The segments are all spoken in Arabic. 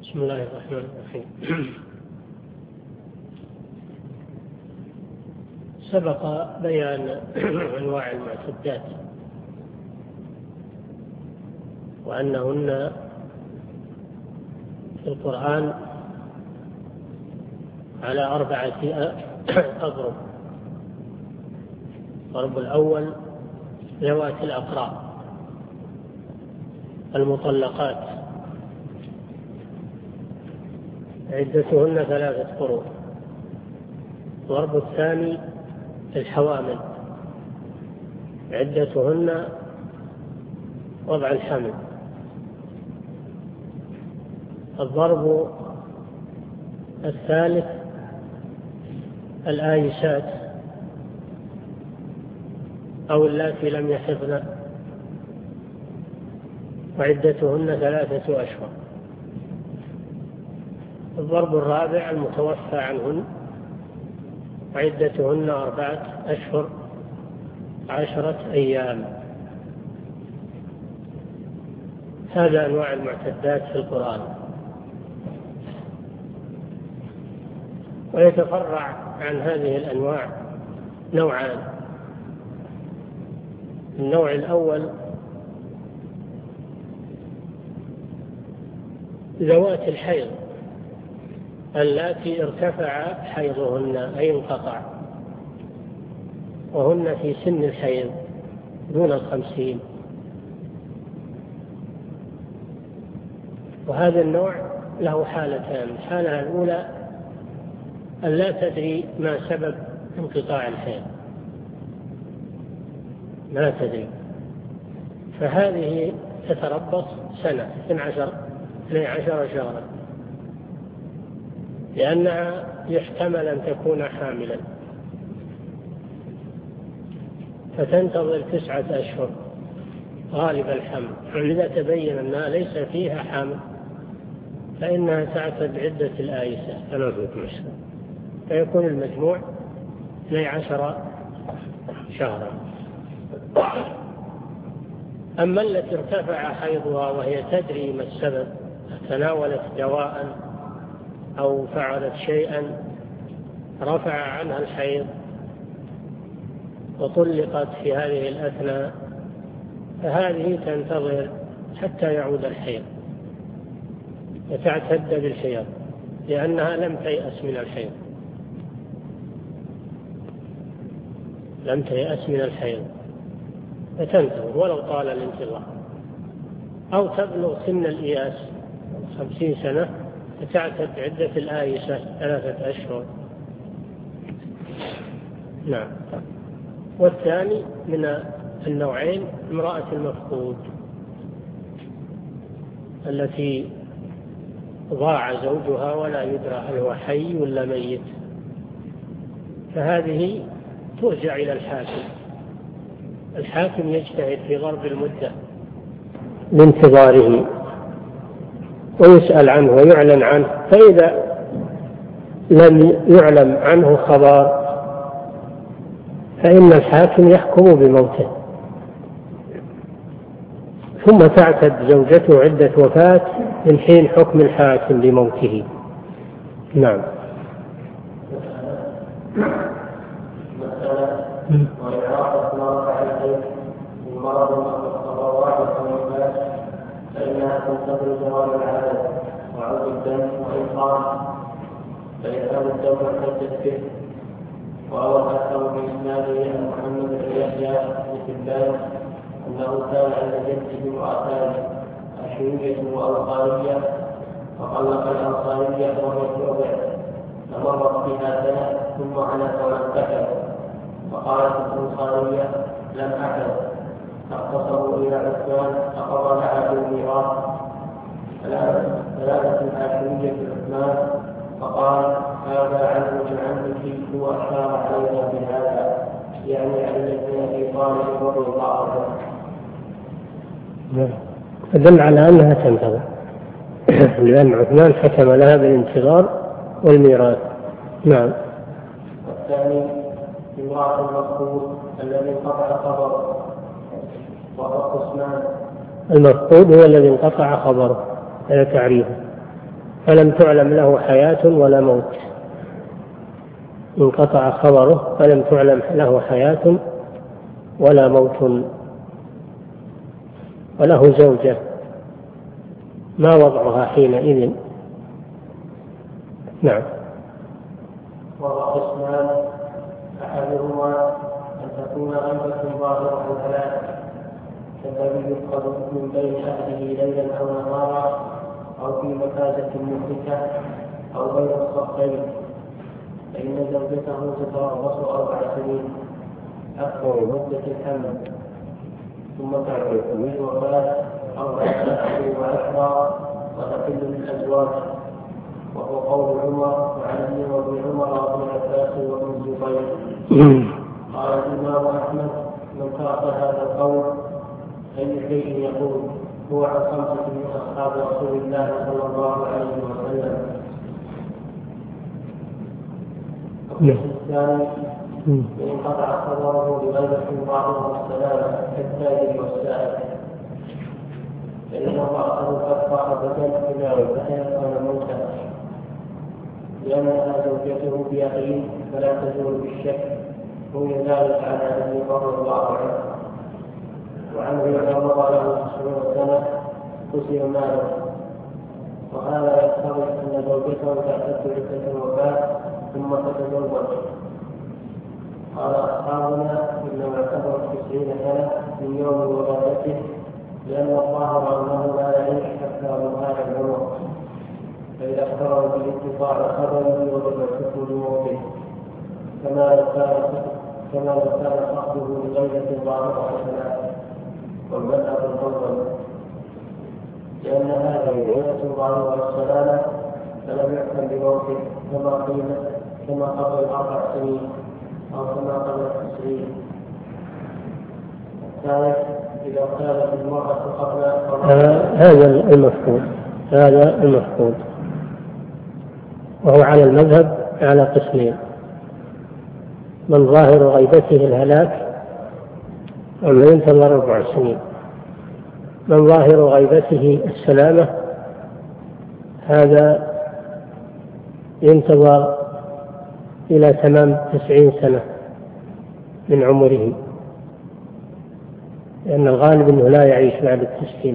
بسم الله الرحمن الرحيم. سبق بيان أنواع المعتدات وأنهن في القرآن على 4 أضرب. الضرب الأول ذوات الأقراء المطلقات عدتهن 3 قروء. الضرب الثاني الحوامل عدتهن وضع الحمل. الضرب الثالث الآيسات أو اللاتي لم يحضن وعدتهن 3 أشهر. الضرب الرابع المتوفى عنهن وعدتهن 4 أشهر 10 أيام. هذا أنواع المعتدات في القرآن. ويتفرع عن هذه الأنواع نوعان. النوع الأول ذوات الحيض اللاتي ارتفع حيضهن أي انقطع وهن في سن الحيض دون 50. وهذا النوع له حالتان. الحالة الأولى أن لا تدري ما سبب انقطاع الحيض، لا تدري، فهذه تتربص سنة 12 شهرا لأنها يحتمل أن تكون حاملا، فتنتظر 9 أشهر غالب الحمل. وإذا تبين أنها ليس فيها حمل فإنها تعتد عدة الآيسة 3 أشهر، فيكون المجموع 12 شهرا. أما التي ارتفع حيضها وهي تدري ما السبب، تناولت دواء أو فعلت شيئا رفع عنها الحيض وطلقت في هذه الأثناء، فهذه تنتظر حتى يعود الحيض وتعتد بالحيض لأنها لم تيأس من الحيض، لم تيأس من الحيض فتنتظر ولو طال الانتظار. أو تبلغ سن الإياس 50 سنة فتعتد عدة الآيسة 3 أشهر. نعم. والثاني من النوعين امرأة المفقود التي ضاع زوجها ولا يدرى هل هو حي ولا ميت، فهذه ترجع إلى الحاكم. الحاكم يجتهد في ضرب المدة لانتظاره ويسأل عنه ويعلن عنه، فإذا لم يعلم عنه خبر فإن الحاكم يحكم بموته، ثم تعتد زوجته عدة وفاة من حين حكم الحاكم بموته. نعم. فإنها تنتظر زوال العدد وعود الدم وإنقاذ، فيذهب الدم محدث به. وأوى أكثر من إسناده عن محمد بن يحيى بن حبان أنه كان عند جده امرأتان أشعرية وأنصارية، فطلق الأنصارية وهي ترضع، فمرت بها سنة ثم عنت وانتحر، فقالت الأنصارية لم أحد، فاختصروا إلى عثمان فقضى لها بالميراث. فلابت الحاشمية عثمان فقال هذا عم من عمك، هو أشار علينا بهذا، يعني علي بن أبي طالب وابن طاهر. فدل على أنها تنتظر لأن عثمان حكم لها بالانتظار والميراث. نعم. والثاني امرأة المفقود الذي انقطع خبره، وهو قسمان. المفقود هو الذي انقطع خبره، هذا تعريفه. فلم تعلم له حياة ولا موت، انقطع خبره فلم تعلم له حياة ولا موت، وله زوجة، ما وضعها حينئذ؟ نعم. وهو قسمان، أحدهما أن تكون غيبة ظاهرة الهلاك كالذي يفقد من بين أهله ليلا أو نهارا أو في مفازة مهلكة أو بين الصفين، فإن زوجته تتربص 4 سنين أكثر مدة الحمل، ثم تعتد من الوفاة 4 أشهر وعشرا وتحل للأزواج، وهو قول عمر وعلي وابن عمر وابن عباس وابن الزبير. قال الإمام أحمد: من ترك هذا القول أي شيء يقول هو عن 5 من أصحاب رسول الله صلى الله عليه وسلم. الثاني: إن قطع خبره بغيبة بعضهم السلامة كالتاجر والسائل، فإنه أخذ فتح أبدا إلى وفاة كان موتا، لأنها زوجته بيقين فلا تزول بالشك، هو ذلك على أن يقر الله عنه. وعنه يقر له 90 سنة قسم ماله، وهذا يقتضي أن زوجته تعتد عدة الوفاة ثم تتزوج. قال أصحابنا: إنما اعتبر 90 سنة من يوم ولادته، لأن الظاهر أنه لا يعيش حتى نهاية العمر، فإذا اقترن بانقطاع خبره وجب الحكم لموته، كما لو كان صحبه لغيرة ظاهرة حسنات، والمذهب الأول لأن هذه غيرة ظاهرة السلالة فلم يحكم بموته كما قبل 4 سنين أو كما قبل 90. الثالث: إذا كانت المرأة قبل هذا المفقود، وهو على المذهب على قسمين: من ظاهر غيبته الهلاك ومن ينتظر 4 سنين. من ظاهر غيبته السلامة هذا ينتظر إلى تمام 90 سنة من عمره، لأن الغالب أنه لا يعيش بعد 90.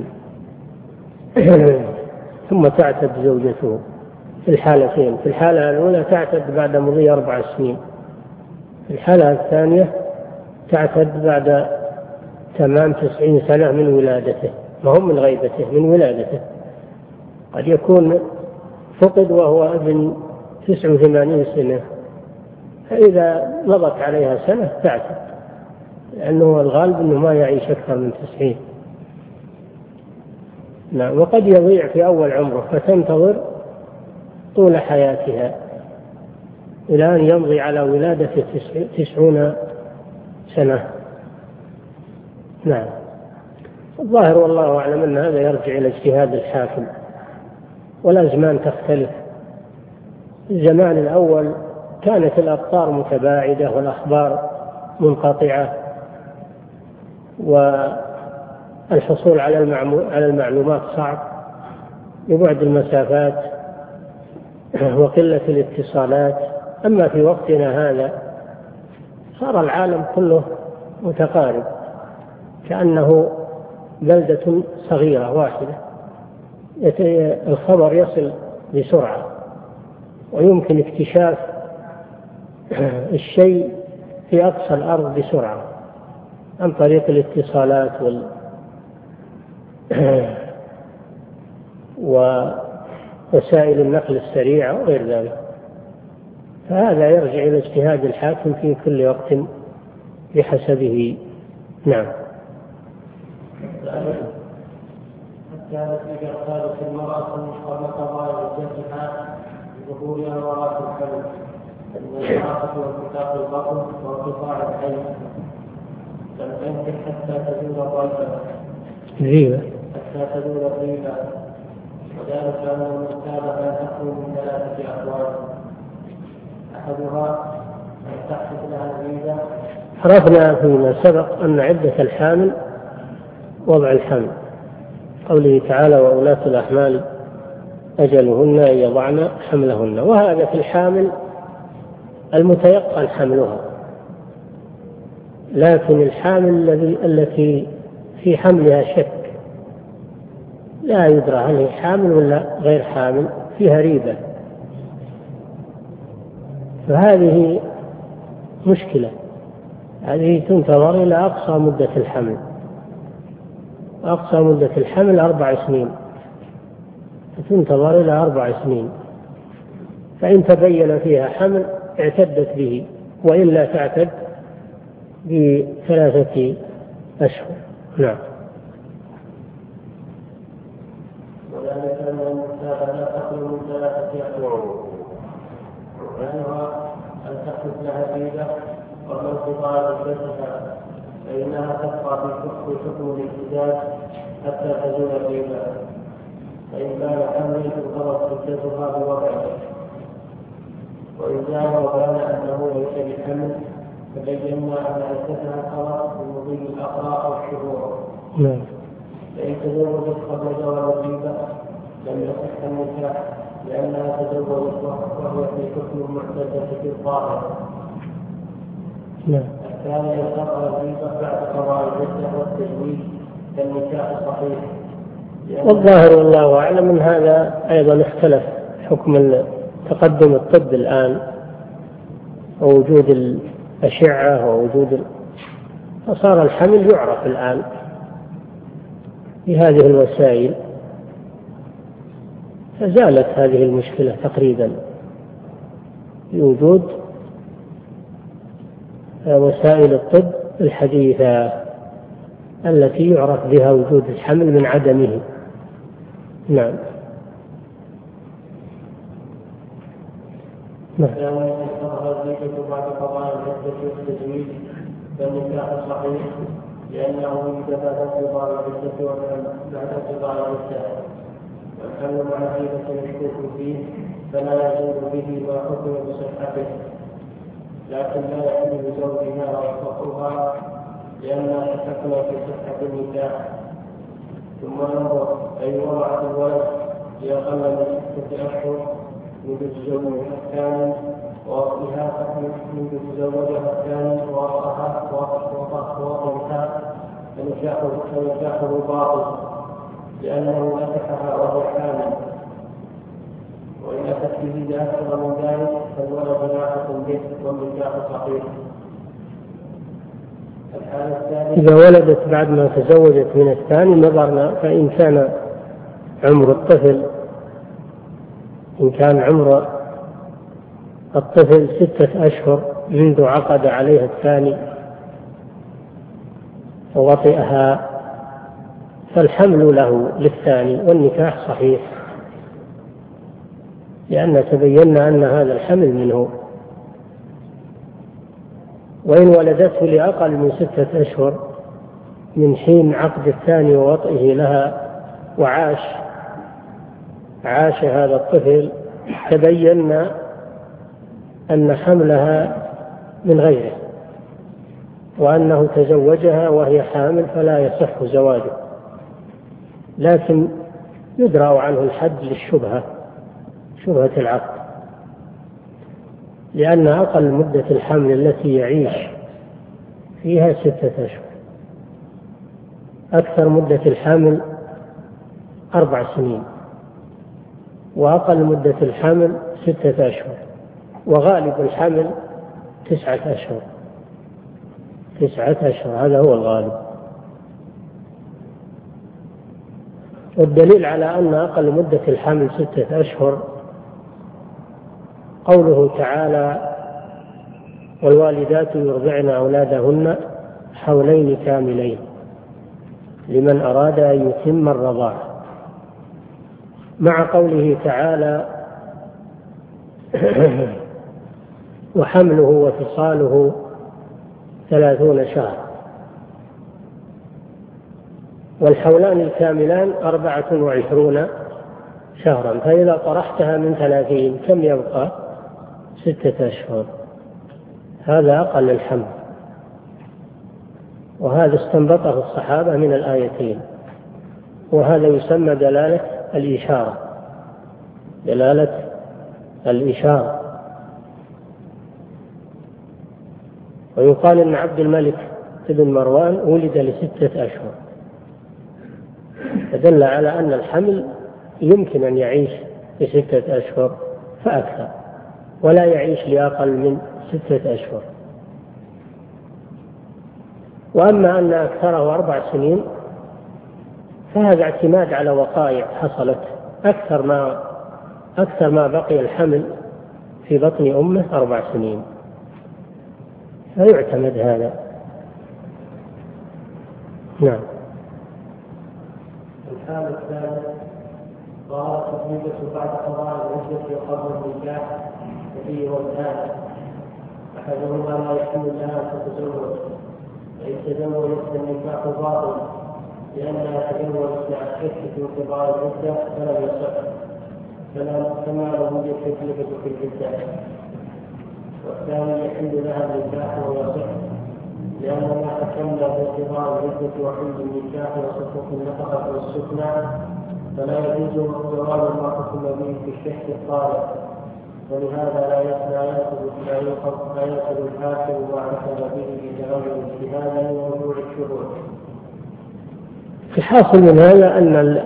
ثم تعتد زوجته في الحالتين: في الحالة الأولى تعتد بعد مضي 4 سنين، في الحالة الثانية تعتد بعد تمام 90 سنة من ولادته، ما هم من غيبته، من ولادته. قد يكون فقد وهو ابن 89 سنة، فإذا مضت عليها سنة تعتد، لأنه الغالب أنه ما يعيش أكثر من 90. نعم. وقد يضيع في أول عمره فتنتظر طول حياتها إلى أن يمضي على ولادة 90 سنة. نعم. الظاهر والله أعلم أن هذا يرجع إلى اجتهاد الحاكم، والأزمان تختلف. الزمان الأول كانت الأقطار متباعدة والأخبار منقطعة، والحصول على المعلومات صعب لبعد المسافات وقلة الاتصالات. أما في وقتنا هذا صار العالم كله متقارب، كأنه بلدة صغيرة واحدة، الخبر يصل بسرعة، ويمكن اكتشاف الشيء في أقصى الأرض بسرعة عن طريق الاتصالات ووسائل النقل السريعة وغير ذلك. فهذا يرجع إلى اجتهاد الحاكم في كل وقت بحسبه. نعم. الثالث: إذا اختارت المرأة قبل قضاء عدتها بظهورها وراء الحمل، والإعاقة وانفتاح البطن وانقطاع الحيض، لم تنكح حتى تزول الريبة، وذلك أن المختار لا تخلو من 3 أقوال: أحدها أن تحدث لها الريبة. عرفنا فيما سبق أن عدة الحامل وضع الحمل، قوله تعالى: وأولاة الأحمال أجلهن أن يضعن حملهن. وهذا في الحامل المتيقن حملها، لكن الحامل التي في حملها شك، لا يدرى هل هي حامل ولا غير حامل، فيها ريبة، فهذه مشكلة. هذه تنتظر إلى أقصى مدة الحمل. أقصى مدة الحمل 4 سنين، تنتظر إلى 4 سنين، فإن تبين فيها حمل اعتدت به، وإلا تعتد ب3 أشهر. نعم. وذلك أن النساء لا تخلو من 3 أشهر، وعنها أن تحدث لها بيدة قبل انقضاء عدتها، فإنها تبقى في حكم الامتداد حتى تزول البيدة، فإن كان حملا انقضت عدتها بوضعه، وإن كان وكان أنه ليس بحمل فبينا أن عدتها انقضت بمضي الأقرى أو الشهور. فإن تزوجت قبل زوال البيدة لم يصح النكاح، لأنها تزوجت وهي في حكم المعتدة في الظاهر. الثاني انتقل البيدة بعد قضاء العدة والتزويج كالنكاح الصحيح. والظاهر والله أعلم من هذا أيضا اختلف حكم تقدم الطب الآن، ووجود الأشعة ووجود فصار الحمل يعرف الآن بهذه الوسائل، فزالت هذه المشكلة تقريبا بوجود وسائل الطب الحديثة التي يعرف بها وجود الحمل من عدمه. نعم. بعد قضاء العدة والتزويج فالنكاح صحيح، لأنه انتهى انقضاء العدة بعد انقضاء العدة، والحمل مع هيبة مشكوك فيه فلا يزول به ما حكم بصحته، لكن لا يحل بزوجها وفقها لأنها تحكم في صحة النكاح. ثم ننظر أي وضعت الولد لأقل من 6 أشهر منذ تزوجها الثاني ووقتها منذ تزوجها الثاني ووقتها فنكاحه باطل، لأنه نكحها وهو حامل، وإن أتت به بأكثر من ذلك فالولد ناقص به والنكاح صحيح. إذا ولدت بعد ما تزوجت من الثاني نظرنا، فإن كان عمر الطفل إن كان عمر الطفل 6 أشهر منذ عقد عليها الثاني ووطئها فالحمل له للثاني والنكاح صحيح، لأن تبينا أن هذا الحمل منه. وإن ولدته لأقل من 6 أشهر من حين عقد الثاني ووطئه لها عاش هذا الطفل، تبينا أن حملها من غيره وأنه تزوجها وهي حامل فلا يصح زواجه، لكن يدرأ عنه الحد للشبهة، شبهة العقد، لأن أقل مدة الحمل التي يعيش فيها 6 أشهر، أكثر مدة الحمل 4 سنين، وأقل مدة الحمل 6 أشهر، وغالب الحمل 9 أشهر. 9 أشهر هذا هو الغالب. والدليل على أن أقل مدة الحمل 6 أشهر قوله تعالى: والوالدات يرضعن أولادهن حولين كاملين لمن أراد أن يتم الرضاعة، مع قوله تعالى: وحمله وفصاله 30 شهرا. والحولان الكاملان 24 شهرا، فإذا طرحتها من 30 كم يبقى؟ 6 أشهر. هذا أقل الحمل، وهذا استنبطه الصحابة من الآيتين، وهذا يسمى دلالة الإشارة، دلالة الإشارة. ويقال أن عبد الملك بن مروان ولد ل6 أشهر، فدل على أن الحمل يمكن أن يعيش ل6 أشهر فأكثر، ولا يعيش لأقل من 6 أشهر. وأما أن أكثره 4 سنين فهذا اعتماد على وقائع حصلت. أكثر ما بقي الحمل في بطن أمه 4 سنين، فيعتمد هذا. نعم. الحال الثالث قالت الزوجة بعد قضاء العدة وقبل النكاح وفيه وجهان: أحدهما لا يحل لها أن تتزوج، فإن تزوجت النكاح باطل لأنها تزوجت مع الشك في انقضاء العدة فلم يصح، كما لو وجدت تكلفة في العدة. والثاني يحل لها النكاح ويصح لأنها تكمل بانقضاء العدة وحل النكاح وسقوط النفقة والسكنى، فلا يجوز زواج ما حكم به في الشك الطارئ، ولهذا لا يأخذ الحاكم ما حكم به بتغير اجتهاده ورجوع الشروط. الحاصل من هذا أن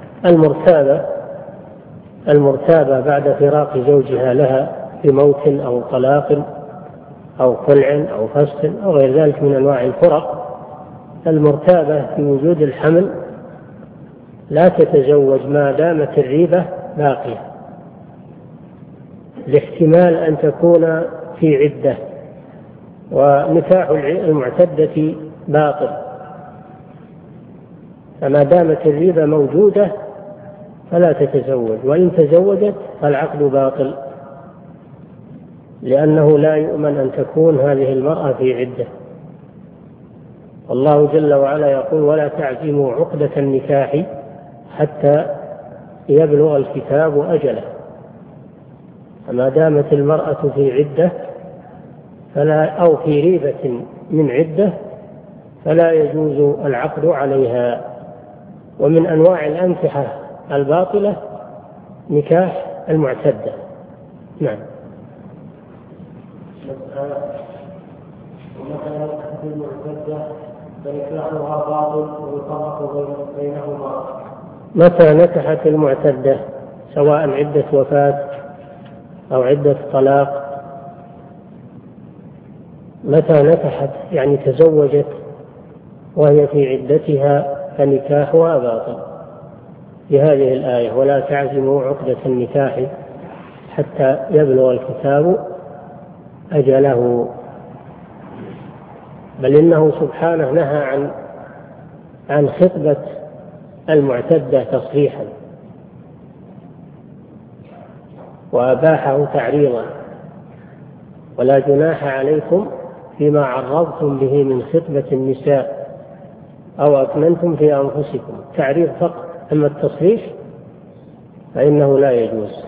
المرتابة بعد فراق زوجها لها بموت أو طلاق أو خلع أو فسخ أو غير ذلك من أنواع الفرق، المرتابة في وجود الحمل لا تتزوج ما دامت الريبة باقية، لاحتمال أن تكون في عدة، ونكاح المعتدة باطل. فما دامت الريبة موجودة فلا تتزوج، وإن تزوجت فالعقد باطل، لأنه لا يؤمن أن تكون هذه المرأة في عدة. الله جل وعلا يقول: ولا تعزموا عقدة النكاح حتى يبلغ الكتاب أجله. فما دامت المرأة في عدة أو في ريبة من عدة فلا يجوز العقد عليها. ومن أنواع الأنكحة الباطلة نكاح المعتدة. نعم. ومثلا نكحت المعتدة فنكاحها باطل ويفرق بينهما. متى نكحت المعتدة سواء عدة وفاة أو عدة طلاق، متى نكحت يعني تزوجت وهي في عدتها فنكاحها باطل بهذه الآية: ولا تعزموا عقدة النكاح حتى يبلغ الكتاب أجله. بل إنه سبحانه نهى عن خطبة المعتدة تصريحا، وأباحه تعريضا: ولا جناح عليكم فيما عرضتم به من خطبة النساء أو أكننتم في أنفسكم. تعريض فقط، أما التصريح فإنه لا يجوز.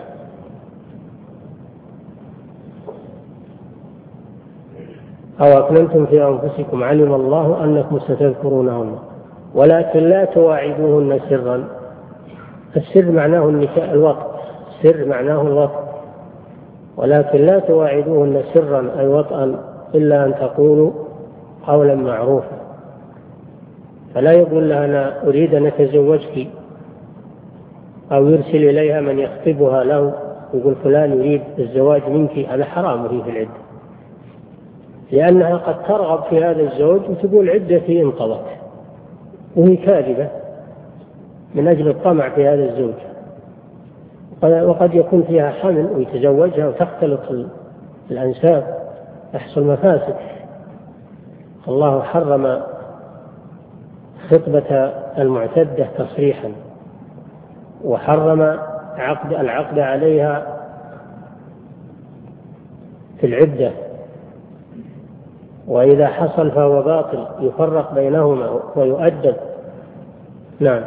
أو أكننتم في أنفسكم علم الله أنكم ستذكرونهن ولكن لا تواعدوهن سرا. السر معناه الوقت، السر معناه الوقت، ولكن لا تواعدوهن سرا أي وطئا إلا أن تقولوا قولا معروفا. فلا يقول لها أنا أريد أن أتزوجك، أو يرسل إليها من يخطبها له يقول فلان يريد الزواج منك، هذا حرام في العدة، لأنها قد ترغب في هذا الزوج وتقول عدتي انقضت، وهي كاذبة من أجل الطمع في هذا الزوج، وقد يكون فيها حمل ويتزوجها وتختلط الأنساب، يحصل مفاسد. الله حرم خطبة المعتدة تصريحا، وحرم العقد عليها في العدة، وإذا حصل فهو باطل يفرق بينهما ويؤدب. نعم.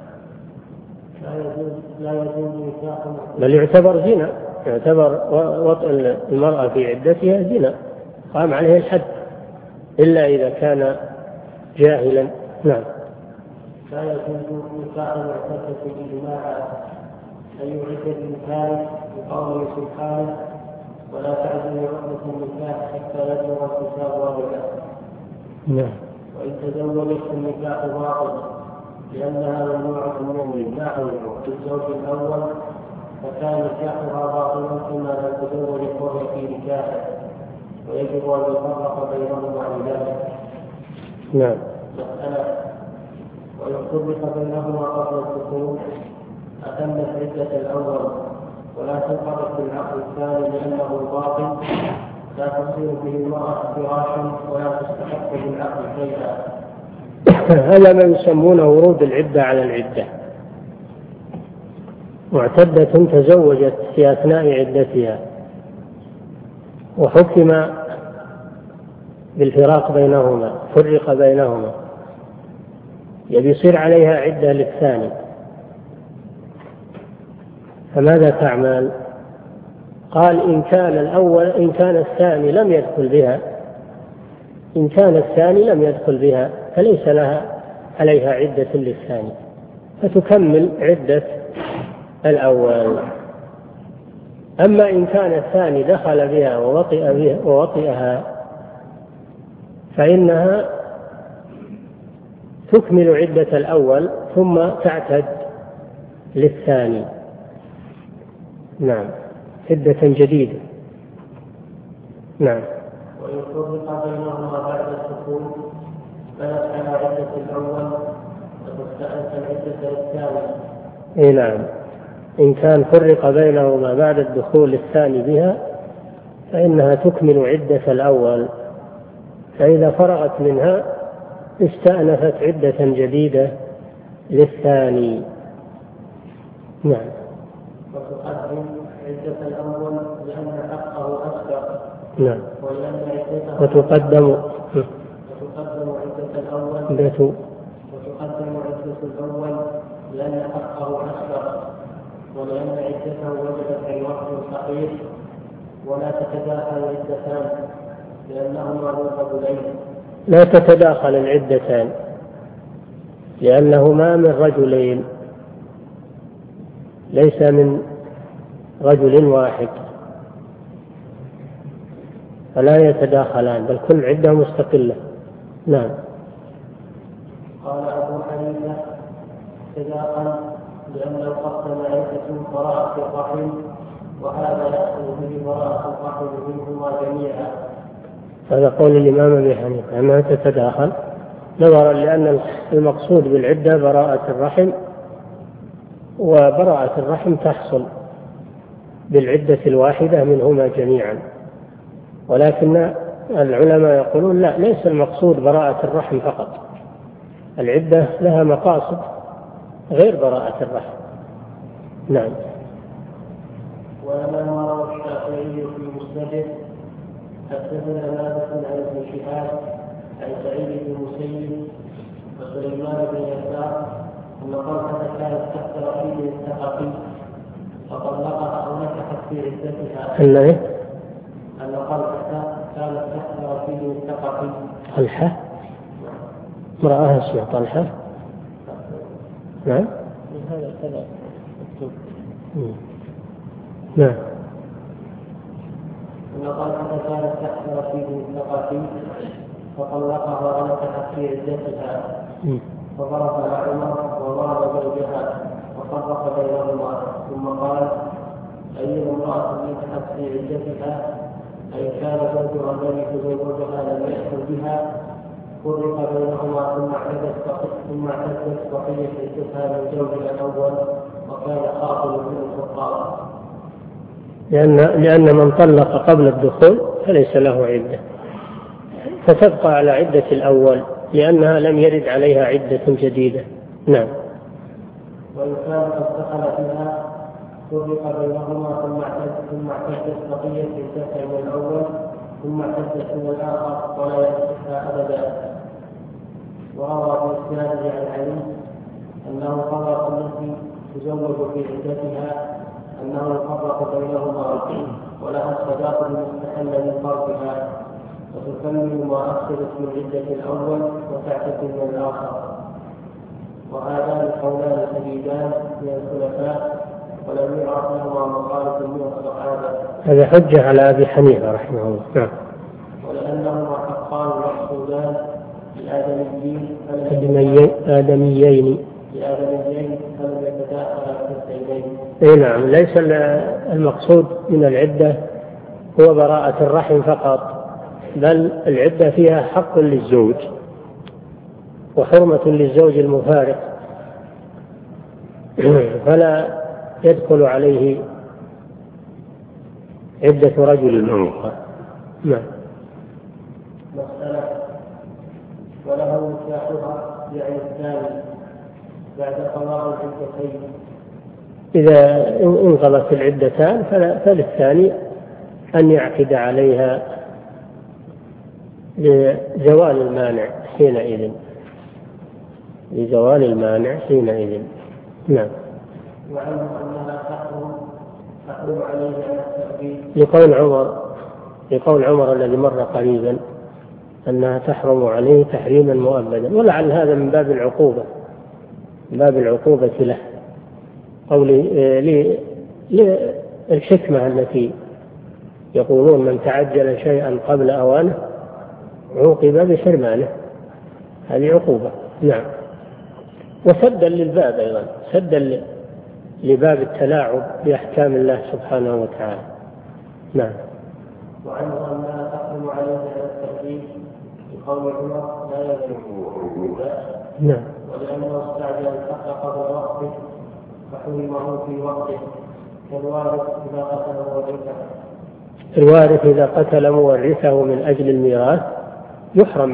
بل يعتبر زنا، يعتبر وطء المرأة في عدتها زنا قام عليه الحد إلا إذا كان جاهلا. نعم. لا يجوز نكاح المعتدة إجماعا أن يعد النكاح بقوله سبحانه ولا تعزلوا عقدة النكاح حتى يبلغ الكتاب أجله. نعم. وإن تزوجت النكاح باطل لأنها ممنوعة من النكاح في الزوج الأول فكان نكاحها باطلا كما لم تزوج وهي في نكاحه ويجب أن يفرق بينهما عن ذلك. نعم. مسألة وإن فرق بينهما قبل الدخول أتمت عدة الأول ولا تنقضت بالعقد الثاني لأنه باطل لا تصير به المرأة فراشا ولا تستحق بالعقد شيئا. هذا ما يسمونه ورود العدة على العدة. معتدة تزوجت في أثناء عدتها وحكم بالفراق بينهما، فرق بينهما، يبي يصير عليها عدة للثاني، فماذا تعمل؟ قال إن كان الثاني لم يدخل بها، إن كان الثاني لم يدخل بها فليس لها عليها عدة للثاني فتكمل عدة الأول. أما إن كان الثاني دخل بها ووطئها فإنها تكمل عدة الأول ثم تعتد للثاني. نعم، عدة جديدة. نعم. وإن فرق بينهما بعد الدخول فلت على عدة الأول وتستأنف العدة الثانية. إيه نعم، إن كان فرق بينهما بعد الدخول الثاني بها فإنها تكمل عدة الأول، فإذا فرغت منها استأنفت عدة جديدة للثاني. نعم. وتقدم عدة الأول لأن حقه أسبق. نعم. وتقدم عدة الأول لأن حقه أسبق ولأن عدته وجدت في وقت صحيح ولا تتداخل العدتان لأنهما من رجلين. لا تتداخل العدتان لأنهما من رجلين، ليس من رجل واحد، فلا يتداخلان بل كل عدة مستقلة. نعم. قال أبو حنيفة تداخل لأن القسم عدة براءة الرحم وهذا يحصل به براءة الرحم منهما جميعا. هذا قول الإمام أبي حنيفة أنها تتداخل نظرا لأن المقصود بالعدة براءة الرحم، وبراءة الرحم تحصل بالعدة الواحدة منهما جميعا، ولكن العلماء يقولون لا، ليس المقصود براءة الرحم فقط، العدة لها مقاصد غير براءة الرحم. نعم. ولما روى الشافعي في مسنده حدثنا مالك عن ابن شهاب عن سعيد بن المسيب وسليمان بن يسار أن طلحة كانت تحت رقيب الثقفي فطلقها أو نكحت في عدتها. أن طلحة كانت تحت رقيب الثقفي. طلحة امرأة اسمها طلحة. نعم. هذا كذا. نعم. أن طلحة كانت تحت رقيب الثقفي فطلقها ونكحت في عدتها فضربها عمر وضرب زوجها وفرق بينهما ثم قال أي امرأة نكحت في عدتها أي كان زوجها الذي تزوجها لم يحصل بها فرق بينهما ثم اعتدت بقية عدتها من زوجها الأول وكان خاطب من الفقراء. لأن من طلق قبل الدخول فليس له عدة، فتبقى على عدة الأول لأنها لم يرد عليها عدة جديدة. نعم. وإن كان قد دخل فيها فرق بينهما ثم اعتدت بقية عدتها من الأول ثم اعتدت من الآخر ولا يصحها أبدا. وروى في إسناده عن علي أنه فرق التي تزوج في عدتها أنه يفرق بينهما ولها الصداق المستحل من فرقها وتكمل ما أخذت من عدة الأول وتعتد من الآخر. وهذان قولان سديدان من الخلفاء ولم يعرف لهما مخالف من الصحابة. هذا حجة على أبي حنيفة رحمه الله. نعم. ولأنهما حقان مقصودان لآدميين فلم يتداخلا في السيدين. اي نعم، ليس المقصود من العدة هو براءة الرحم فقط، بل العدة فيها حق للزوج وحرمة للزوج المفارق، فلا يدخل عليه عدة رجل أخرى. نعم. مسألة وله نكاحها يعني الثاني بعد قضاء العدتين. إذا انقضت العدتان فللثاني أن يعقد عليها لزوال المانع حينئذ. نعم. وعنه أنها تحرم عليها التأبيد لقول عمر الذي مر قريبا أنها تحرم عليه تحريما مؤبدا، ولعل هذا من باب العقوبة له، أو للحكمة التي يقولون من تعجل شيئا قبل أوانه عوقب بحرمانه، هذه عقوبة. نعم. وسدا للباب أيضا، سدا لباب التلاعب بأحكام الله سبحانه وتعالى. نعم. وعنه أنها تحرم عليه التأبيد بقول عمر لا يجوز. نعم. ولأنه استعجل الحق قبل وقته فحرمه في وقته، كالوارث إذا قتل مورثه من أجل الميراث يحرم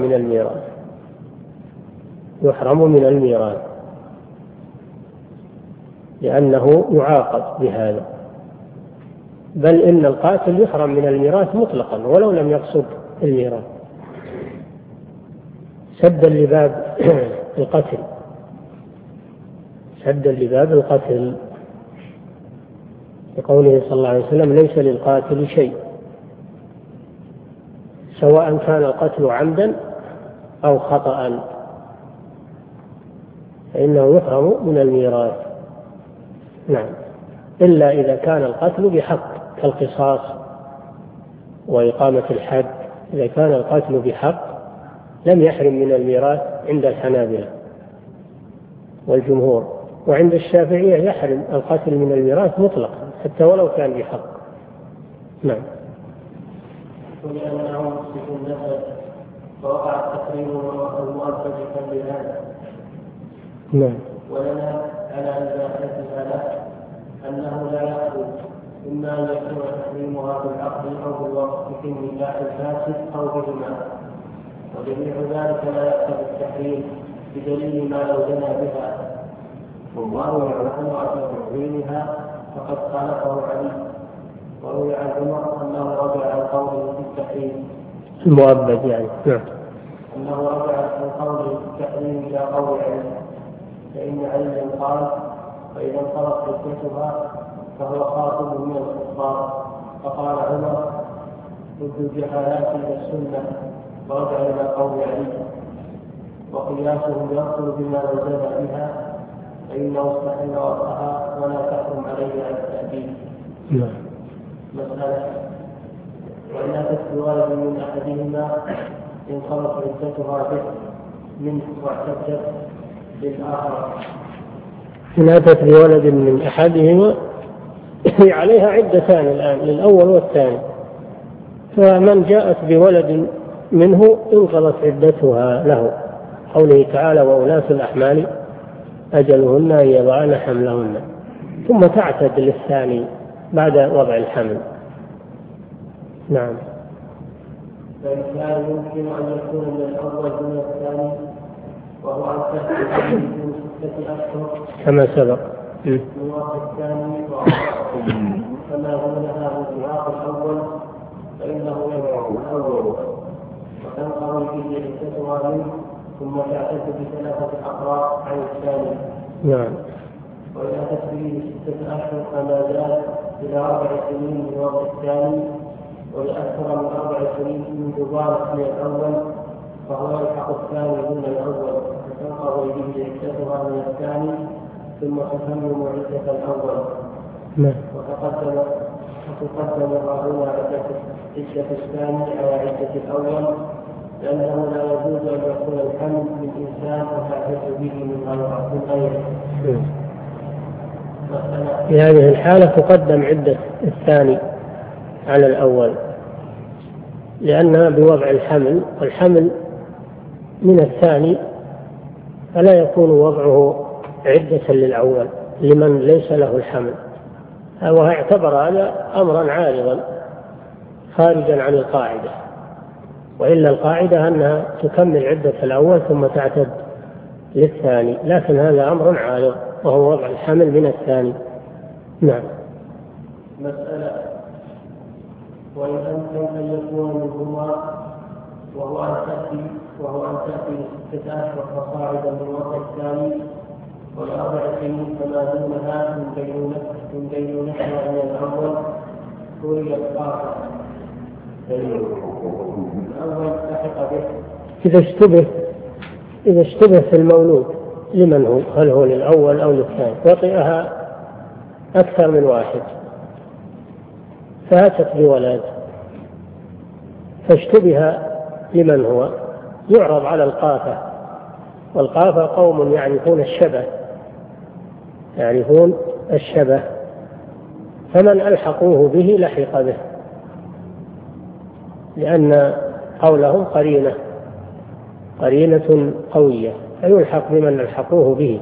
من الميراث لأنه يعاقب بهذا، بل إن القاتل يحرم من الميراث مطلقا ولو لم يقصد الميراث، سدا لباب القتل لقوله صلى الله عليه وسلم ليس للقاتل شيء سواء كان القتل عمدا أو خطأ، فإنه يحرم من الميراث. نعم. إلا إذا كان القتل بحق كالقصاص وإقامة الحد، إذا كان القتل بحق لم يحرم من الميراث عند الحنابلة والجمهور، وعند الشافعية يحرم القتل من الميراث مطلقا حتى ولو كان بحق. نعم. ولأنه مسلك النسب فوقع التحريم المؤبد بهذا. نعم. ولنا على إباحتها له أنه لا يخلو إما أن يكون تحريمها بالعقل أو بالوقت في النكاح الفاسد أو بهما، وجميع ذلك لا يقتضي التحريم بدليل ما لو جنى بها وروي عنه عن تحريمها فقد خالفه علي، وروي عن عمر أنه رجع عن قوله في التحريم المؤبد يعني. نعم. أنه رجع عن قوله في التحريم إلى قول علي، فإن عليا قال فإذا انقضت عدتها فهو خاطب من الكفار، فقال عمر ضد الجهالات إلى السنة ورجع إلى قول علي، وقياسهم يدخل بما لو زاد بها فإنه استحل وقعها ولا تحرم عليه على التأكيد. مسألة وإن أتت بولد من أحدهما انقضت عدتها به منه واعتدت بالآخر. إن أتت بولد من أحدهما عليها عدتان الآن للأول والثاني، فمن جاءت بولد منه انقضت عدتها له، قوله تعالى وأولاة الأحمال أجلهن أن يضعن حملهن، ثم تعتد للثاني بعد وضع الحمل. نعم. فإن كان يمكن أن يكون من الأول دون الثاني وهو عن تحت من 6 أشهر كما سبق من وقت الثاني فما دونها من العاق الأول فإنه ينفع الأول وتنقضي به عدتها منه ثم تعتد ب3 أقراء عن الثاني. نعم. وإن أتت به 6 أشهر فما زال إلى 4 سنين من وقت الثاني ولأكثر من 4 سنين منذ ضارت من الأول فهو يلحق الثاني دون الأول فتنقضي به عدتها من الثاني ثم تتمم عدة الأول وتقدم الرجل عدة الثاني على عدة الأول، لأنه لا يجوز أن يكون الحمل للإنسان وتعتد به من غيره. في هذه الحالة تقدم عدة الثاني على الأول، لأنها بوضع الحمل، والحمل من الثاني فلا يكون وضعه عدة للأول لمن ليس له الحمل، واعتبر هذا أمرا عارضا خارجا عن القاعدة، وإلا القاعدة أنها تكمل عدة الأول ثم تعتد للثاني، لكن هذا أمر عارض وهو وضع الحمل من الثاني. نعم. مسألة: وإن أمكن أن يكون منهما وهو أن تأتي 16 فصاعدا من وضع الثاني، والأربع سنين فما دونها من بينونتها من الأول سوري الآخر الأول لحق به. إذا اشتبه في المولود لمن هو، هل هو للأول أو للثاني، وطئها أكثر من واحد فأتت بولد فاشتبه لمن هو، يعرض على القافة، والقافة قوم يعرفون الشبه، فمن ألحقوه به لحق به، لأن قولهم قرينة قوية، فيلحق بمن ألحقوه به.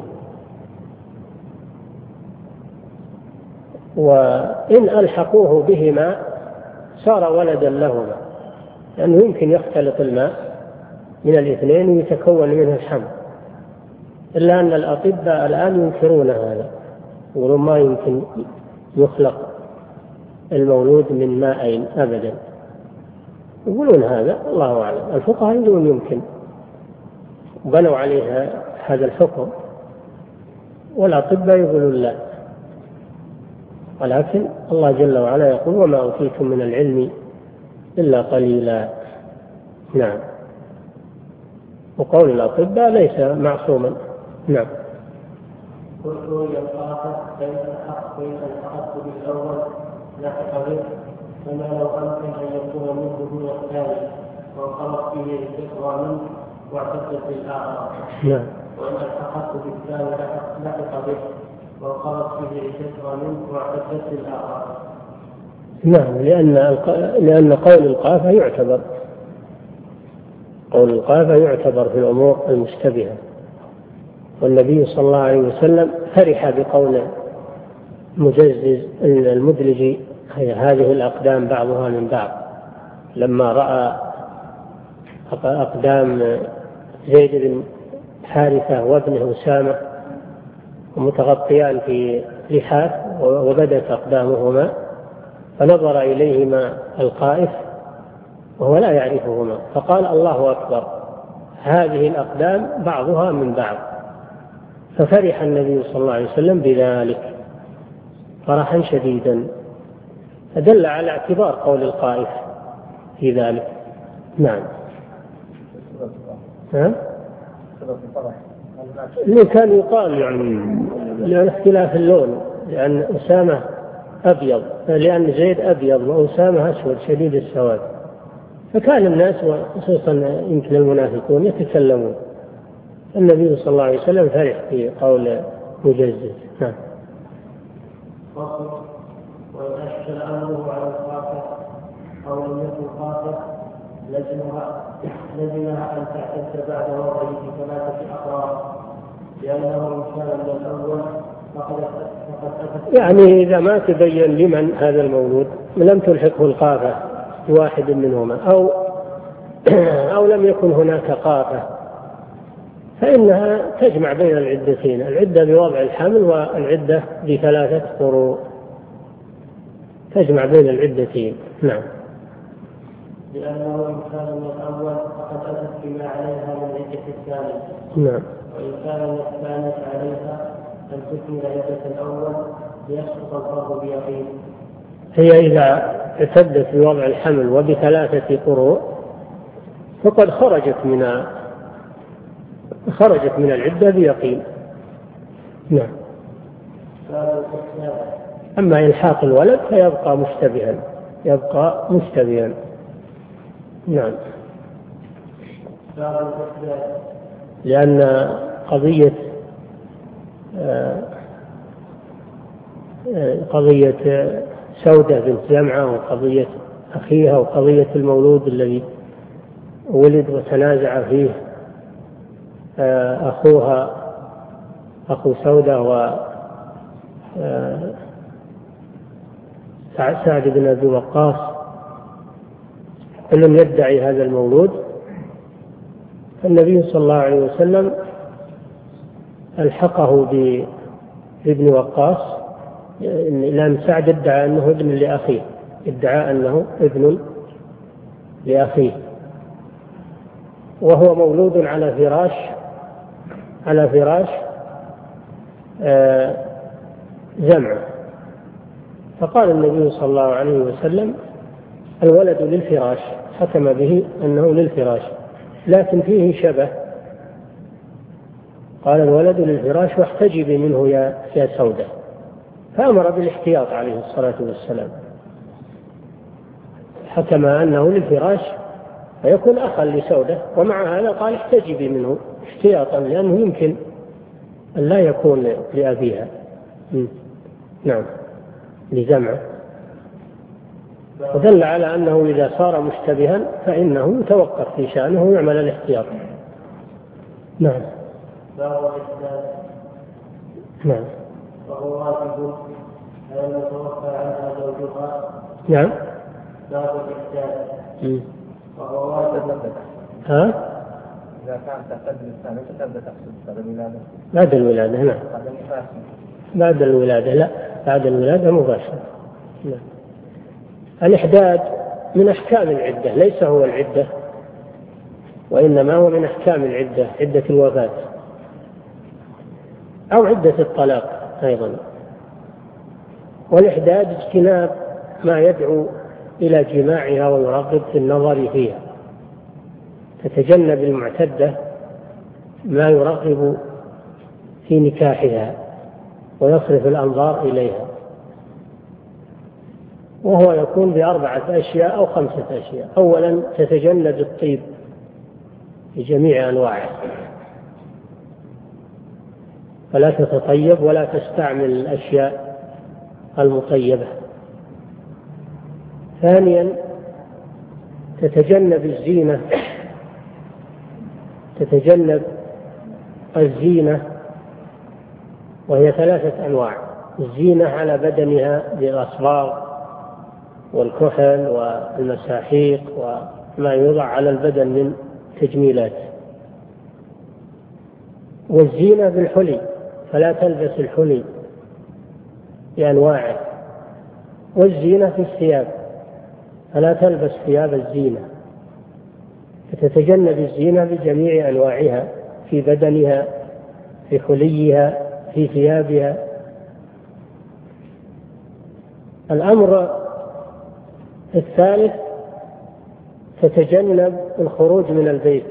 وإن ألحقوه بهما صار ولدا لهما، لأنه يمكن يختلط الماء من الاثنين ويتكون منه الحمل، إلا أن الأطباء الآن ينكرون هذا، يقولون ما يمكن يخلق المولود من ماءين أبدا، يقولون هذا، الله أعلم. الفقهاء يقولون يمكن، بنوا عليها هذا الحكم، والأطباء يقولون لا. ولكن الله جل وعلا يقول: وما أوتيتم من العلم إلا قليلا. نعم. وقول الأطباء ليس معصوما. نعم. قلت يلقاك بين الحق بالأول لحق به، فما لو أمكن أن يكون منه دون الثاني وانخلط فيه الفكرة منه واعتدت بالآخر. نعم. وإن الحقت بالثاني لحق به وانخلط فيه الفكرة منه واعتدت بالآخر. نعم، لأن قول القافة يعتبر في الأمور المشتبهة، والنبي صلى الله عليه وسلم فرح بقول مجزز المدلج: هذه الأقدام بعضها من بعض، لما رأى أقدام زيد بن حارثة وابنه أسامة متغطيان في لحاف وبدت أقدامهما، فنظر إليهما القائف وهو لا يعرفهما، فقال: الله أكبر، هذه الأقدام بعضها من بعض. ففرح النبي صلى الله عليه وسلم بذلك فرحا شديدا، فدل على اعتبار قول القائف في ذلك. نعم. اللي كان يقال لأن اختلاف اللون، لأن أسامة أبيض، لأن زيد أبيض وأسامة أسود شديد السواد، فكان الناس وخصوصا يمكن المنافقون يتكلمون. النبي صلى الله عليه وسلم فرح في قول مجزز. نعم. وإن أشكل أمره على القاطع أو لم يكن قاطع لزمها أن تعتد بعد وضعه في 3 أقرار، لأنه إن كان من الأول فقد يعني إذا ما تبين لمن هذا المولود لم تلحقه القافة واحد منهما أو لم يكن هناك قافة، فإنها تجمع بين العدتين، العدة بوضع الحمل والعدة ب3 قروء، تجمع بين العدتين. نعم. لأنه إن كان من الأول فقد أتت بما عليها من عدة الثاني. نعم. وإن كان من الثاني عليها أن تكمل عدة الأول ليسقط الفرض بيقين. هي إذا اعتدت بوضع الحمل وب3 قروء فقد خرجت من العدة بيقين. نعم. أما إلحاق الولد فيبقى مشتبها، يبقى مشتبها. نعم. لأن قضية سودة بنت زمعة وقضية أخيها وقضية المولود الذي ولد وتنازع فيه أخوها أخو سودة سعد بن أبي وقاص، كل يدعي هذا المولود. النبي صلى الله عليه وسلم ألحقه بابن وقاص، لأن سعد ادعى أنه ابن لأخيه، ادعى أنه ابن لأخيه، وهو مولود على فراش زمعة. فقال النبي صلى الله عليه وسلم الولد للفراش، حكم به أنه للفراش لكن فيه شبه، قال الولد للفراش واحتجبي منه يا سودة، فأمر بالاحتياط عليه الصلاة والسلام، حكم أنه للفراش فيكون أخا لسودة، ومع هذا قال احتجبي منه احتياطا لأنه يمكن أن لا يكون لأبيها. نعم، لزمعة. ودل على أنه إذا صار مشتبها فإنه يتوقف في شأنه ويعمل الاحتياط. نعم. نعم. وهو واجب أن يتوفى عنها زوجها. نعم. باب الإحداث. وهو واجب. إذا كانت تعتد الإنسان تبدأ تحصل بعد الولادة. بعد الولادة. نعم. بعد الولادة لا، بعد الولادة مباشرة. نعم. الإحداد من أحكام العدة، ليس هو العدة، وإنما هو من أحكام العدة، عدة الوفاة أو عدة الطلاق أيضا. والإحداد اجتناب ما يدعو إلى جماعها ويرغب في النظر فيها، تتجنب المعتدة ما يرغب في نكاحها ويصرف الأنظار إليها، وهو يكون بأربعة أشياء أو خمسة أشياء. أولا تتجنب الطيب بجميع أنواعه، فلا تتطيب ولا تستعمل الأشياء المطيبة. ثانيا تتجنب الزينة وهي ثلاثة أنواع: الزينة على بدنها بالأصباغ والكحل والمساحيق وما يوضع على البدن من تجميلات، والزينة بالحلي فلا تلبس الحلي بأنواعه، والزينة في الثياب فلا تلبس ثياب الزينة، فتتجنب الزينة بجميع أنواعها في بدنها في حليها في ثيابها. الأمر الثالث تتجنب الخروج من البيت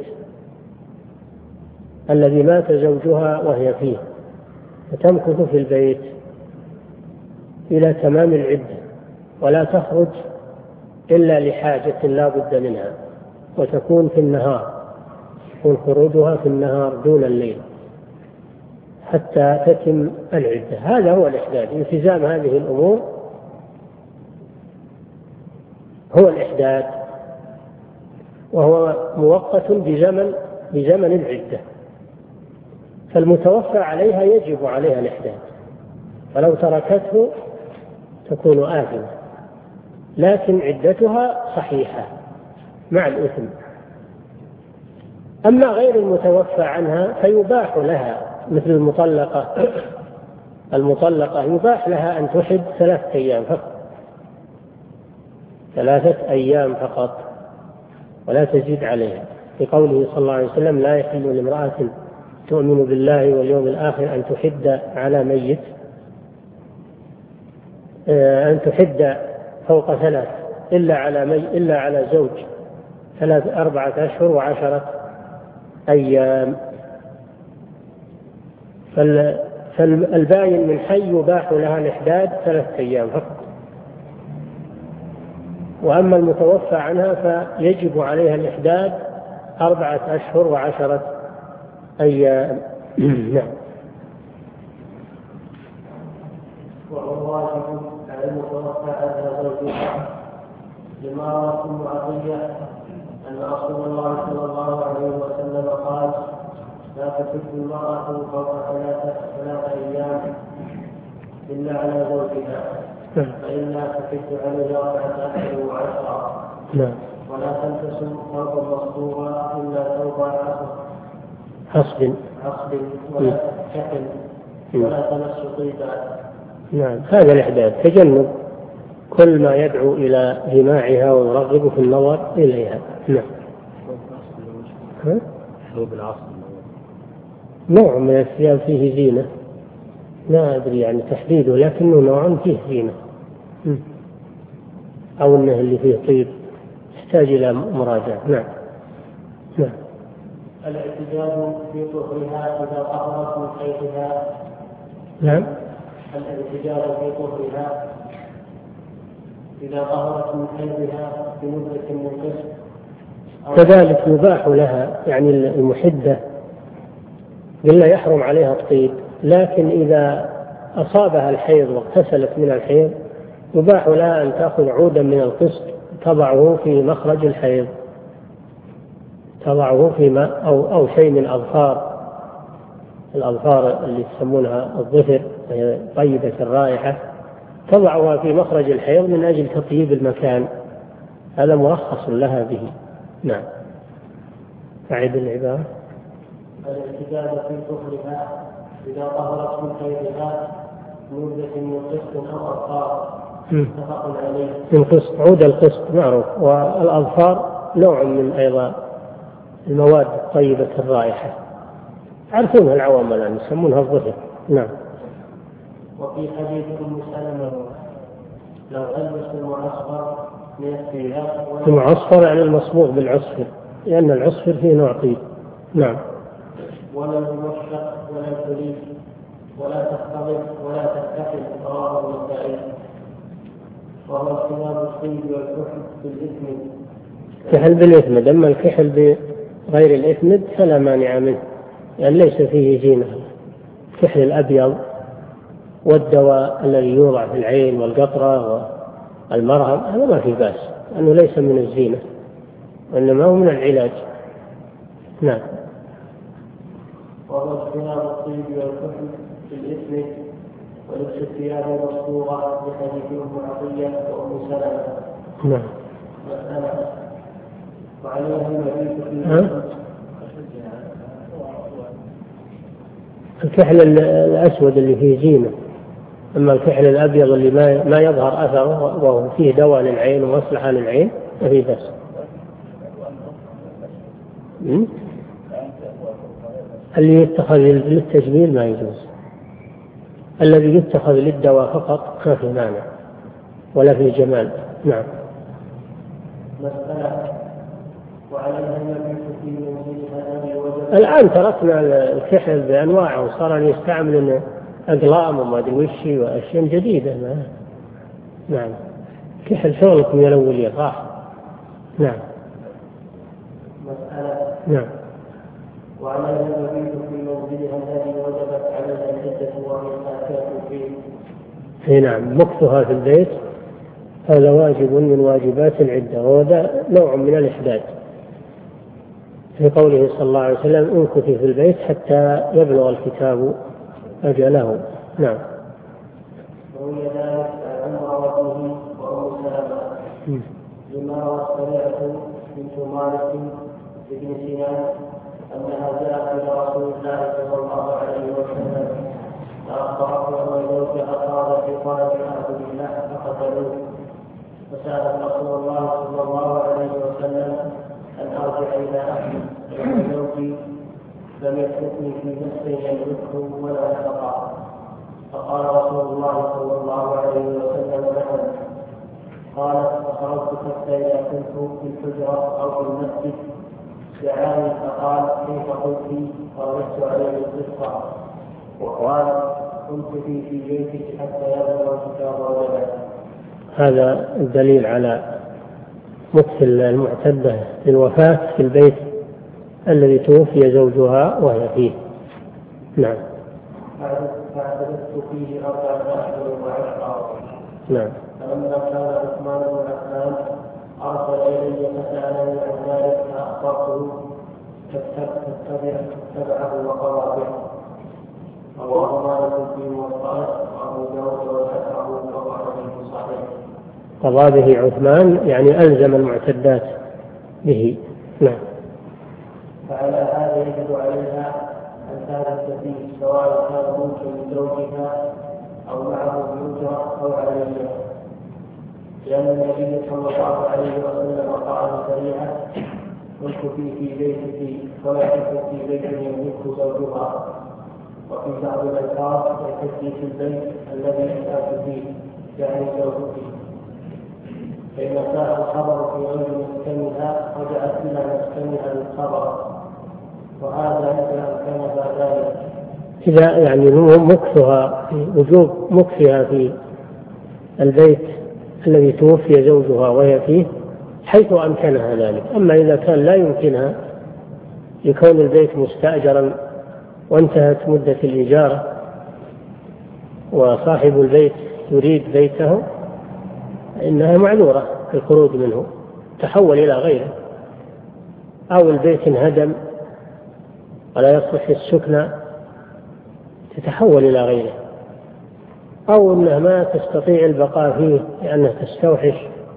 الذي مات زوجها وهي فيه، فتمكث في البيت إلى تمام العدة ولا تخرج إلا لحاجة لا بد منها، وتكون في النهار، يكون خروجها في النهار دون الليل حتى تتم العدة. هذا هو الإحداد، التزام هذه الأمور هو الإحداد، وهو مؤقت بزمن العدة، فالمتوفى عليها يجب عليها الإحداد، فلو تركته تكون آثمة، لكن عدتها صحيحة مع الإثم. أما غير المتوفى عنها فيباح لها، مثل المطلقة يباح لها أن تحد 3 أيام فقط، 3 أيام فقط ولا تزيد عليها، لقوله صلى الله عليه وسلم: لا يحل لامرأة تؤمن بالله واليوم الآخر أن تحد على ميت، أن تحد فوق 3 إلا على زوج 4 أشهر و10 أيام. فالباين من حي يباح لها الإحداد 3 أيام فقط، وأما المتوفى عنها فيجب عليها الإحداد 4 أشهر و10 أيام. نعم. وهو واجب على المتوفى عنها زوجها لما روى ابن عطية أن رسول الله صلى الله عليه وسلم قال: لا تحد المرأة فوق 3 أيام إلا على زوجها، فإنها تحد عليه 4 أشهر و10، ولا تلبس ثوبا مصبوغا إلا ثوب حصب ولا كحل ولا تمس طيبا. نعم. هذا الإحداث تجنب كل ما يدعو إلى جماعها ويرغب في النظر إليها. نعم. نوع من الثياب فيه زينة، لا أدري يعني تحديده، لكنه نوع فيه زينة، أو أنه اللي فيه طيب يحتاج إلى مراجعة. نعم. نعم. الاحتجاج في طهرها إذا طهرت من حيثها. نعم. الاحتجاج في طهرها إذا طهرت من حيثها بمدة منقصة كذلك يباح لها، يعني المحدة قلنا يحرم عليها الطيب، لكن إذا أصابها الحيض واغتسلت من الحيض يباح لها أن تأخذ عودا من القسط تضعه في مخرج الحيض، تضعه في ماء أو شيء من الأظفار اللي يسمونها الظفر طيبة الرائحة، تضعها في مخرج الحيض من أجل تطيب المكان، هذا مرخص لها به. نعم. أعيد العبارة. الاحتجاج في طهرها إذا طهرت من حيضها مدة من قسط أو أظفار متفق عليه. من قسط، عود القسط معروف، والأظفار نوع من أيضا المواد الطيبة الرائحة، عرفونها العوام الآن يسمونها الظفر. نعم. وفي حديث أم سلمة لو ألبس المعصفر من الثياب. المعصفر يعني المصبوغ بالعصفر، لأن العصفر فيه نوع طيب. نعم. ولا يمشق ولا تليف ولا تختلط ولا تكتحل، رواه النسائي. وهو اجتناب الطيب والكحل بالإثم. كحل بالإثم، أما الكحل بغير الإثم فلا مانع منه، يعني ليس فيه زينة. الكحل الأبيض والدواء الذي يوضع في العين والقطرة والمرهم هذا ما في بأس، لأنه ليس من الزينة وإنما هو من العلاج. نعم. وهو اجتناب الطيب والكحل بالإثم ولبس الثياب المصبوغة بحديث أم عطية وأم سلمة. نعم. وعليها المبيت في الكحل الأسود اللي فيه زينة، أما الكحل الأبيض اللي ما يظهر أثره وهو فيه دواء للعين ومصلحة للعين ما فيه بأس. اللي يتخذ للتجميل ما يجوز، الذي يتخذ للدواء فقط ما في مانع ولا في جمال. نعم. الآن تركنا الكحل بأنواعه وصار يستعمل أقلام وما أدري وش وأشياء جديدة. نعم. كحل شغلك من الأولية راح. نعم. نعم. وعليها المبيت في منزلها الذي وجبت عليها العدة وهي ساكنة فيه. نعم. مكثها في البيت هذا واجب من واجبات العدة، وهذا نوع من الإحداث في قوله صلى الله عليه وسلم: امكثي في البيت حتى يبلغ الكتاب أجله. نعم. وهي ذلك عمر وابنه وأم سلمة لما وصلته بنت مالك بن سنان أنها جاءت إلى رسول الله صلى الله عليه وسلم فأخبرته أن زوجها قال في طلب عبد الله فقتلوه، فسألت رسول الله صلى الله عليه وسلم أن أرجع إلى أهلي وأن زوجي لم يتركني في نفسي يملكه ولا نفقه. فقال رسول الله صلى الله عليه وسلم: نعم. قالت: فخرجت حتى إذا كنت في الحجرة أو في المسجد دعاني فقال: كيف قلت؟ فرجت عليه القصة وقال: وامكثي في بيتك حتى يبلغ الكتاب وجبه. هذا الدليل على مكث المعتدة للوفاة في البيت الذي توفي زوجها وهي فيه. نعم. فاعتدت فيه 4 أشهر وعشرة. نعم. فلما كان عثمان بن عفان أرسل إلي فسألني عن ذلك فأخبرته فاتبعه وقضى به. رواه مالك في موطئه وأبو داود وذكره في صحيح. قضى به عثمان يعني ألزم المعتدات به. نعم. فعلى هذا يجب عليها أن تعرف فيه سواء كان ممكن لزوجها أو معه بأجرة أو عليه، لأن النبي صلى الله عليه وسلم قال سريعا: امكثي في بيتك ولا تكن في بيت يملك زوجها. وفي بعض الألفاظ امكثي في البيت الذي أتاك فيه يعني زوجك، فإن كان الخبر في غير مسكنها رجعت إلى مسكنها للخبر، وهذا إذا كان ذلك. إذا يعني مكثها وجوب مكثها في البيت الذي توفي زوجها وهي فيه حيث أمكنها ذلك. أما إذا كان لا يمكنها لكون البيت مستأجرا وانتهت مدة الإجارة وصاحب البيت يريد بيته إنها معذورة في الخروج منه، تحول إلى غيره، أو البيت انهدم ولا يصلح السكنى تتحول إلى غيره، أو أنها ما تستطيع البقاء فيه لأنها تستوحش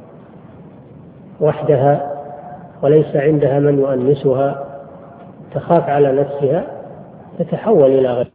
وحدها وليس عندها من يؤنسها، تخاف على نفسها، تتحول إلى غيره.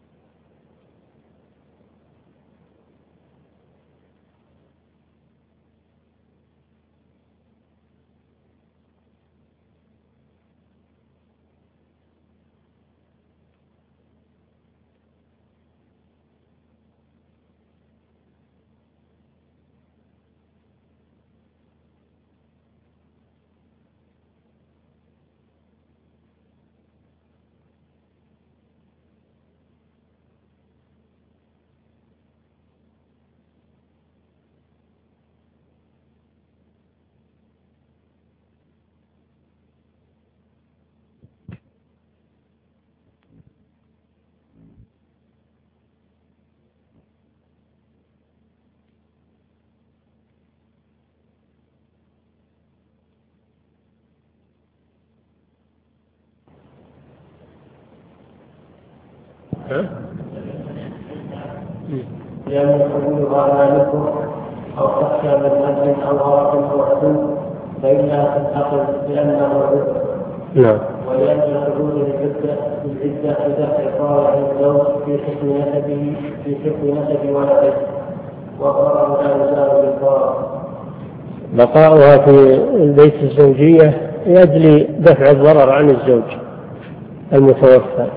لأن حدودها لا يكون أو تخشى من أجل أو غرق أو عدو فإنها تنتقل لأنه عدو. نعم. ولأن الحدود بالعدة بدفع طالع الزوج في حكم نسب ولده، والضرر لا يزال بالضرر. بقاؤها في البيت الزوجية لأجل دفع الضرر عن الزوج المتوفى،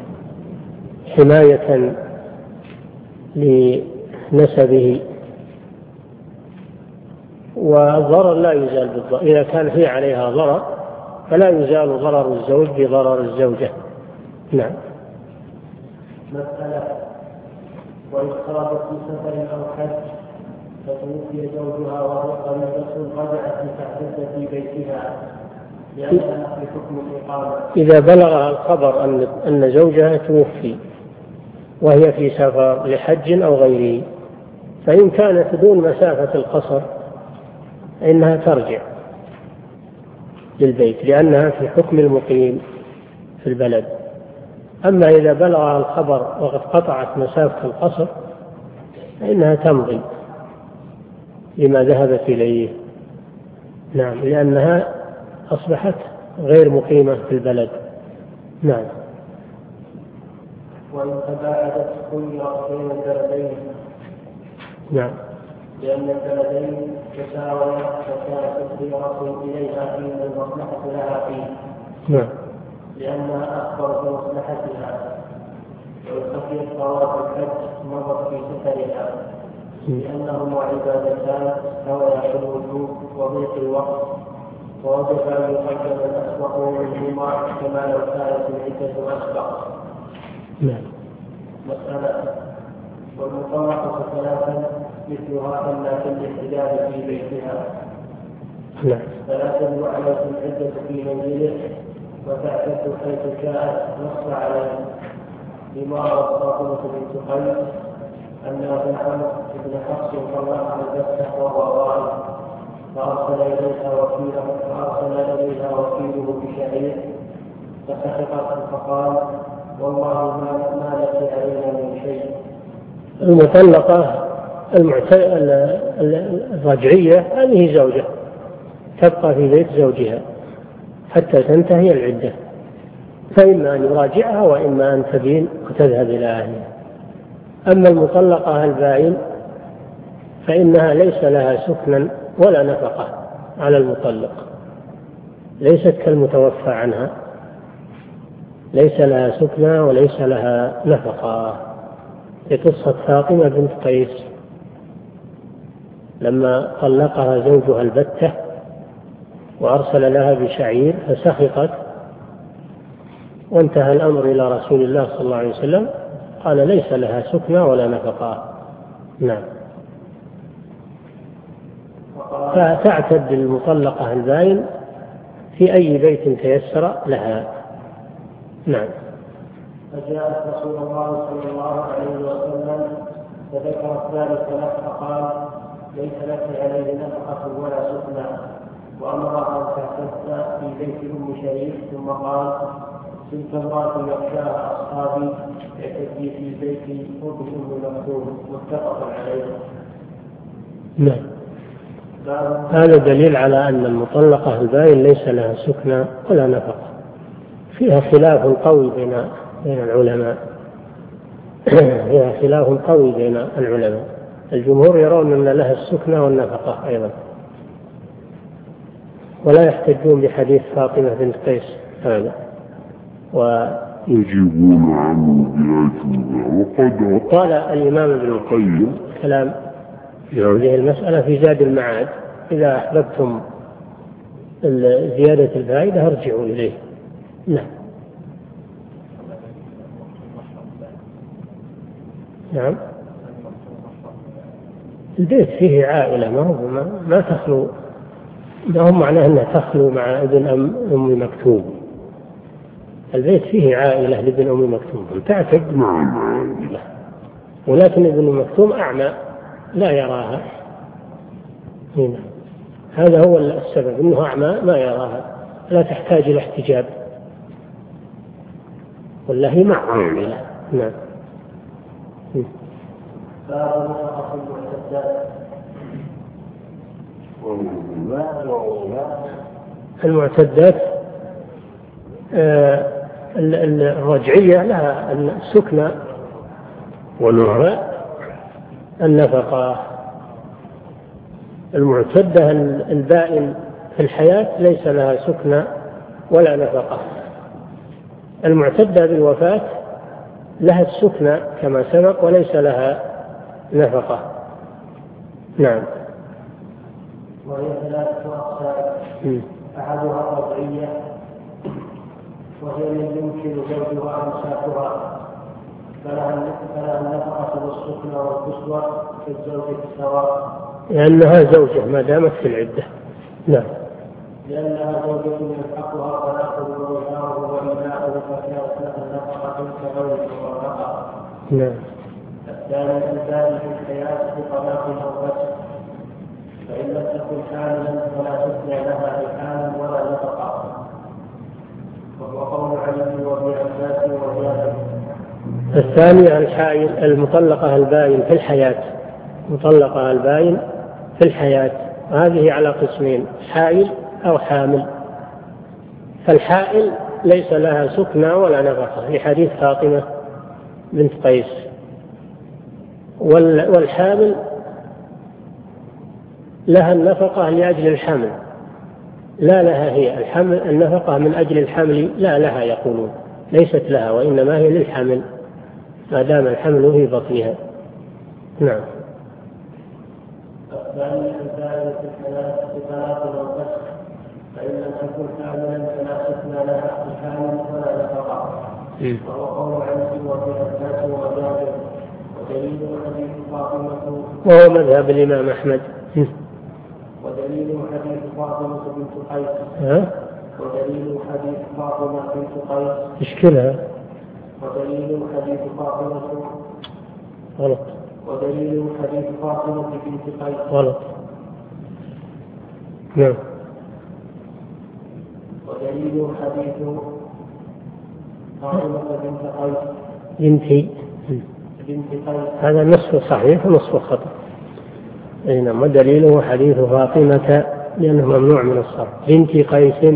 حماية لنسبه، والضرر لا يزال بالضرر. إذا كان هي عليها ضرر فلا يزال ضرر الزوج بضرر الزوجة. نعم. مسألة: وإن خرجت في سفر أو حج فتوفي زوجها وهو قريبة رجعت لتعتد في بيتها لأنها في حكم الإقامة. إذا بلغها الخبر أن زوجها توفي وهي في سفر لحج أو غيره، فإن كانت دون مسافة القصر إنها ترجع للبيت لأنها في حكم المقيم في البلد. أما إذا بلغها الخبر وقد قطعت مسافة القصر فإنها تمضي لما ذهبت إليه. نعم، لأنها أصبحت غير مقيمة في البلد. نعم. وإن تباعدت خيرت بين البلدين. نعم. لأن البلدين تساويا فكانت الخيرة إليها حين المصلحة لها فيه. نعم. لأنها أكبر في مصلحتها. وإن خفيت طواف الحج مضت في سفرها لأنهما عبادتان استويا في الوجوب وضيق الوقت، ووجب أن يقدم الأسبق منهما كما لو كانت العدة أسبق. نعم. مسألة: والمطلقة ثلاثا مثلها إلا في الاحتجاب في بيتها. نعم. فلا تجب عليه العدة في منزله وتعتد حيث شاءت نص عليه، لما روى فاطمة بنت قيس أن ابن عمرو بن حفص طلقها البتة وهو غائب، فأرسل إليها وكيله بشعير فسخطت فقال: والله ما لك علينا من شيء. المطلقة الرجعية هذه زوجة تبقى في بيت زوجها حتى تنتهي العدة، فإما أن يراجعها وإما أن تبين وتذهب إلى أهلها. أما المطلقة البائن فإنها ليس لها سكنا ولا نفقة على المطلق، ليست كالمتوفى عنها، ليس لها سكنى وليس لها نفقة. لقصة فاطمة بنت قيس لما طلقها زوجها البتة وأرسل لها بشعير فسخطت، وانتهى الأمر إلى رسول الله صلى الله عليه وسلم قال: ليس لها سكنى ولا نفقة. نعم. فتعتد المطلقة البائن في أي بيت تيسر لها. نعم. فجاءت رسول الله صلى الله عليه وسلم فذكرت ذلك له فقال: ليس لك عليه نفقة ولا سكنى، وأمرها أن تعتد في بيت أم شريك، ثم قال: تلك امرأة يخشاها أصحابي تعتدي في بيت أم مكتوم، متفق عليه. نعم. هذا دليل على أن المطلقة البائن ليس لها سكنى ولا نفقة. فيها خلاف قوي بين العلماء فيها خلاف قوي بين العلماء. الجمهور يرون أن لها السكنى والنفقة أيضا، ولا يحتجون بحديث فاطمة بنت قيس هذا، ويجيبون عنه بأجوبة. وقد قال الإمام ابن القيم كلام في هذه المسألة في زاد المعاد: إذا أحببتم زيادة الفائدة ارجعوا إليه. نعم. نعم. البيت فيه عائلة، ما تخلو، ما هو معناه أنها تخلو مع ابن أم مكتوم. البيت فيه عائلة لابن أم مكتوم تعتد مع عائلة، ولكن ابن مكتوم أعمى لا يراها. هنا هذا هو السبب، أنه أعمى ما يراها، لا تحتاج إلى احتجاب، والله مع عائلة. نعم. المعتدات الرجعية لها السكنى ولها النفقة. المعتدة البائن في الحياة ليس لها سكنى ولا نفقة. المعتدة بالوفاة لها السكنى كما سبق وليس لها نفقة. نعم. وهي ثلاثة أقسام: أحدها رجعية، وهي من يمكن زوجها إمساكها، فلها النفقة والسكنى والكسوة في الزوجة سواء، لأنها زوجة ما دامت في العدة. نعم. لأنها زوجة يلحقها فنأخذ وجهه وإناءه فكانت لها النفقة كغير المطلقة. نعم. الثاني البائن في الحياة بطلاق أو فسخ، فإن لم تكن حاملا فلا تثنى لها بحامل ولا نفقة، وهو قول علي وابن عباس وجابر. الثاني الحائل المطلقة البائن في الحياة، مطلقة البائن في الحياة، هذه على قسمين: حائل أو حامل. فالحائل ليس لها سكنى ولا نفقة لحديث فاطمة بنت قيس، والحامل لها النفقة لأجل الحمل، لا لها هي الحمل النفقة من أجل الحمل لا لها، يقولون ليست لها وإنما هي للحمل ما دام الحمل في بطنها. نعم. الثاني البائن في الحياة بطلاق أو فسخ، فإن لم تكن حاملا فلا سكنى لها بحامل ولا نفقة، وهو قول علي وابن عباس وجابر. ودليل حديث فاطمة وهو مذهب الإمام أحمد. ودليل حديث فاطمة بنت قيس. ودليل حديث فاطمة بنت قيس. إشكلها. ودليل حديث فاطمة غلط. ودليل حديث فاطمة بنت قيس. غلط. نعم. ودليل حديث فاطمة بنت قيس. بنت قيس. هذا نصف صحيح ونصف خطأ. نعم. ودليله حديث فاطمة لأنه ممنوع من الصرف. بنت قيس.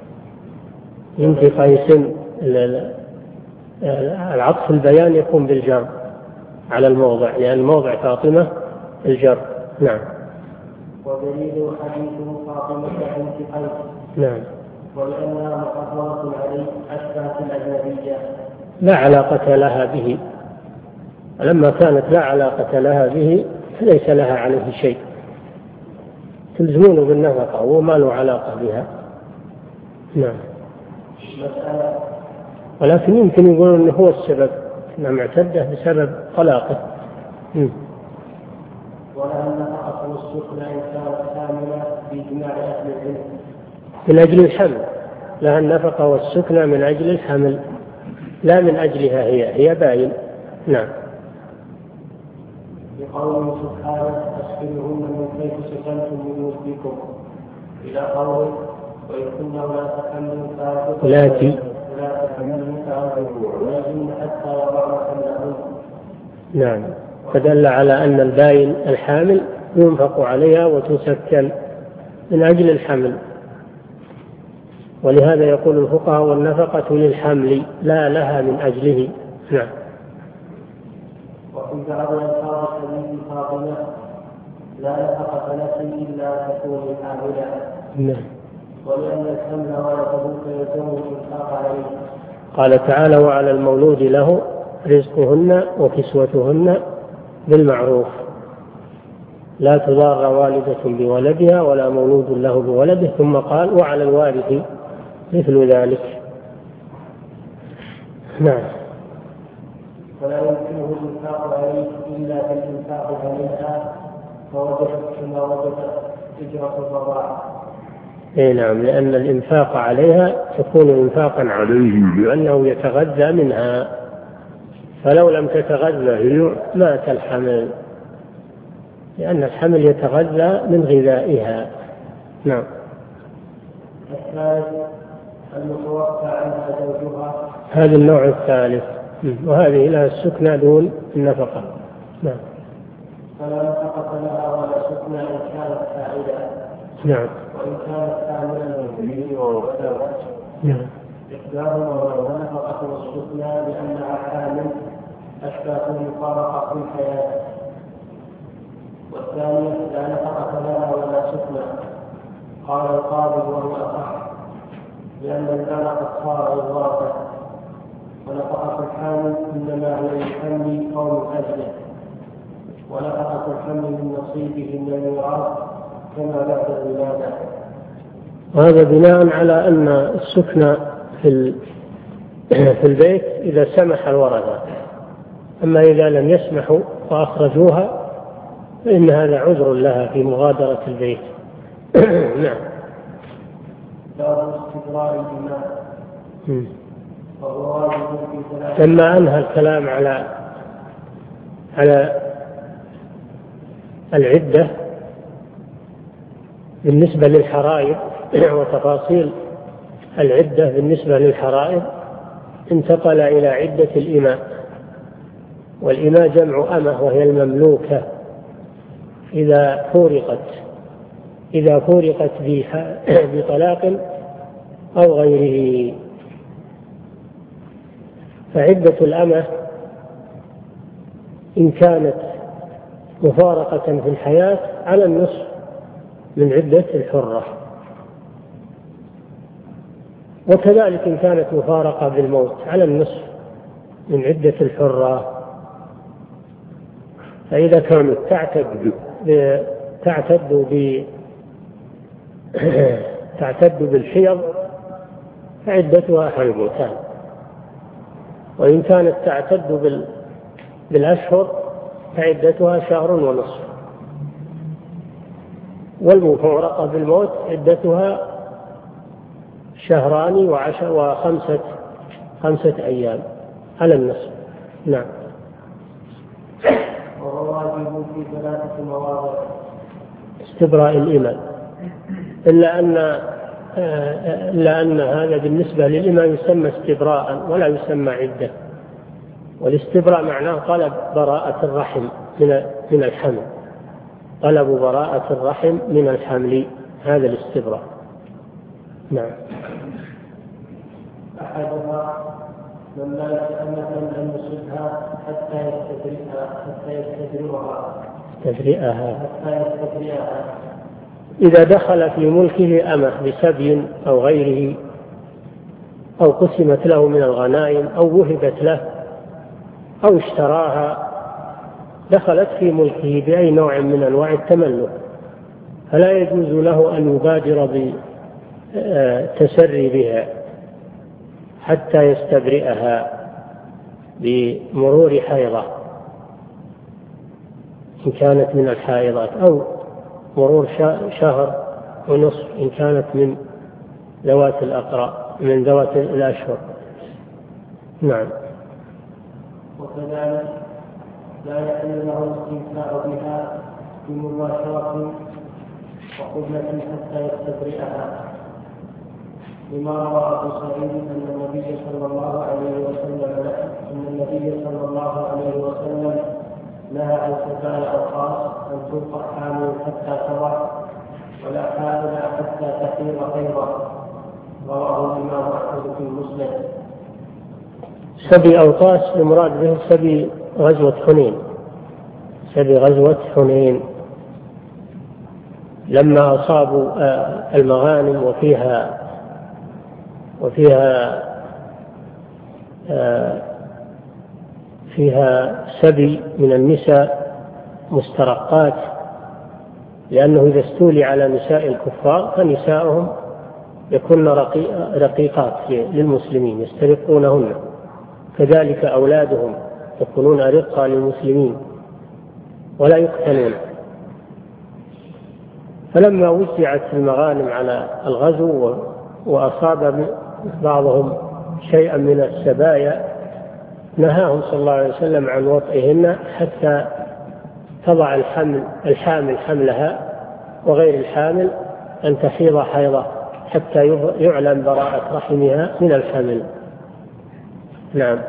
العطف البيان يكون بالجر على الموضع لأن موضع فاطمة الجر. نعم. ودليل حديث فاطمة بنت قيس. نعم. ولأنها محرمة عليه أشبه الأجنبية لا علاقة لها به، ولما كانت لا علاقة لها به فليس لها عليه شيء، تلزمونه بالنفقة وما له علاقة بها. نعم. ولكن يمكن يقولون أنه هو السبب، أنها معتدة بسبب طلاقه. ولها النفقة والسكنى إن كانت كاملة بإجماع أهل العلم. من أجل الحمل، لها النفقة والسكنى من أجل الحمل لا من أجلها هي باين. نعم. بقوله سبحانه أسكنهن من حيث سكنتم من وجدكم إلى قوله وإن كنا لا تحملوا لاتي ولكن حتى يضعن حملهن. نعم. فدل على أن الباين الحامل ينفق عليها وتسكن من أجل الحمل، ولهذا يقول الفقهاء والنفقة للحمل لا لها من أجله. نعم. وفي بعض ألفاظ حديث فاطمة لا نفقة نفسي إلا تكون حاملا. نعم. ولأن الحمل ولده فيلزم الإنفاق عليه. قال تعالى وعلى المولود له رزقهن وكسوتهن بالمعروف لا تضار والدة بولدها ولا مولود له بولده، ثم قال وعلى الوارث مثل ذلك. نعم. ولا يمكنه الإنفاق عليه إلا بالإنفاق عليها فوجبت كما وجبت إجرة الرضاعة. نعم، لأن الإنفاق عليها يكون إنفاقا عليه لأنه يتغذى منها، فلو لم تتغذى هي مات الحمل، لأن الحمل يتغذى من غذائها. نعم. الثالث المتوفى عنها زوجها. هذا النوع الثالث، وهذه لها السكنى دون النفقة. نعم. فلا نفقة لها ولا سكنى إن كانت فاعلة. نعم. وإن كانت كاملا نعم. إحداهما ونفقة والسكنى لأنها حامل أشبه المفارقة في الحياة. والثانية لا نفقة لها ولا سكنى. قال القاضي وهو أصح لأن المال قد صار الوارث، ونفقة الحامل إنما هي للحمل أو من أجله، ونفقة الحمل من نصيبه من الميراث كما بعد الولادة. وهذا بناء على أن السكنى في البيت إذا سمح الورثة، أما إذا لم يسمحوا وأخرجوها فإن هذا عذر لها في مغادرة البيت. نعم. باب استدراء الإماء وهو واجب في ثلاث. لما أنهى الكلام على العدة بالنسبة للحرائر وتفاصيل العدة بالنسبة للحرائر، انتقل إلى عدة الإماء. والإماء جمع أمة وهي المملوكة إذا فورقت بطلاق أو غيره. فعدة الأمة إن كانت مفارقة في الحياة على النصف من عدة الحرة، وكذلك إن كانت مفارقة بالموت على النصف من عدة الحرة. فإذا كانت تعتد بالحيض فعدتها حيضتان، وإن كانت تعتد بالأشهر فعدتها 1.5 شهر، والمفارقة بالموت عدتها 2 و5 أيام على النصف. نعم. وهو واجب في 3 مواضع: استبراء الإمام، إلا أن هذا بالنسبة للإمام يسمى استبراء ولا يسمى عدة. والاستبراء معناه طلب براءة الرحم من الحمل، طلب براءة الرحم من الحمل، هذا الاستبراء. نعم. أحدها من لا يتأمل أن يصبها حتى يستبرئها. إذا دخل في ملكه أمة بسبي أو غيره، أو قسمت له من الغنائم أو وهبت له أو اشتراها، دخلت في ملكه بأي نوع من أنواع التملك، فلا يجوز له أن يبادر بالتسري بها حتى يستبرئها بمرور حيضة إن كانت من الحائضات، أو مرور 1.5 شهر إن كانت من ذوات الأقراء، من ذوات الأشهر. نعم. وكذلك لا يحل له الاستمتاع بها بمباشرة وقبلة حتى يستبرئها، لما روى أبو سعيد أن النبي صلى الله عليه وسلم نهى عن سبايا الأوقاص أن تلقى حامل حتى تضع، ولا حامل حتى تحيض حيضا. رواه الإمام أحمد في المسند. سبي أوقاص المراد به سبي غزوة حنين، لما أصابوا المغانم فيها سبي من النساء مسترقات، لأنه إذا استولي على نساء الكفار فنساءهم يكون رقيقات للمسلمين يسترقونهن، كذلك أولادهم يكونون رقة للمسلمين ولا يقتلون. فلما وزعت المغانم على الغزو وأصاب بعضهم شيئا من السبايا، نهاهم صلى الله عليه وسلم عن وطئهن حتى تضع الحامل حملها، وغير الحامل أن تحيض حيضة حتى يعلم براءة رحمها من الحمل. نعم.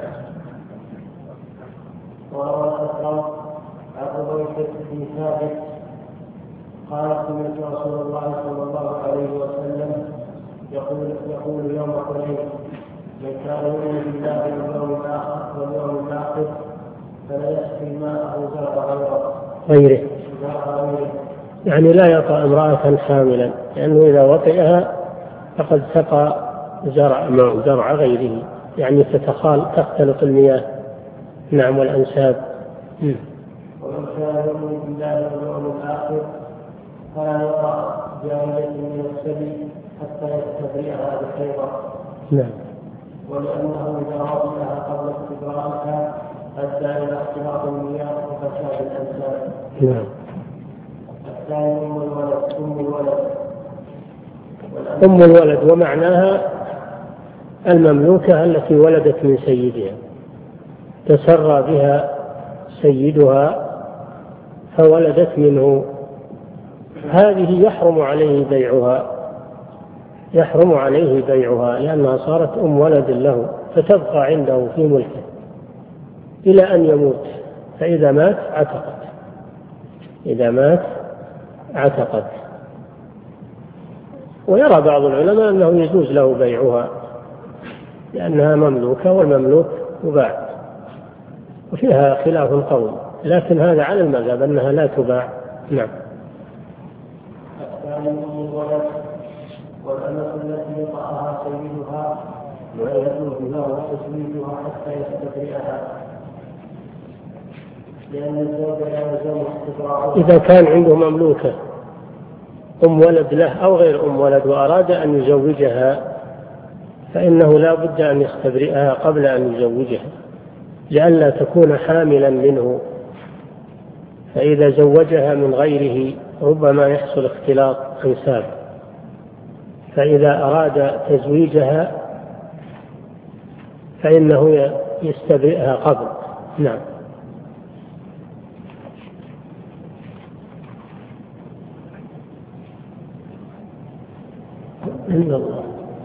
وروى الأسرم عن عبيدة بن ثابت قال: سمعت رسول الله صلى الله عليه وسلم يقول يوم حنين: من كان يؤمن بالله واليوم الآخر فلا يسقي ماءه زرع غيره. يعني لا يطأ امرأة حاملا، لأنه إذا وطئها فقد سقى زرع غيره، يعني تختلط المياه. نعم. والأنساب. ومن كان يؤمن بالله واليوم الآخر فلا يطأ جارية من السبي حتى يستبرئها بحيضة. نعم. ولأنه إذا وطئها قبل استبراءها أدى إلى اختلاط المياه وفساد الأنساب. نعم. الثاني أم الولد، ومعناها المملوكة التي ولدت من سيدها، تسرى بها سيدها فولدت منه، هذه يحرم عليه بيعها لأنها صارت أم ولد له، فتبقى عنده في ملكه إلى أن يموت، فإذا مات عتقت. ويرى بعض العلماء أنه يجوز له بيعها لأنها مملوكة، والمملوك يباع، وفيها خلاف قوي، لكن هذا على المذهب أنها لا تباع. نعم. الثاني أم الولد، والأمة التي يطأها سيدها ويجوز له تزويجها حتى يستبرئها، لأن الزوج لا يلزم استبراءها. إذا كان عنده مملوكة أم ولد له أو غير أم ولد وأراد أن يزوجها، فإنه لا بد أن يستبرئها قبل أن يزوجها، لئلا تكون حاملا منه فإذا زوجها من غيره ربما يحصل اختلاط أنساب، فإذا أراد تزويجها فإنه يستبرئها قبل. نعم. إن الله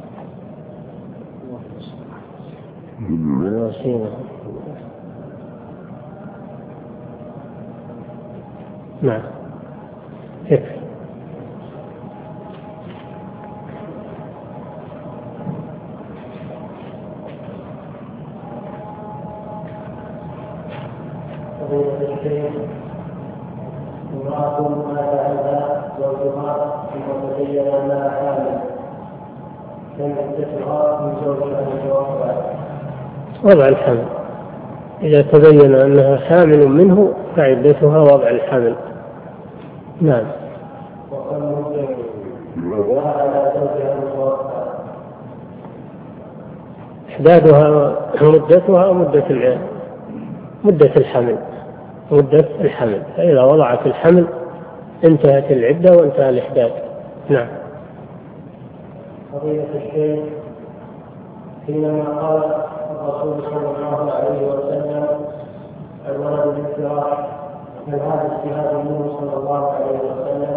نعم. يكفي. امرأة مات عنها زوجها ثم تبين أنها حامل، كم عدتها من زوجها المتوفى؟ وضع الحمل، إذا تبين أنها حامل منه فعدتها وضع الحمل. نعم. وكم مدتها على زوجها المتوفى؟ إحدادها مدتها مدة الحمل، مدة الحمل، فإذا وضعت الحمل انتهت العدة وانتهى الإحداد. نعم. فضيلة الشيخ، حينما قال الرسول صلى الله عليه وسلم الولد للفراش، هل هذا اجتهاد منه صلى الله عليه وسلم؟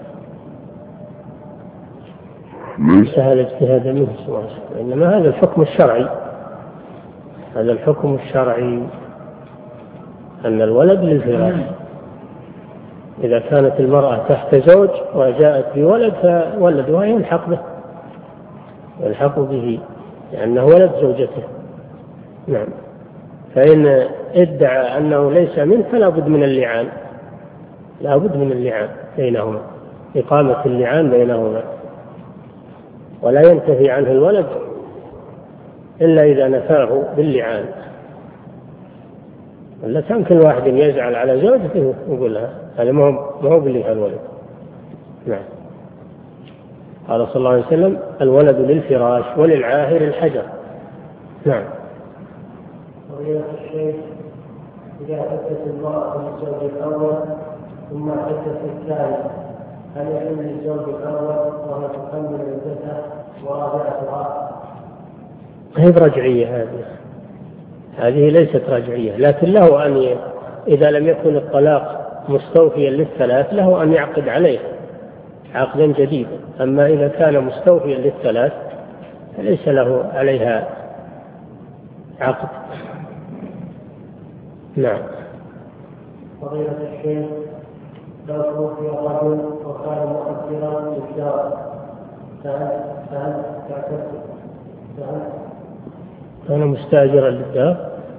ليس هذا اجتهاد منه صلى الله عليه وسلم، إنما هذا الحكم الشرعي. هذا الحكم الشرعي أن الولد للفراش. إذا كانت المرأة تحت زوج وجاءت بولد فولدها يلحق به لأنه ولد زوجته. نعم. فإن ادعى أنه ليس منه فلا بد من اللعان، لا بد من اللعان بينهما، إقامة اللعان بينهما، ولا ينتهي عنه الولد إلا إذا نفاه باللعان. ولا كان كل واحد يزعل على زوجته يقول لها هذا ما هو بلي الولد. نعم. قال صلى الله عليه وسلم الولد للفراش وللعاهر الحجر. نعم. فضيلة الشيخ، إذا عدت المرأة للزوج الأول ثم عدت الثاني، هل يحل للزوج الأول وهي تكمل عدتها ورابعتها؟ هي رجعية، هذه ليست رجعية، لكن له أن إذا لم يكن الطلاق مستوفيا للثلاث له أن يعقد عليه عقدا جديدا. أما إذا كان مستوفيا للثلاث فليس له عليها عقد. نعم. فضيلة الشيخ، لو توفي الرجل وكان مؤثرا للدار فهل تعتد؟ كان مستأجرا للدار.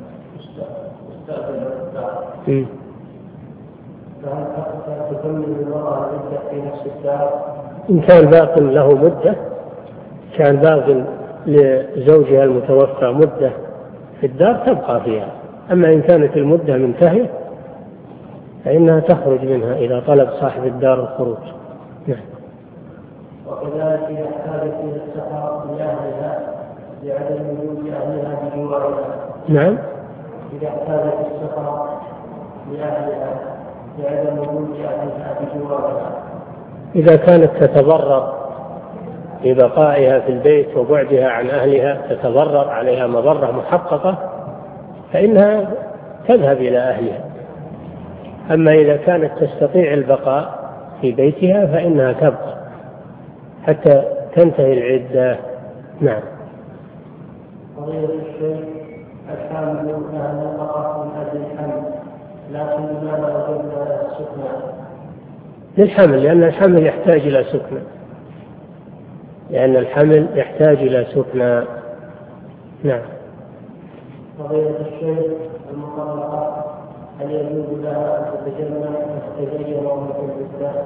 فهل تكمل المرأة العدة في نفس الدار؟ إن كان باق له مدة، كان باق لزوجها المتوفى مدة في الدار تبقى فيها. أما إن كانت المدة منتهية فإنها تخرج منها إذا طلب صاحب الدار الخروج. نعم. وكذلك إذا احتاجت إلى السفر لأهلها لعدم وجود أهلها بجوارها. نعم. إذا احتاجت السفر لأهلها لعدم وجود أهلها بجوارها. إذا كانت تتضرر ببقائها في البيت وبعدها عن أهلها، تتضرر عليها مضرة محققة، فإنها تذهب إلى أهلها. أما إذا كانت تستطيع البقاء في بيتها فإنها تبقى حتى تنتهي العدة. نعم. فضيلة الشيخ، الحامل لها نفقة من أجل الحمل، لكن لماذا وجدنا لها السكنى؟ للحمل، لأن الحمل يحتاج إلى سكنى، لأن الحمل يحتاج إلى سكنى. نعم. فضيلة الشيخ، المطلقة هل يجوز لها أن تتزين وهي في العدة؟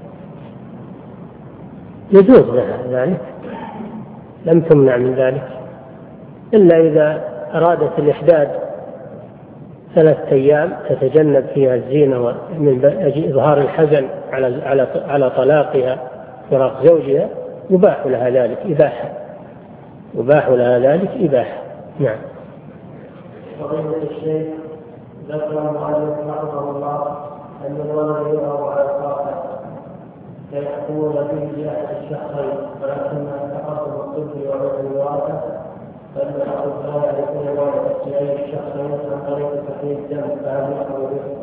يجوز لها ذلك، لم تمنع من ذلك، إلا إذا أرادت الإحداد 3 أيام تتجنب فيها الزينة من إظهار الحزن على طلاقها فراق زوجها، يباح لها ذلك إباحة، يباح لها ذلك إباحة. نعم. فضيلة الشيخ، ذكر المؤلف رحمه الله أن الولد يرى على القاطع فيحكمون به لأحد الشخصين، ولكن مع التقدم الطبي وعلم الوراثة فإن الأطباء يعرفون الولد لأي الشخصين عن طريق تحليل الدم فهل يحكم به؟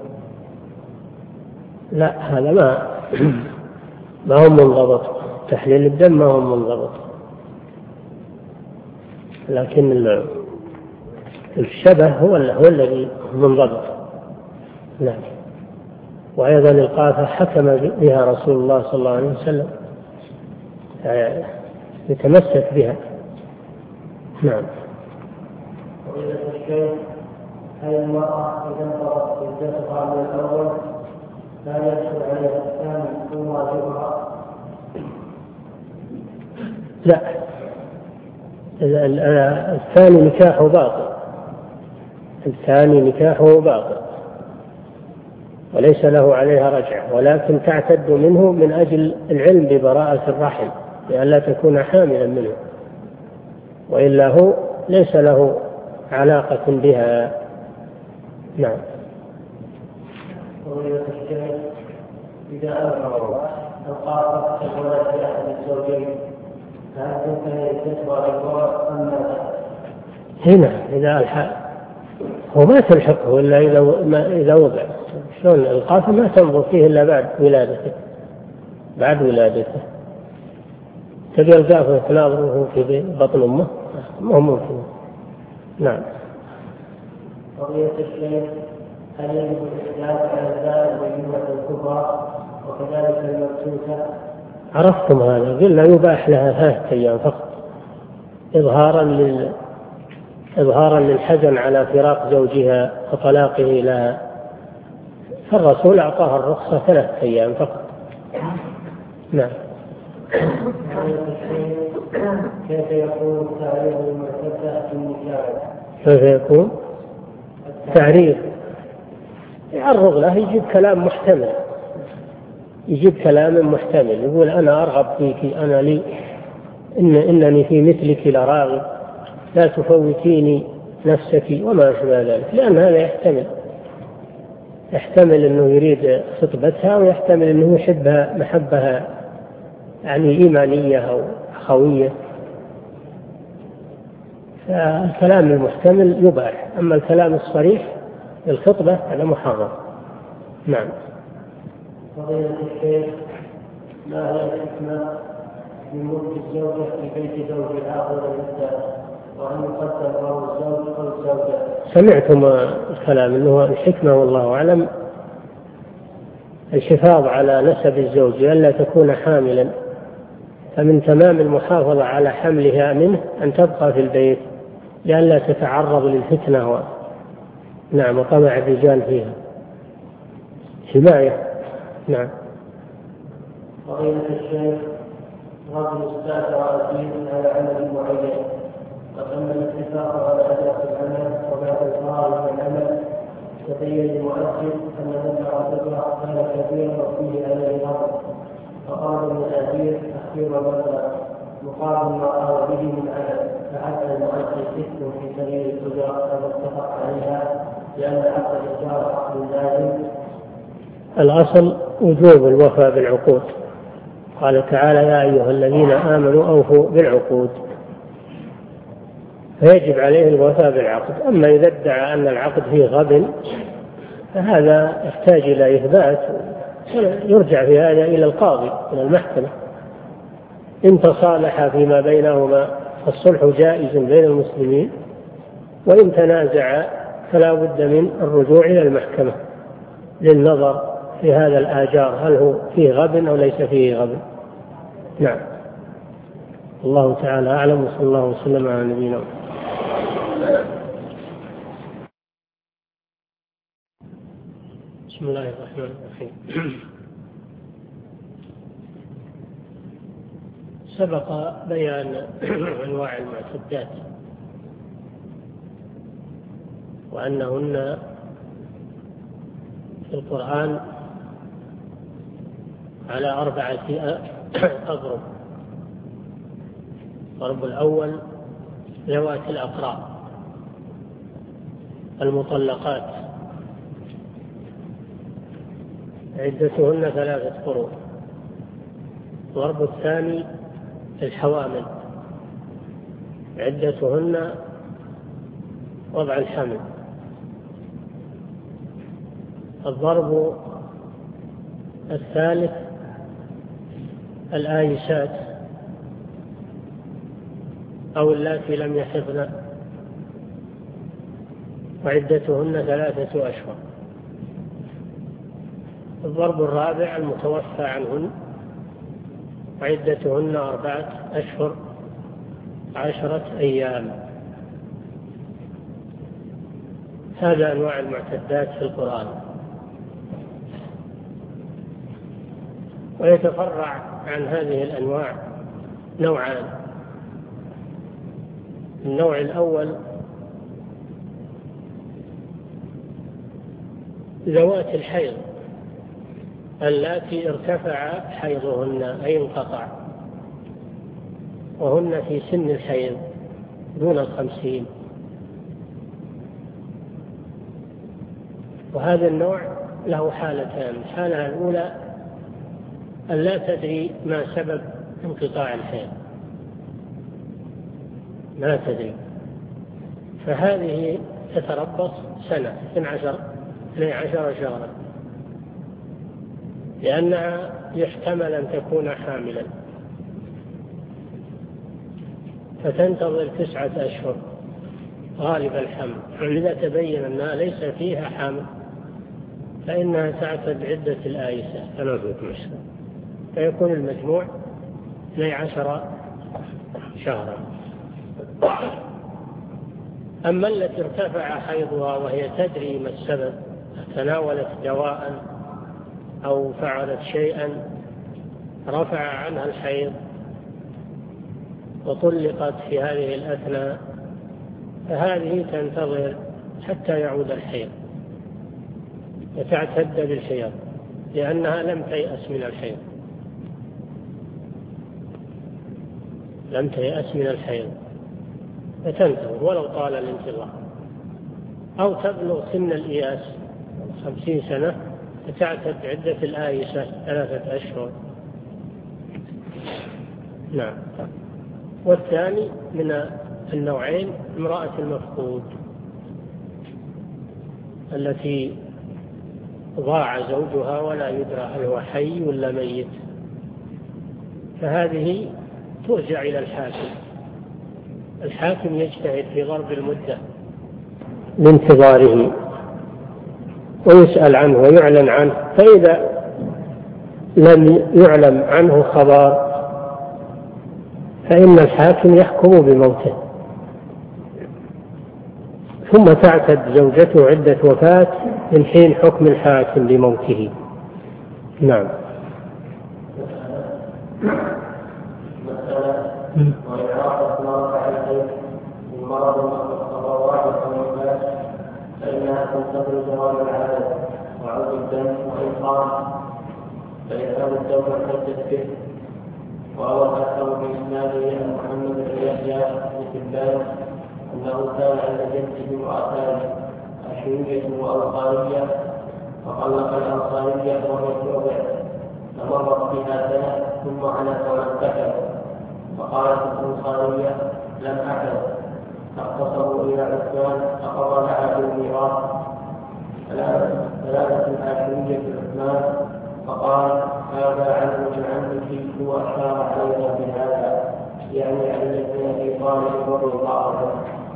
لا، هذا ما هو منضبط. تحليل الدم ما هو منضبط، لكن الشبه هو الذي منضبط. نعم. وأيضا القافة حكم بها رسول الله صلى الله عليه وسلم، يتمسك بها. نعم. وإذا الشيء هل المرأة إذا انقضت عدتها من الأول لا يحصل عليها الثاني ثم واجبها؟ لا، الثاني نكاحه باطل، الثاني نكاحه باطل وليس له عليها رجعة، ولكن تعتد منه من أجل العلم ببراءة الرحم لئلا تكون حاملا منه، وإلا هو ليس له علاقة بها. نعم. وإذا الشيء إذا أمر القاطع الولد في أحد الزوجين فهل يمكن أن يتبع الولد أم لا؟ هنا إذا هو ما تلحقه إلا إذا وضع. شلون القاطع ما تنظر فيه إلا بعد ولادته. تبي القاطع تناظره في بطن أمه ما هو ممكن. نعم. قضية الشيء هل يجب الإحداث على الزائد والجملة الكبرى وكذلك المبسوطة؟ عرفتم هذا؟ قلنا يباح لها 3 أيام فقط إظهارا للحزن على فراق زوجها وطلاقه لها، فالرسول أعطاها الرخصة 3 أيام فقط. نعم. كيف يكون تعريف المعتدة في النكاح؟ كيف يكون تعريف؟ يعرض له، يجيب كلام محتمل، يقول أنا أرغب فيك، أنا لي إنني في مثلك لراغب، لا تفوتيني نفسك وما أشبه ذلك، لأن هذا يحتمل أنه يريد خطبتها، ويحتمل أنه يحبها محبها يعني إيمانية أو أخوية، فالكلام المحتمل يباح، أما الكلام الصريح للخطبة هذا محرم. نعم. فضيلة الشيخ، ما هي الحكمة من ملك الزوجة في بيت زوج الآخر للإنسان، وأن يقدم له الزوج أو الزوجة؟ سمعتم الكلام أنه الحكمة والله أعلم الحفاظ على نسب الزوج ألا تكون حاملا، فمن تمام المحافظة على حملها منه أن تبقى في البيت لئلا تتعرض للفتنة نعم، وطمع الرجال فيها، حماية. نعم. فضيلة الشيخ، رجل استأجر أجير على عمل معين وتم الاتفاق على أداء العمل، وبعد الفراغ من العمل تبين المؤثر أن مبلغ الأجرة كان كبيرا وفيه عليه غضب، فقال للأجير تخفيض المبلغ مقابل ما قام به من عمل، فحتى المؤثر اسم في سبيل الأجرة كما اتفق عليها، لأن عقد الإيجار عقد لازم. الأصل وجوب الوفاء بالعقود، قال تعالى يا أيها الذين آمنوا أوفوا بالعقود، فيجب عليه الوفاء بالعقد. أما إذا ادعى أن العقد فيه غبن فهذا يحتاج إلى إثبات، يرجع في هذا إلى القاضي إلى المحكمة. إن تصالح فيما بينهما فالصلح جائز بين المسلمين، وإن تنازع فلا بد من الرجوع إلى المحكمة للنظر في هذا الآجار هل هو فيه غبن أو ليس فيه غبن. نعم. الله تعالى أعلم، وصلى الله وسلم على نبينا. بسم الله الرحمن الرحيم. سبق بيان أنواع المعتدات وأنهن في القرآن على 4 أضرب. الضرب الأول ذوات الأقراء المطلقات، عدتهن 3 قروء. الضرب الثاني الحوامل، عدتهن وضع الحمل. الضرب الثالث الآيسات أو اللاتي لم يحضن، وعدتهن 3 أشهر. الضرب الرابع المتوفى عنهن، وعدتهن 4 أشهر 10 أيام. هذا أنواع المعتدات في القرآن. ويتفرع عن هذه الأنواع نوعان. النوع الأول ذوات الحيض اللاتي ارتفع حيضهن أي انقطع، وهن في سن الحيض دون 50. وهذا النوع له حالتان. الحالة الأولى أن لا تدري ما سبب انقطاع الحيض، لا تدري، فهذه تتربص سنة 12 شهرا، لأنها يحتمل أن تكون حاملا، فتنتظر 9 أشهر غالب الحمل. وإذا تبين أنها ليس فيها حمل فإنها تعتد عدة الآيسة 3 أشهر، فيكون المجموع 12 شهرا. أما التي ارتفع حيضها وهي تدري ما السبب، تناولت دواء أو فعلت شيئا رفع عنها الحيض وطلقت في هذه الأثناء، فهذه تنتظر حتى يعود الحيض وتعتد بالحيض، لأنها لم تيأس من الحيض، لم تيأس من الحيض، فتنتظر ولو طال الانتظار. أو تبلغ سن الإياس 50 سنة فتعتد عدة الآيسة 3 أشهر. نعم. والثاني من النوعين امرأة المفقود التي ضاع زوجها ولا يدرى هل هو حي ولا ميت، فهذه ترجع إلى الحاكم. الحاكم يجتهد في ضرب المدة لانتظاره ويسأل عنه ويعلن عنه، فإذا لم يعلم عنه خبر فإن الحاكم يحكم بموته، ثم تعتد زوجته عدة وفاة من حين حكم الحاكم بموته. نعم. فإنها تنتظر زوال العدد وعود الدم وإنقاذ، فإذهاب الدم اعتدت به. وأول أكثر من إسناده أن محمد بن يحيى بن حبان أنه كان عند جده امرأتان أشعرية وأنصارية، فطلق الأنصارية وهي ترضع، فمرت بها سنة ثم عنت وانتحر، فقالت الأنصارية لم أحد، فاقتصروا إلى عثمان فقضى لها بالميراث. ثلاثة الآشورية عثمان فقال هذا عدل من عمه، هو أشار عليها بهذا، يعني عن الذين في طالب وطاعته.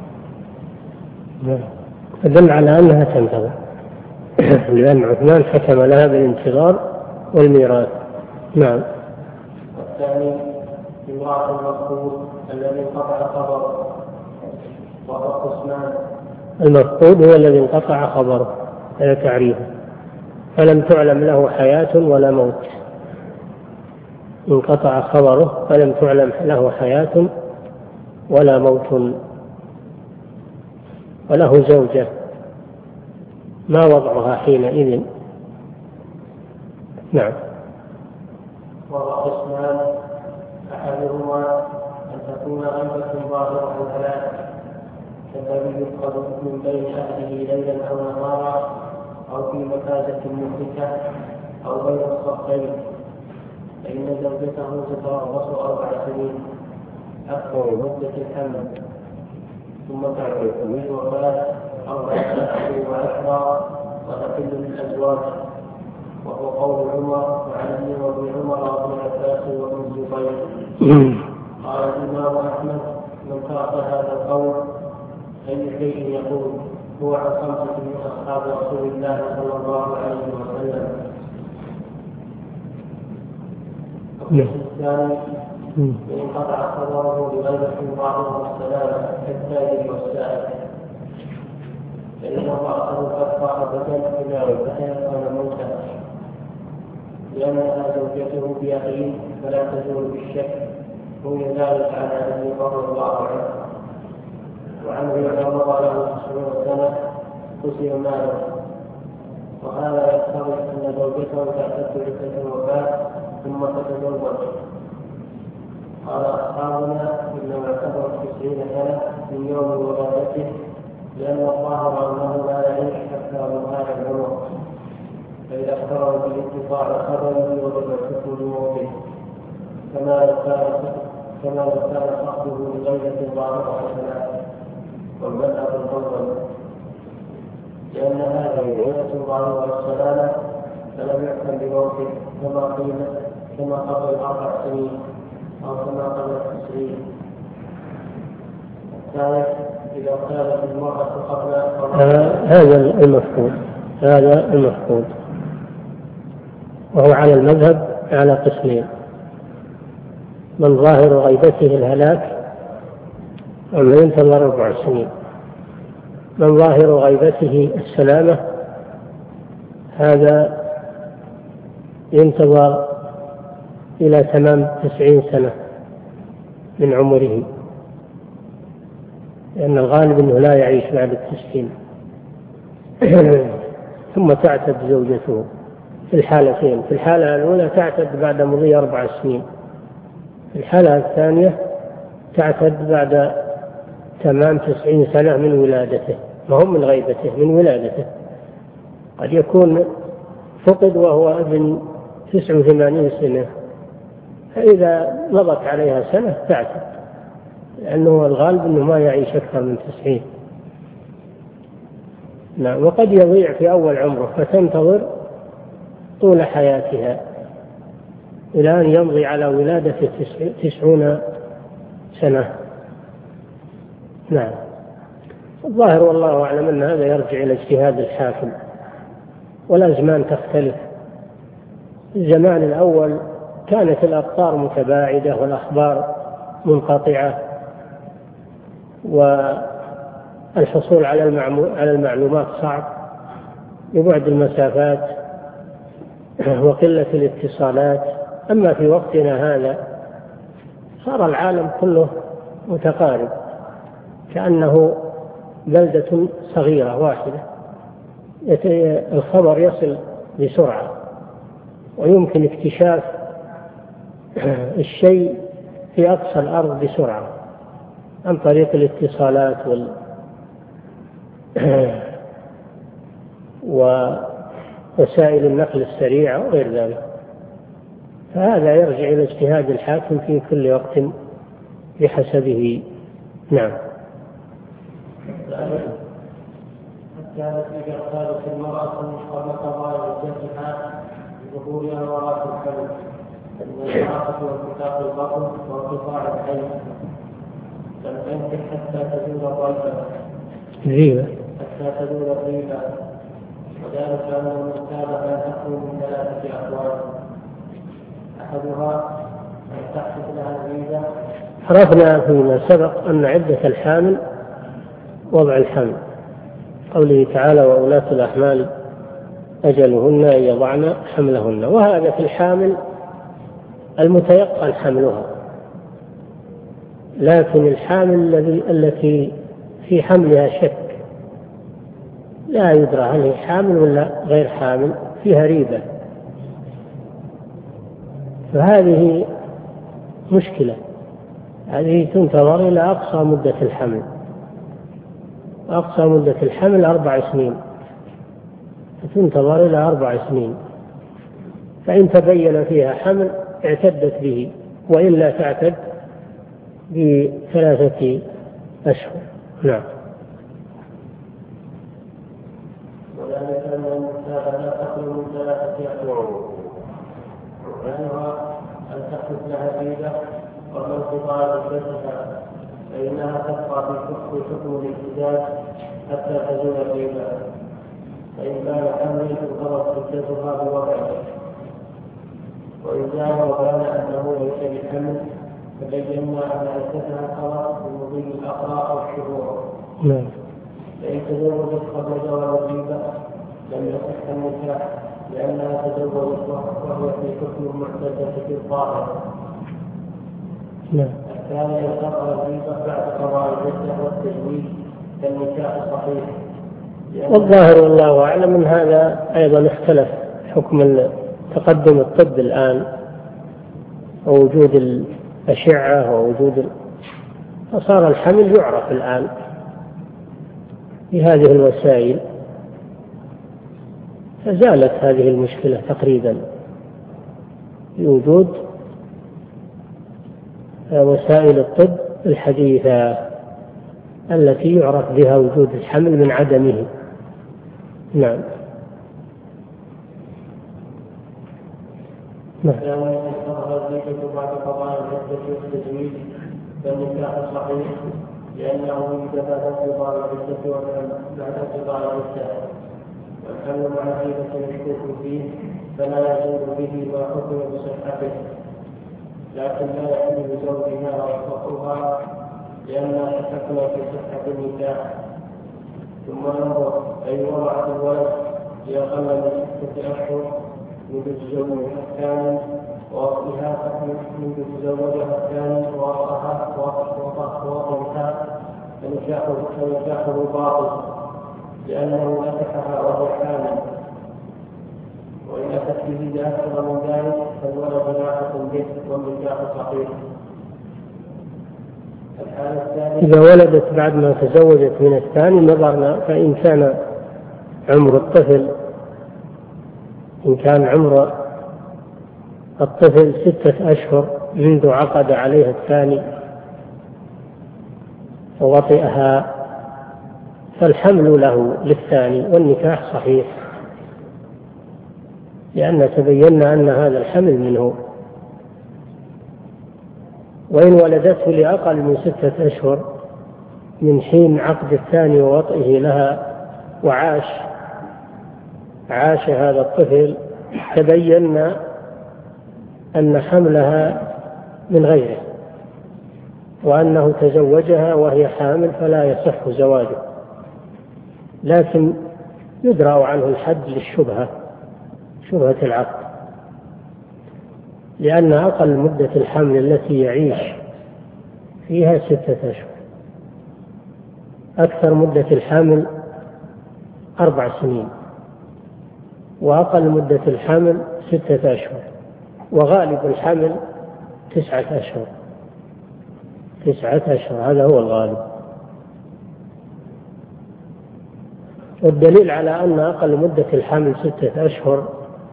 فدل على أنها تنتظر لأن عثمان حكم لها بالانتظار والميراث. نعم. والثاني امرأة المفقود الذي انقطع خبره، وهو قسمان. المفقود هو الذي انقطع خبره، هذا تعريفه، فلم تعلم له حياة ولا موت. انقطع خبره فلم تعلم له حياة ولا موت، وله زوجة، ما وضعها حينئذ. نعم. وهو قسمان، أحدهما أن تكون غيبة ظاهرة الهلاك كالذي يفقد من بين أهله ليلا أو نهارا أو في مكانة مهلكة أو بين الصفين، فإن زوجته تتربص 4 سنين أكثر مدة الحمل، ثم تعتد بالوفاة 4 أشهر وعشرا وتحل للأزواج، وهو قول عمر وعلي وابن عمر وابن عباس وابن الزبير. قال الإمام أحمد: من ترك هذا القول أي شيء يقول هو عن 5 من أصحاب رسول الله صلى الله عليه وسلم. الثاني: إن قطع خبره بغيبة بعضهم السلامة كالتاجر والسائل، فإن امرأته قد قاعدت إلى عبادة كان موتا، لأنها زوجته بيقين فلا تزول بالشك، ومن ذلك على أبي رضي الله عنه. وعنه إذا مضى له 90 سنة قسم ماله، وهذا يقتضي أن زوجته تعتد عدة الوفاة ثم تتزوج. قال أصحابنا إنه يعتبر 90 سنة من يوم ولادته، لأن الظاهر أنه لا يعيش أكثر من هذا العمر، فإذا اقترن بالانقطاع خبره وجب الحكم بموته، كما لو كان صحبه لغيرة ظاهرة حسنات، والمذهب الأول، لأن هذه غيرة ظاهرة السلامة فلم يحكم بموته كما قبل 4 سنين أو كما قبل 90. الثالث: إذا كانت المرأة قبل هذا المفقود، وهو على المذهب على قسمين: من ظاهر غيبته الهلاك ومن ينتظر 4 سنين. من ظاهر غيبته السلامة هذا ينتظر إلى تمام 90 سنة من عمره، لأن الغالب أنه لا يعيش بعد 90. ثم تعتد زوجته في الحالتين: في الحالة الأولى تعتد بعد مضي 4 سنين، في الحالة الثانية تعتد بعد تمام 90 سنة من ولادته، ما هم من غيبته، من ولادته. قد يكون فقد وهو ابن 89 سنة، فإذا مضت عليها سنة تعتد، لأنه الغالب أنه ما يعيش أكثر من 90. نعم. وقد يضيع في أول عمره فتنتظر طول حياتها إلى أن يمضي على ولادة 90 سنة. نعم. الظاهر والله أعلم أن هذا يرجع إلى اجتهاد الحاكم، والأزمان تختلف. الزمان الأول كانت الأقطار متباعدة والأخبار منقطعة، والحصول على المعلومات صعب لبعد المسافات وقلة الاتصالات. أما في وقتنا هذا صار العالم كله متقارب، كأنه بلدة صغيرة واحدة، الخبر يصل بسرعة، ويمكن اكتشاف الشيء في أقصى الأرض بسرعة عن طريق الاتصالات ووسائل النقل السريعة وغير ذلك. فهذا يرجع إلى اجتهاد الحاكم في كل وقت بحسبه. نعم. الثالث: إذا قالت المرأة قبل قضاء عدتها بظهورها وراء الحمل، فإن الحرقة وانفتاح البطن وانقطاع الحيض لم تنكح حتى تزول الريبة، وذلك أن المختار لا تخلو من 3 أقوال: أحدها أن تحدث لها الريبة. عرفنا فيما سبق أن عدة الحامل وضع الحمل، قوله تعالى: وأولاة الأحمال أجلهن أن يضعن حملهن. وهذا في الحامل المتيقن حملها، لكن الحامل التي في حملها شك، لا يدرى هل هي حامل ولا غير حامل، فيها ريبة، فهذه مشكلة. هذه تنتظر إلى أقصى مدة الحمل. أقصى مدة الحمل 4 سنين، فتنتظر إلى 4 سنين. فإن تبين فيها حمل اعتدت به، وإلا تعتد ب3 أشهر. نعم. وذلك أن النساء لا تخلو من 3 أشهر، وعنها أن تحدث لها حيضة قبل انقضاء عدتها، فإنها تبقى في حكم الابتداء حتى تزول الحيضة، فإن كان حملا انقضت عدتها بوضعه، وإن زال وبان أنه ليس بحمل فبينا أن عدتها انقضت بمضي الأقرى أو الشهور. فإن تزوجت قبل زوال الحيضة لم يصح النكاح، لأنها تزوجت وهي في حكم المعتدة في الظاهر. الثاني يقرأ الحيضة بعد قضاء العدة والتزويج كالنكاح الصحيح. والظاهر والله أعلم من هذا أيضا اختلف حكم تقدم الطب الآن ووجود الأشعة ووجود فصار الحمل يعرف الآن بهذه الوسائل، فزالت هذه المشكلة تقريبا بوجود وسائل الطب الحديثة التي يعرف بها وجود الحمل من عدمه. نعم. الثاني يقرأ الزيجة بعد قضاء العدة والتزويج كالنكاح الصحيح، لأنه يتبادل انقضاء العدة بعد انقضاء العدة، والحمل مع حيضة مشكوك فيه فلا يزول به ما حكم بصحته، لكن لا يحل لزوجها وحقها لأنها تحكم في صحة النكاح. ثم ننظر أي وضعت الولد لأقل من 6 أشهر منذ تزوجها الثاني ووقتها منذ تزوجها الثاني ووقتها فنكاحه باطل، لأنه نكحها وهو حامل، وإن أتت به أكثر من ذلك فالولد لاحق به والنكاح صحيح. إذا ولدت بعد ما تزوجت من الثاني نظرنا، فإن كان عمر الطفل الطفل 6 أشهر منذ عقد عليها الثاني ووطئها فالحمل له للثاني والنكاح صحيح، لأن تبينا أن هذا الحمل منه. وإن ولدته لأقل من 6 أشهر من حين عقد الثاني ووطئه لها وعاش هذا الطفل تبينا أن حملها من غيره وأنه تزوجها وهي حامل فلا يصح زواجه، لكن يدرأ عنه الحد للشبهة، شبهة العقد، لأن أقل مدة الحمل التي يعيش فيها 6 أشهر، أكثر مدة الحمل 4 سنين، وأقل مدة الحمل 6 أشهر، وغالب الحمل 9 أشهر. 9 أشهر هذا هو الغالب. والدليل على أن أقل مدة الحمل 6 أشهر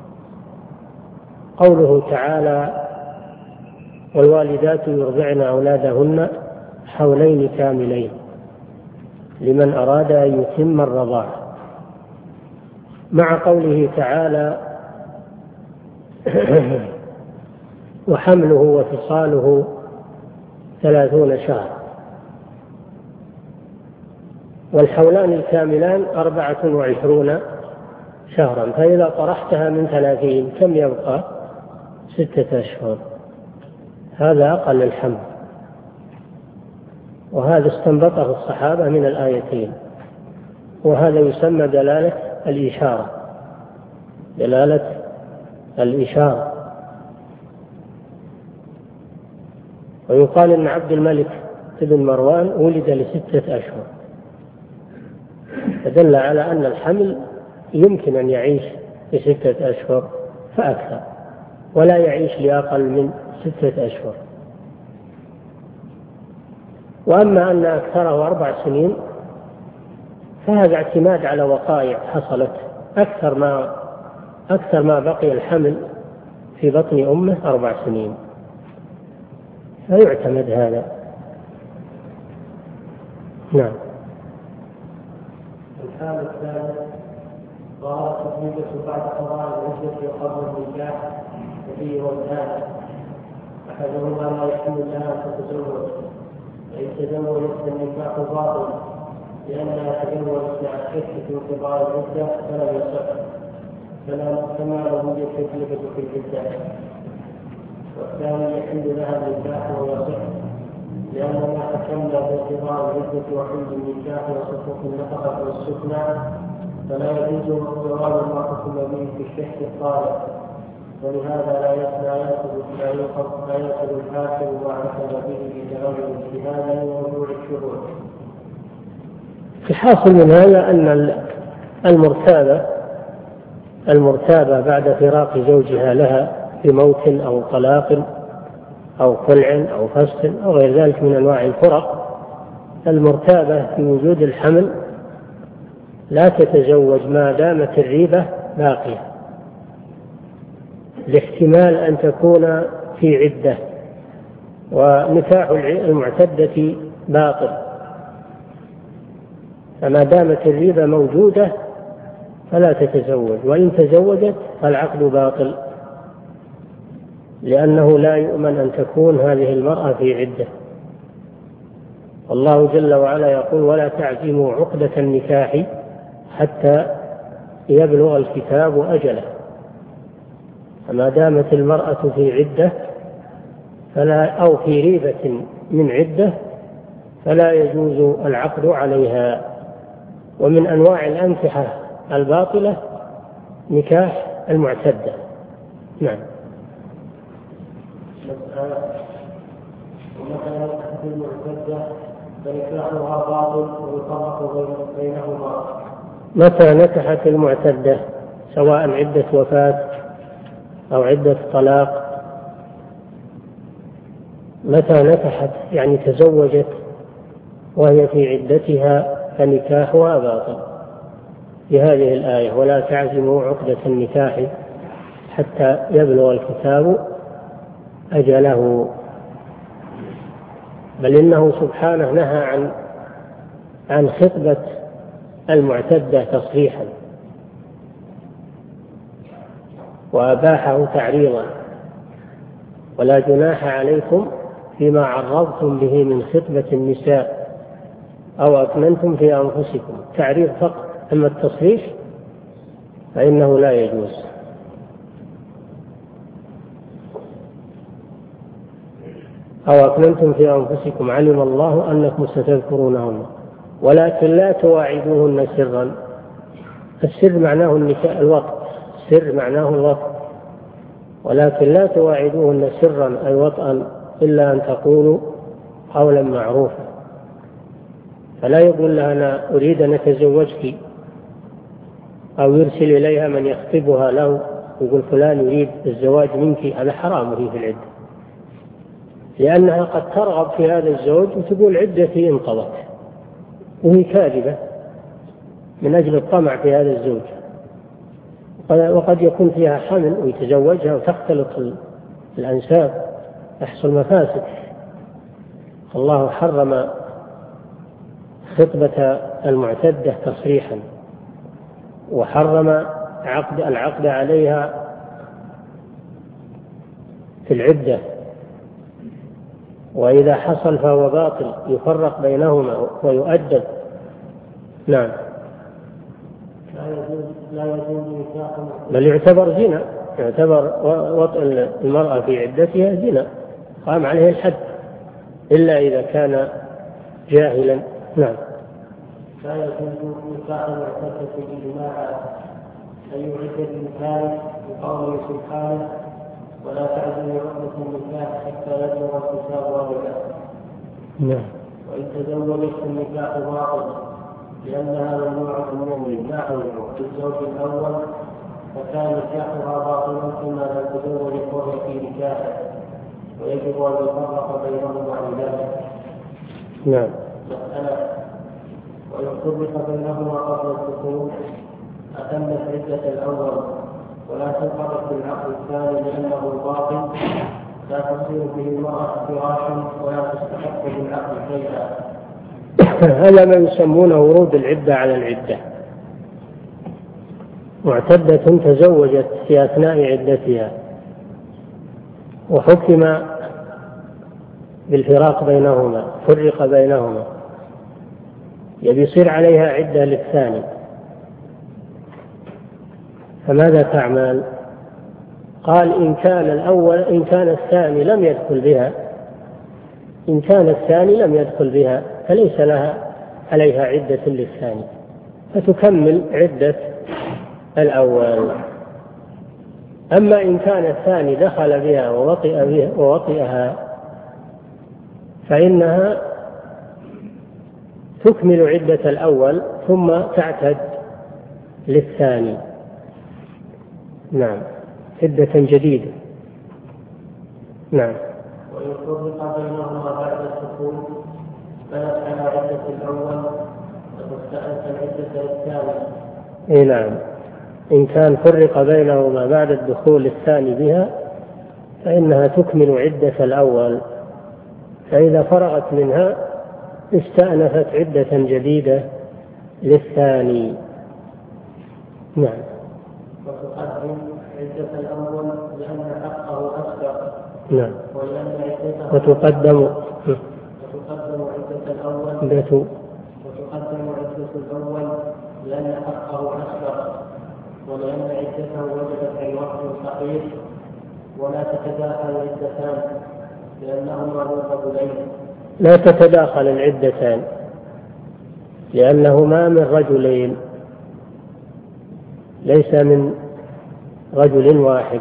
قوله تعالى: والوالدات يرضعن أولادهن حولين كاملين لمن أراد أن يتم الرضاعة، مع قوله تعالى: وحمله وفصاله 30 شهرا. والحولان الكاملان 24 شهرا، فإذا طرحتها من 30 كم يبقى؟ 6 أشهر. هذا أقل الحمل، وهذا استنبطه الصحابة من الآيتين، وهذا يسمى دلالة الإشارة. دلالة الإشارة. ويقال إن عبد الملك بن مروان ولد ل6 أشهر، فدل على أن الحمل يمكن أن يعيش ل6 أشهر فأكثر، ولا يعيش لأقل من 6 أشهر. وأما أن أكثره 4 سنين فهذا اعتماد على وقائع حصلت. أكثر ما بقي الحمل في بطن أمه 4 سنين، فيعتمد هذا. نعم. الحالة الثالثة ظهرت الزوجة بعد قضاء العدة وقبل النكاح وفيه وجهان: أحدهما لا يحل لها أن تتزوج، فإن تزوجت فالنكاح باطل لأنها تزوجت مع الشك في انقضاء العدة فلم يصح، فما له التكلفة في العدة. والثاني يحل لها النكاح ويصح لأن ما حكمنا بانقضاء العدة وحل النكاح وسقوط النفقة والسكنى فلا يجوز زواج ما حكم به في الشك الطارئ، ولهذا لا يأخذ الحاكم ما حكم به بتغير اجتهاده ووضوع الشروط. الحاصل من هذا أن المرتابة بعد فراق زوجها لها بموت أو طلاق أو خلع أو فسخ أو غير ذلك من أنواع الفرق، المرتابة في وجود الحمل لا تتزوج ما دامت الريبة باقية، لاحتمال أن تكون في عدة، ونكاح المعتدة باطل، فما دامت الريبة موجودة فلا تتزوج، وإن تزوجت فالعقد باطل، لأنه لا يؤمن أن تكون هذه المرأة في عدة. الله جل وعلا يقول: ولا تعزموا عقدة النكاح حتى يبلغ الكتاب أجله. فما دامت المرأة في عدة أو في ريبة من عدة فلا يجوز العقد عليها. ومن أنواع الأنكحة الباطلة نكاح المعتدة. نعم. ومثلا في المعتدة فنكاحها باطل ويفرق بينهما. متى نكحت المعتدة سواء عدة وفاة أو عدة طلاق، متى نكحت يعني تزوجت وهي في عدتها فنكاحها باطل بهذه الآية: ولا تعزموا عقدة النكاح حتى يبلغ الكتاب أجله. بل إنه سبحانه نهى عن خطبة المعتدة تصريحا وأباحه تعريضا: ولا جناح عليكم فيما عرضتم به من خطبة النساء أو أكننتم في أنفسكم. تعريض فقط، أما التصريح فإنه لا يجوز. أو أكننتم في أنفسكم علم الله أنكم ستذكرونهن ولكن لا تواعدوهن سرا. السر معناه الوقت، السر معناه الوقت، ولكن لا تواعدوهن سرا أي وطئا إلا أن تقولوا قولا معروفا. فلا يقول لها أنا أريد أن أتزوجك، أو يرسل إليها من يخطبها له يقول فلان يريد الزواج منك، هذا حرام في العدة، لأنها قد ترغب في هذا الزوج وتقول عدتي انقضت، وهي كاذبة من أجل الطمع في هذا الزوج، وقد يكون فيها حمل ويتزوجها وتختلط الأنساب، يحصل مفاسد. الله حرم خطبة المعتدة تصريحا، وحرم العقد عليها في العدة، وإذا حصل فهو باطل يفرق بينهما ويؤدب. نعم. بل يعتبر زنا، يعتبر وطء المرأة في عدتها زنا قام عليه الحد إلا إذا كان جاهلا. نعم. لا يجوز نكاح المعتدة بإجماع أن يعد الإنسان بقوله سبحانه: ولا تعزموا عقدة النكاح حتى يبلغ الكتاب أجله. نعم. وإن تزوجت النكاح باطل لأنها ممنوعة من النكاح في الزوج الأول فكان نكاحها باطلا كما لا تزوج وهي في نكاحه، ويجب أن يفرق بينهما عن ذلك. نعم. مسألة: وإن فرق بينهما قبل الدخول أتمت عدة الأول ولا تنقض في العقد الثاني لأنه باطل لا تصير به المرأة فراشا ولا تستحق بالعقد شيئا. هذا ما يسمونه ورود العدة على العدة. معتدة تزوجت في أثناء عدتها وحكم بالفراق بينهما، فرق بينهما، يبي يصير عليها عدة للثاني، فماذا تعمل؟ قال إن كان الثاني لم يدخل بها، إن كان الثاني لم يدخل بها فليس لها عليها عدة للثاني، فتكمل عدة الأول. أما إن كان الثاني دخل بها ووطئها فإنها تكمل عدة الأول ثم تعتد للثاني. نعم، عدة جديدة. نعم. وإن فرق بينهما بعد الدخول كانت على عدة الأول وتستأنف العدة الثانية. نعم، إن كان فرق بينهما بعد الدخول الثاني بها فإنها تكمل عدة الأول، فإذا فرغت منها استأنفت عدة جديدة للثاني. نعم. وتقدم عدة الأول لأن حقه أسبق. نعم. ولأن عدته وتقدم عدة الأول لأن حقه أسبق، ولأن عدته وجبت في وقت صحيح، ولا تتداخل العدتان لأنهما من رجلين. لا تتداخل العدتان لأنهما من رجلين، ليس من رجل واحد،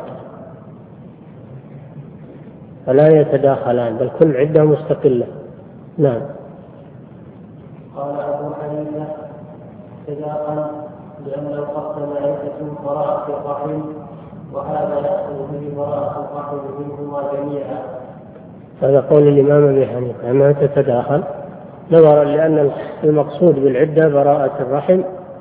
فلا يتداخلان بل كل عدة مستقلة. نعم. قال أبو حنيفة تداخل لأن القسم عدة براءة الرحم، وهذا يحصل به براءة الرحم منهما جميعا. هذا قول الإمام أبي حنيفة أنها تتداخل نظرا لأن المقصود بالعدة براءة الرحم،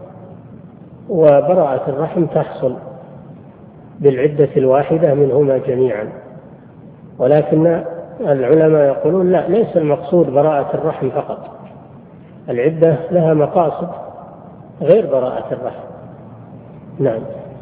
وبراءة الرحم تحصل بالعدة الواحدة منهما جميعا. ولكن العلماء يقولون لا، ليس المقصود براءة الرحم فقط، العدة لها مقاصد غير براءة الرحم. نعم.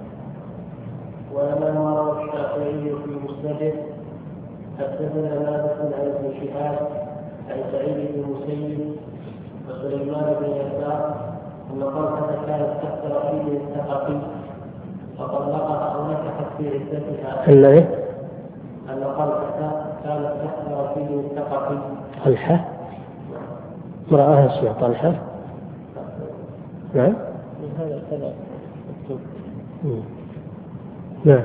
ولما روى الشافعي في مسنده حدثنا مالك عن ابن شهاب عن سعيد بن المسيب وسليمان بن يسار ان طلحه كانت تحت رحيل الثقفي فطلقها او نكحت في عدتها. ان طلحه كانت تحت رحيل الثقفي. طلحه امرأة اسمها طلحه. نعم. هذا كذا مكتوب. نعم.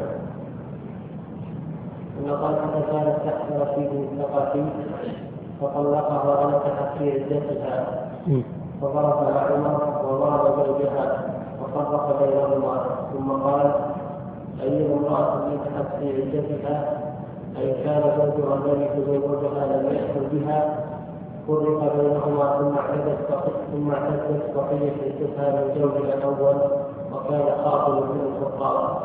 ان طلحه كانت تحت رحيل الثقفي فطلقها ونكحت في عدتها فضربها عمر وضرب زوجها وفرق بينهما، ثم قال أي امرأة نكحت في عدتها أي كان زوجها الذي تزوجها لم يدخل بها فرق بينهما ثم اعتدت بقية عدتها من زوجها الأول وكان خاطب من الخطاب.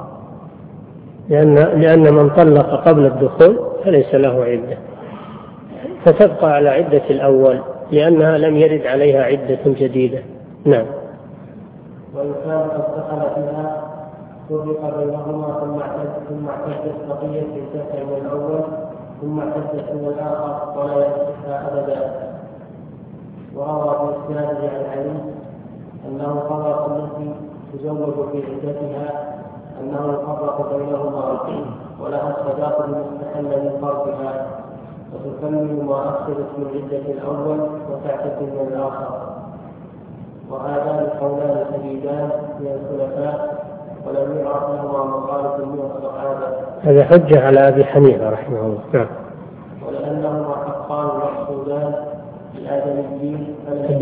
لأن من طلق قبل الدخول فليس له عدة، فتبقى على عدة الأول لأنها لم يرد عليها عدة جديدة. نعم. وإن كان قد دخل بها فرق بينهما ثم اعتدت بقية عدتها من الأول ثم اعتدت من الآخر ولا يصحها أبدا. وروى في إسناده عن علي أنه طلق التي تزوج في عدتها أنه يفرق بينهما ولها الصداق المستحل من فرقها وتكمل ما أخذت من عدة الأول وتعتد من الآخر. وهذان قولان سديدان من الخلفاء ولم يعرف لهما مخالف من الصحابة. هذا حجة على أبي حنيفة رحمه الله. نعم. ولأنهما حقان مقصودان لآدميين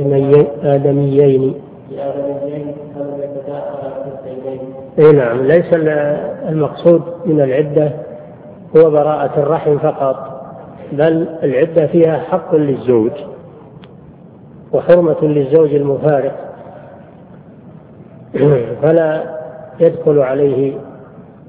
فلم يتداخلا في السيدين. نعم. ليس المقصود من العدة هو براءة الرحم فقط، بل العدة فيها حق للزوج وحرمة للزوج المفارق، فلا يدخل عليه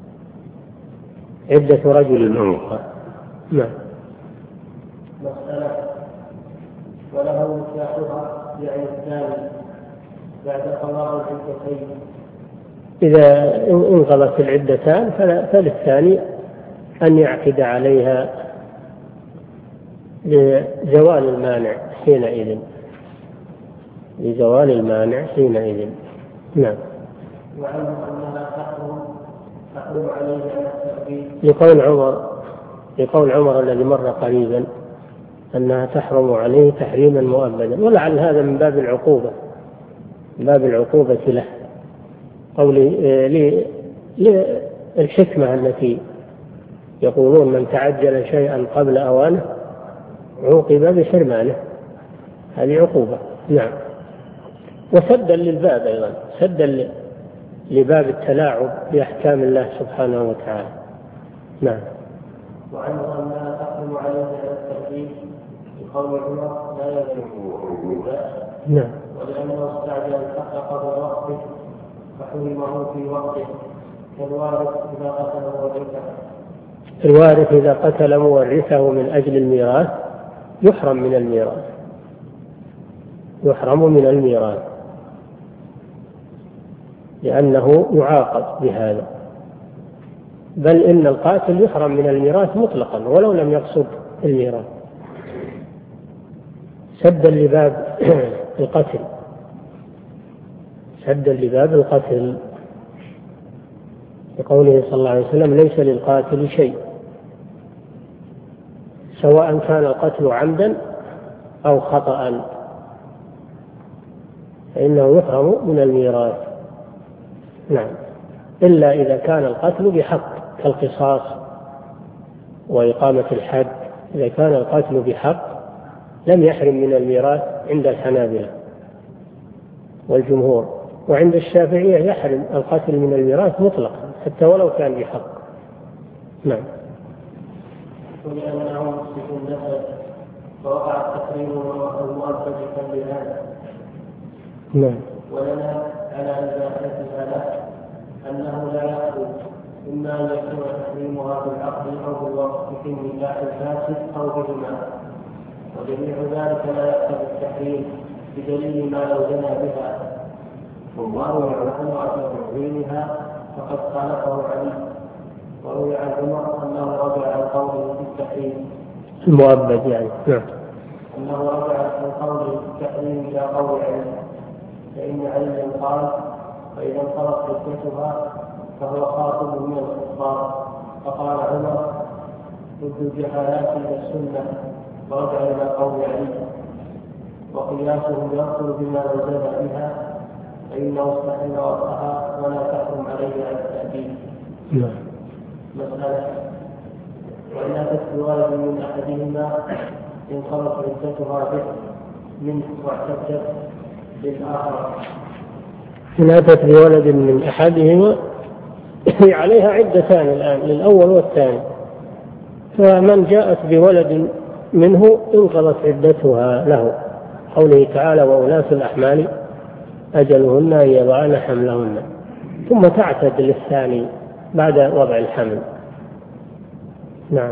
عدة رجل. نعم. مسألة وله نكاحها يعني الثاني بعد قضاء العدتين. إذا انقضت العدتان فللثاني أن يعقد عليها لزوال المانع حينئذ. لزوال المانع حينئذ. نعم. وعنه أنها تحرم عليها التأبيد. لقول عمر الذي مر قريبا أنها تحرم عليه تحريما مؤبدا، ولعل هذا من باب العقوبة، من باب العقوبة له، للحكمة التي يقولون من تعجل شيئا قبل أوانه عوقب بحرمانه، هذه عقوبة. نعم. وسدا للباب أيضا، سدا لباب التلاعب بأحكام الله سبحانه وتعالى. نعم. وعنه أنها تحرم عليها التأبيد بقول عمر لا يجوز. نعم. ولأنه استعجل الحق قبل وقته فحرمه في وقته كالوارث إذا قتل مورثه. الوارث إذا قتل مورثه من أجل الميراث يحرم من الميراث، يحرم من الميراث لأنه يعاقب بهذا. بل إن القاتل يحرم من الميراث مطلقا ولو لم يقصد الميراث، سدا لباب القتل، سدا لباب القتل، لقوله صلى الله عليه وسلم ليس للقاتل شيء سواء كان القتل عمدا أو خطأ، فإنه يحرم من الميراث. نعم. إلا إذا كان القتل بحق كالقصاص وإقامة الحد، إذا كان القتل بحق لم يحرم من الميراث عند الحنابلة والجمهور، وعند الشافعية يحرم القتل من الميراث مطلقا حتى ولو كان بحق. نعم. ولأنه مسلم النسب فوقع التحريم المؤبد كالبهذا. نعم. ولنا على إباحتها له أنه لا يخلو إما أن يكون تحريمها بالعقل أو بالوقت في النكاح الفاسد أو بهما، وجميع ذلك لا يقتضي التحريم بدليل ما لو جنى بها، وروي عنه عن تحريمها فقد خالفه علي، وروي عن عمر أنه رجع عن قوله في التحريم المؤبد يعني. نعم. أنه رجع عن قوله في التحريم إلى قول علي، فإن عليا قال فإذا انقضت عدتها فهو خاطب من الكفار، فقال عمر ضد الجهالات إلى السنة ورجع إلى قول علي، وقياسهم يبطل بما لو زاد بها فإنه استحل وقتها ولا تحرم عليه على التأبيد. مسألة وإن أتت بولد من أحدهما انقضت عدتها به منه واعتدت للآخر. إن أتت بولد من أحدهما عليها عدتان الآن للأول والثاني، فمن جاءت بولد منه انقضت عدتها له، قوله تعالى وأولاة الأحمال أجلهن أن يضعن حملهن، ثم تعتد للثاني بعد وضع الحمل. نعم.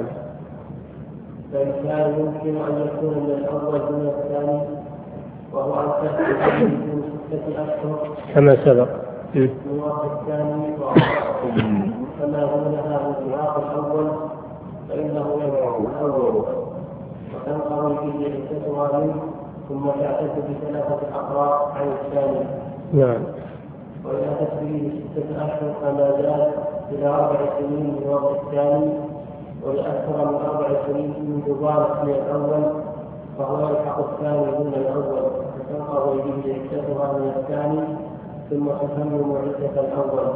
فإن كان يمكن أن يكون من الأول دون الثاني وهو عن تحت من 6 أشهر كما سبق من وقت الثاني كما دونها من العاق الأول فإنه يبقى الأول وتنقضي به عدتها منه ثم تعتد ب3 أقراء عن الثاني. نعم. وإذا تسبيه 6 أشهر فما زال إلى 4 سنين من وقت الثاني ولأكثر من 4 سنين من ضبارة من الأول فهو يلحق الثاني دون الأول فتنقضي به عدتها من الثاني ثم تتمم عدة الأول.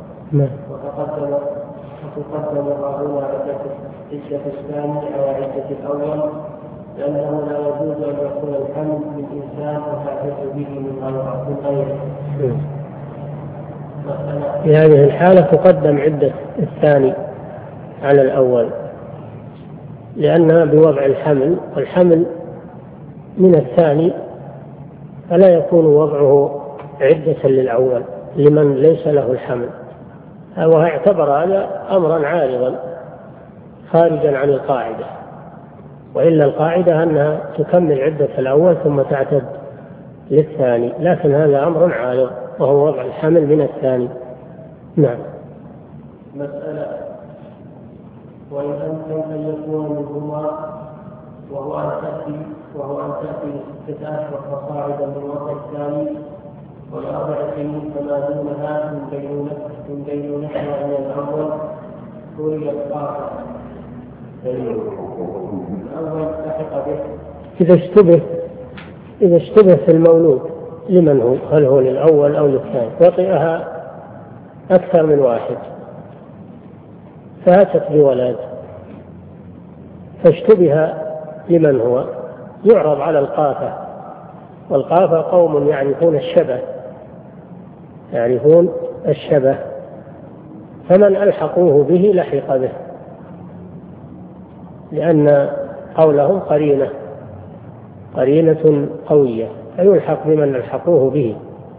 وتقدم هنا عدة الثاني على عدة الأول لأنه لا يجوز أن يكون الحمل من إنسان وتعتد به من غيره. في هذه الحالة تقدم عدة الثاني على الأول لأنها بوضع الحمل، والحمل من الثاني فلا يكون وضعه عدة للأول لمن ليس له الحمل، واعتبر هذا أمرا عارضا خارجا عن القاعدة، وإلا القاعدة أنها تكمل عدة الأول ثم تعتد للثاني، لكن هذا أمر عارض وهو وضع الحمل من الثاني. نعم. مسألة: وإن أمكن أن يكون منهما وهو أن تأتي 6 أشهر فصاعدا من وضع الثاني، و4 سنين فما دونها من بينونتها من الأول سوري القاطع الأول لحق به. إذا اشتبه في المولود لمن هو، هل هو للأول أو للثاني، وطئها أكثر من واحد فأتت بولد فاشتبه لمن هو، يعرض على القافة، والقافة قوم يعرفون الشبه، فمن ألحقوه به لحق به، لأن قولهم قرينة قوية، فيلحق بمن ألحقوه به.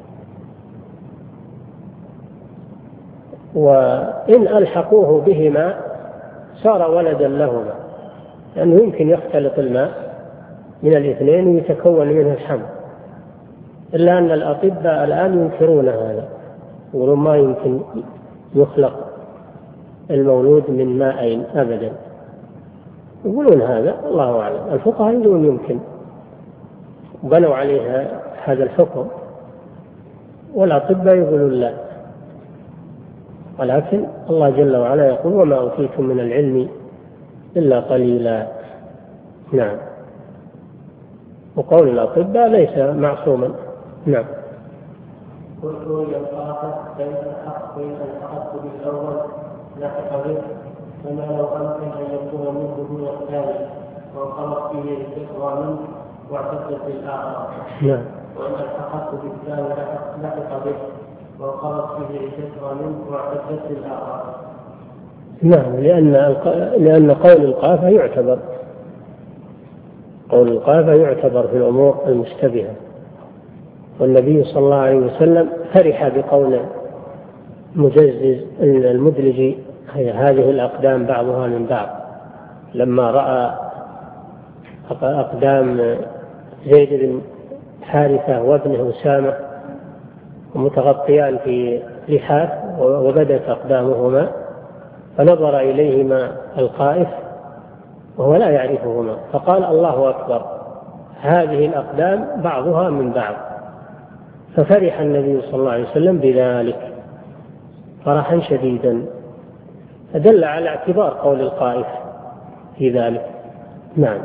وإن ألحقوه بهما صار ولدا لهما، لأنه يمكن يختلط الماء من الاثنين ويتكون منه الحمل، إلا أن الأطباء الآن ينكرون هذا، يقولون ما يمكن يخلق المولود من ماءين أبدا، يقولون هذا، الله أعلم. الفقهاء يقولون يمكن، بنوا عليها هذا الحكم، والأطباء يقولون لا. ولكن الله جل وعلا يقول: وما أوتيتم من العلم إلا قليلا. نعم. وقول الأطباء ليس معصوما. نعم. قلت يلقاك بين الحق بالأول لحق به، فما لو أمكن أن يكون منه دون الثاني وانطلق فيه الفكرة منه واعتدت بالآخر. نعم. وإن التحقت بالثاني لحق به وانطلق فيه الفكرة منه واعتدت بالآخر. نعم، لأن قول القافة يعتبر في الأمور المشتبهة، والنبي صلى الله عليه وسلم فرح بقول المدلج: هذه الأقدام بعضها من بعض، لما رأى أقدام زيد بن حارثة وابنه أسامة متغطيان في لحاف وبدت أقدامهما، فنظر إليهما الخائف وهو لا يعرفهما، فقال: الله أكبر، هذه الأقدام بعضها من بعض. ففرح النبي صلى الله عليه وسلم بذلك فرحا شديدا، فدل على اعتبار قول الخائف في ذلك. نعم.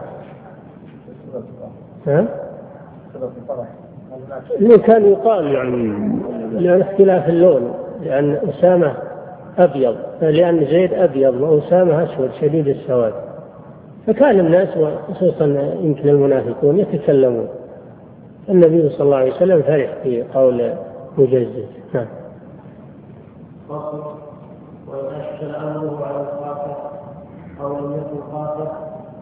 اللي كان يقال لأن اختلاف اللون، لأن أسامة أبيض، لأن زيد أبيض وأسامة أسود شديد السواد، فكان الناس وخصوصا يمكن المنافقون يتكلمون. النبي صلى الله عليه وسلم فرح في قول مجزز. نعم. وإن أشكل أمره على الخاطئ أو لم يكن خاطئ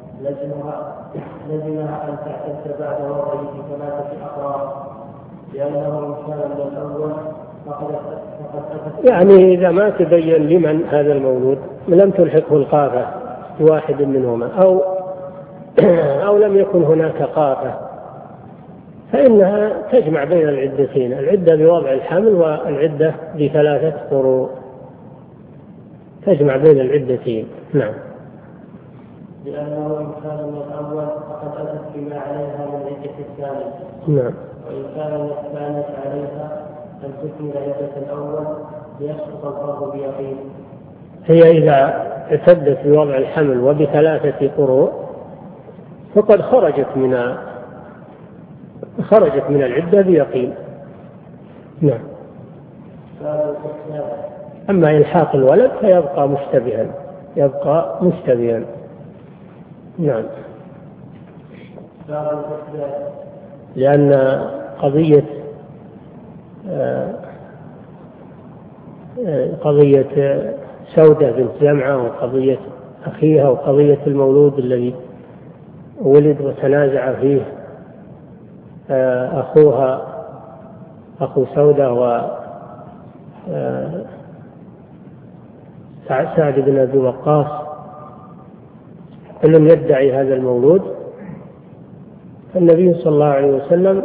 لزمها أن تعتد بعد وضعه في 3 أقرار، لأنه إن كان من الأول فقد أتت. يعني إذا ما تبين لمن هذا المولود لم تلحقه القافة بواحد منهما أو لم يكن هناك قافة، فإنها تجمع بين العدتين، العدة بوضع الحمل والعدة ب3 قروء، تجمع بين العدتين. نعم. لأنه إن كان من الأول فقد أتت بما عليها من عدة الثاني. نعم. وإن كان من الثاني عليها أن تكمل عدة الأول ليسقط الفرض بيقين. هي إذا اعتدت بوضع الحمل وب3 قروء فقد خرجت من العدة بيقين. نعم. أما إلحاق الولد فيبقى مشتبها. نعم. لأن قضية سودة بنت زمعة وقضية أخيها وقضية المولود الذي ولد وتنازع فيه أخو سودة سعد بن أبي وقاص، كل يدعي هذا المولود. النبي صلى الله عليه وسلم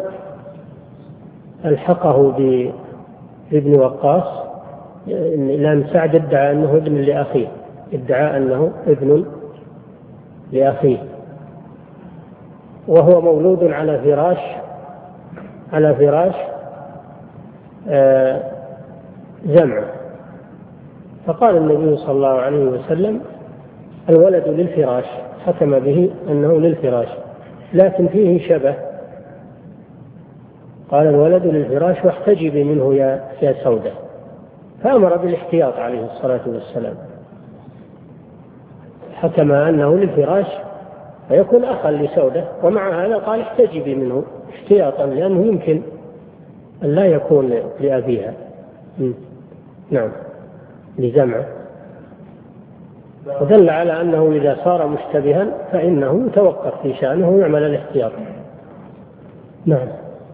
ألحقه بابن وقاص، لأن سعد ادعى أنه ابن لأخيه، ادعى أنه ابن لأخيه، وهو مولود على فراش زمعة. فقال النبي صلى الله عليه وسلم الولد للفراش، حكم به أنه للفراش لكن فيه شبه، قال الولد للفراش واحتجبي منه يا سودة، فأمر بالاحتياط عليه الصلاة والسلام، حكم أنه للفراش فيكون أخا لسودة، ومع هذا قال احتجبي منه احتياطا لأنه يمكن أن لا يكون لأبيها. نعم، لزمعة. ودل على أنه إذا صار مشتبها فإنه يتوقف في شأنه ويعمل الاحتياط. نعم.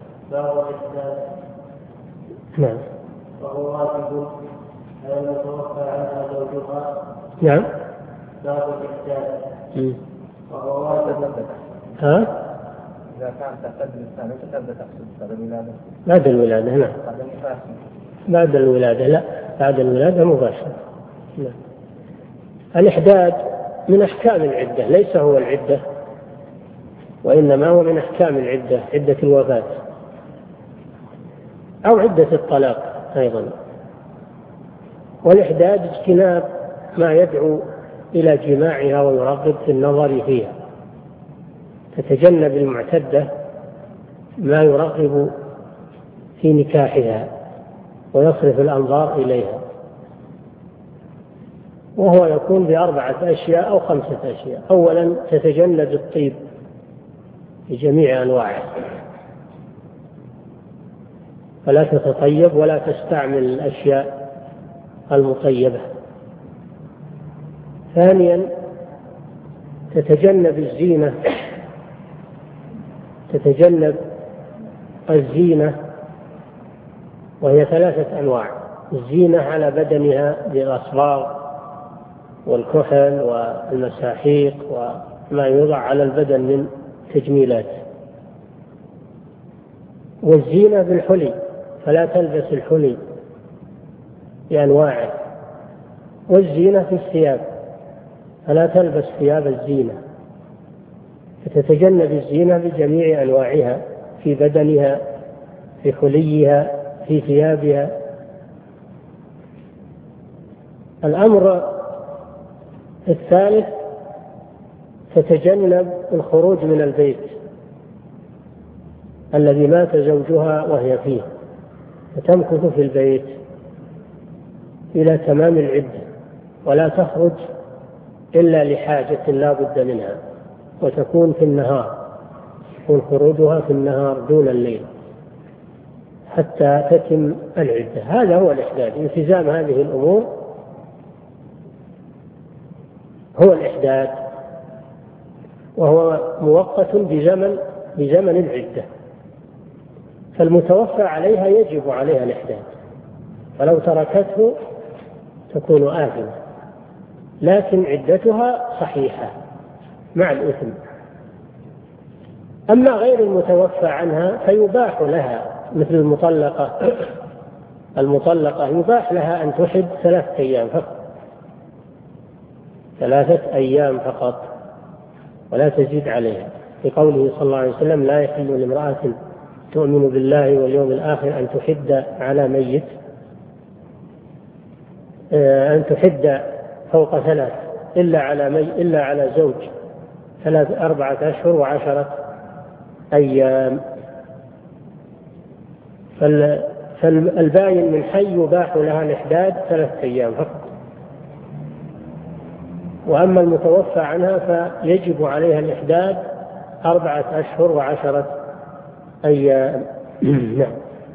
نعم. وهو واجب أن يتوفى عنها زوجها. نعم. باب الإحداث. وهو واجب. إذا كانت تقدم الثانية تبدأ تحصل بعد الولادة. بعد الولادة. نعم. بعد الولادة. لا، بعد الولادة مباشرة. نعم. الإحداد من أحكام العدة، ليس هو العدة، وإنما هو من أحكام العدة، عدة الوفاة أو عدة الطلاق أيضا. والإحداد اجتناب ما يدعو إلى جماعها ويرغب في النظر فيها، تتجنب المعتدة ما يرغب في نكاحها ويصرف الأنظار إليها، وهو يكون ب4 أشياء أو 5 أشياء. أولا تتجنب الطيب بجميع أنواعه، فلا تتطيب ولا تستعمل الأشياء المطيبة. ثانيا تتجنب الزينة وهي 3 أنواع: الزينة على بدنها بالأصباغ والكحل والمساحيق وما يوضع على البدن من تجميلات، والزينة بالحلي فلا تلبس الحلي بأنواعه، والزينة في الثياب فلا تلبس ثياب الزينة، فتتجنب الزينة بجميع أنواعها في بدنها، في حليها، في ثيابها. الأمر الثالث تتجنب الخروج من البيت الذي مات زوجها وهي فيه، فتمكث في البيت إلى تمام العدة، ولا تخرج إلا لحاجة لا بد منها، وتكون في النهار، يكون خروجها في النهار دون الليل حتى تتم العدة. هذا هو الإحداد. التزام هذه الأمور هو الإحداد، وهو مؤقت بزمن العدة، فالمتوفى عليها يجب عليها الإحداد، فلو تركته تكون آثمة، لكن عدتها صحيحة مع الإثم. أما غير المتوفى عنها فيباح لها، مثل المطلقة يباح لها أن تحد 3 أيام فقط، 3 أيام فقط ولا تزيد عليها، في قوله صلى الله عليه وسلم: لا يحل لامرأة تؤمن بالله واليوم الآخر أن تحد على ميت، أن تحد فوق 3 إلا على زوج 4 أشهر و10 أيام. فالباين من حي يباح لها الإحداد 3 أيام فقط، وأما المتوفى عنها فيجب عليها الإحداد 4 أشهر و10 أيام. نعم.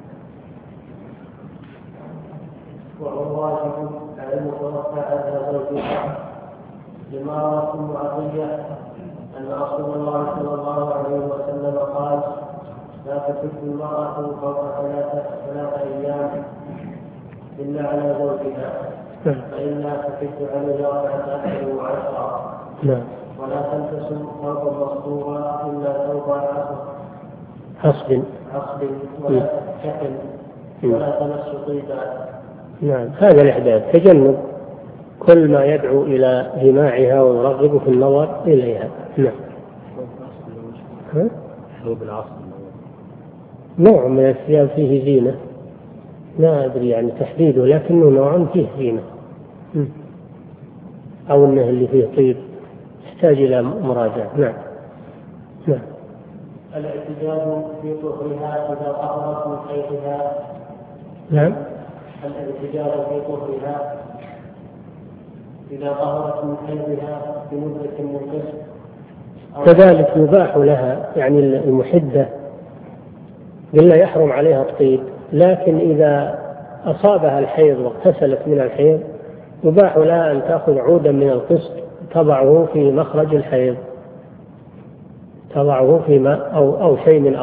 وهو واجب على المتوفى عنها زوجها لما روى ابن عطية أن رسول الله صلى الله عليه وسلم قال: لا تحد المرأة فوق 3 أيام إلا على زوجها، فإنها تحد عليه 4 أشهر و10. ولا تلبسوا ثوبا مصبوغا إلا ثوب حصب ولا تحل ولا تمسوا طيبا. نعم، هذا الإحداث تجنب كل ما يدعو إلى جماعها ويرغب في النظر إليها. نعم. نوع من الثياب فيه زينة، لا أدري يعني تحديده، لكنه نوع فيه زينة، أو أنه اللي فيه طيب يحتاج إلى مراجعة. نعم. نعم. الاعتدال في طهرها إذا طهرت من حيثها. نعم. الاعتدال في طهرها إذا طهرت من حيثها بمدة من قسط. كذلك يباح لها، يعني المحدة قلنا يحرم عليها الطيب، لكن إذا أصابها الحيض واغتسلت من الحيض يباح لها أن تأخذ عودا من القسط تضعه في مخرج الحيض، تضعه في ماء أو شيء من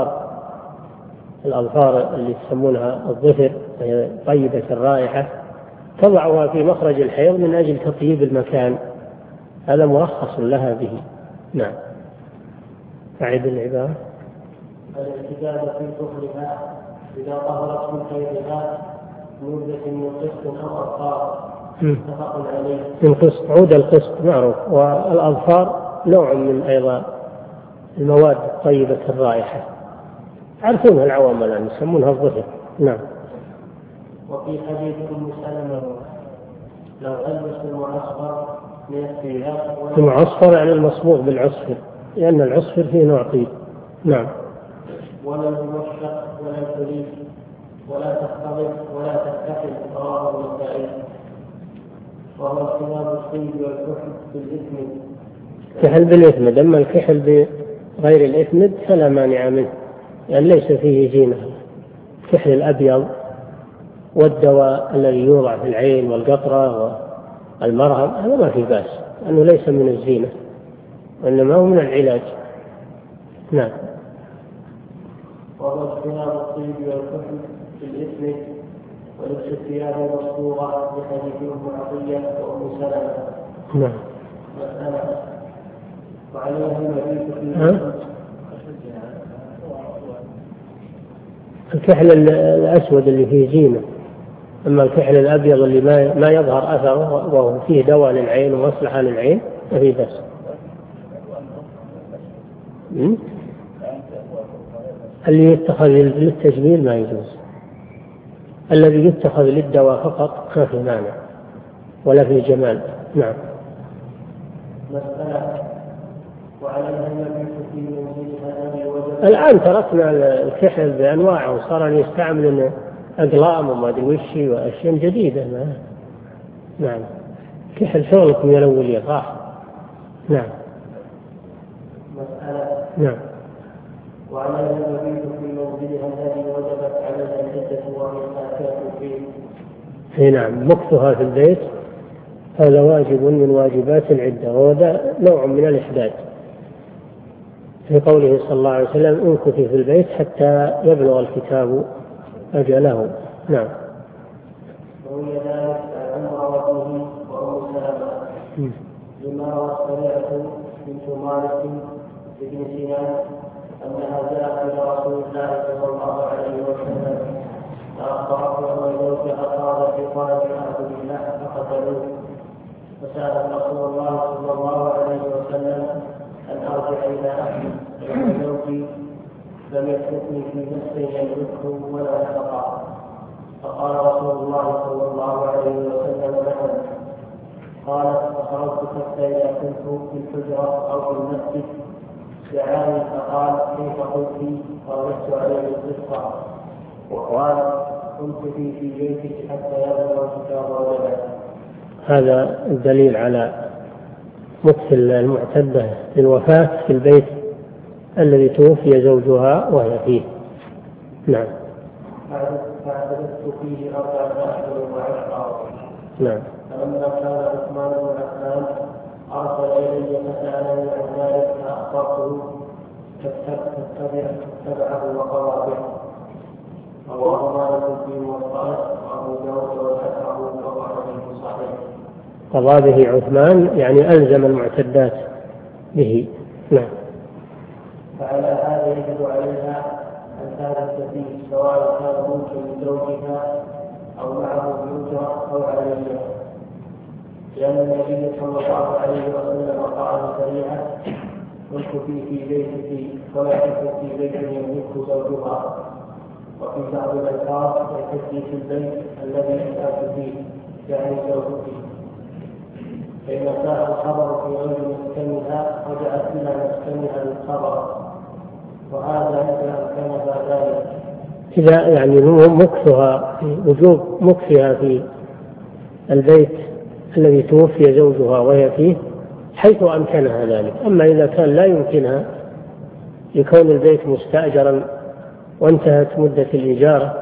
الأظفار اللي يسمونها الظفر طيبة الرائحة، تضعها في مخرج الحيض من أجل تطيب المكان، هذا مرخص لها به. نعم. أعيد العبارة. الاعتدال في طهرها إذا طهرت من حيضها مدة من قسط أو أظفار. متفق عليه. من قسط، عود القسط معروف، والأظفار نوع من أيضا المواد طيبة الرائحة، عارفونها العوام الآن يسمونها الظفر. نعم. وفي حديث أم سلمة لو ألبس المعصفر من الثياب. المعصفر يعني المصبوغ بالعصفر، لأن العصفر فيه نوع طيب. نعم. ولا المشق ولا الحليب ولا تختلط ولا تكتحل. رواه النسائي. وهو اجتناب الطيب والكحل بالإثم. كحل بالإثم، أما الكحل بغير الإثم فلا مانع منه، يعني ليس فيه زينة. الكحل الأبيض والدواء الذي يوضع في العين والقطرة والمرهم هذا ما في بأس، أنه ليس من الزينة وإنما هو من العلاج. نعم. وهو اجتناب الطيب والكحل بالإثم ولبس الثياب المصبوغة بحديث أم عطية وأم سلمة. نعم. مسألة وعليها المبيت في الكحل الأسود اللي فيه زينة، أما الكحل الأبيض اللي ما يظهر أثره وهو فيه دواء للعين ومصلحة للعين ففي بس. اللي يتخذ للتجميل ما يجوز، الذي يتخذ للدواء فقط ما في مانع ولا في جمال. نعم. مسألة وعليها المبيت في منزلها وجب. الآن تركنا الكحل بأنواعه وصار يستعمل أقلام وما أدري وش وأشياء جديدة. نعم. كحل شغلكم يا الأولين راح. نعم. مسألة. نعم. وعليها المبيت في منزلها الذي وجبت عليها العدة وهي ساكنة فيه. نعم، مكثها في البيت هذا واجب من واجبات العدة، وهذا نوع من الإحداث في قوله صلى الله عليه وسلم امكثي في البيت حتى يبلغ الكتاب أجله. نعم. وهي ذلك عمر وابنه وأم سلمة لما روى السريعة بنت مالك بن سنان أنها جاءت إلى رسول الله صلى الله عليه وسلم فأخبرته أن زوجها قال في طلب عبد الله فقتلوه، فسألت رسول الله صلى الله عليه وسلم أن أرجع إلى أهلي، فإن زوجي لم يتركني في نفسي يملكه ولا نفقه. فقال رسول الله صلى الله عليه وسلم نعم. قالت فخرجت حتى إذا كنت في الحجرة أو في المسجد دعاني فقال كيف قلت؟ فرجت عليه القصة وقال كنت في بيتك حتى يبلغ الكتاب وجبه. هذا الدليل على مكث المعتدة للوفاة في البيت الذي توفي زوجها وهي فيه. نعم. فاعتدت فيه 4 أشهر وعشرة. نعم. فلما كان عثمان بن عفان أرسل إلي فسألني عن ذلك فأخبرته فاتبعه وقضى به. رواه مالك في موطئه وأبو داود وحسنه وقال به صحيح. قضى به عثمان يعني ألزم المعتدات به. نعم. فعلى هذا يجب عليها أن تهدف فيه سواء كان ممكن لزوجها أو معه بأجرة أو عليه، لأن النبي صلى الله عليه وسلم قال سريعا: امكثي في بيتك ولا تمكث في بيت يملكه زوجها. وفي بعض الألفاظ: امكثي في البيت الذي أنت فيه، يعني زوجك. فإن جاء الخبر في غير مسكنها رجعت إلى مسكنها للخبر، وهذا إذا أمكنها ذلك. إذا يعني مكثها، وجوب مكثها في البيت الذي توفي زوجها وهي فيه حيث أمكنها ذلك. أما إذا كان لا يمكنها لكون البيت مستأجرا وانتهت مدة الإجارة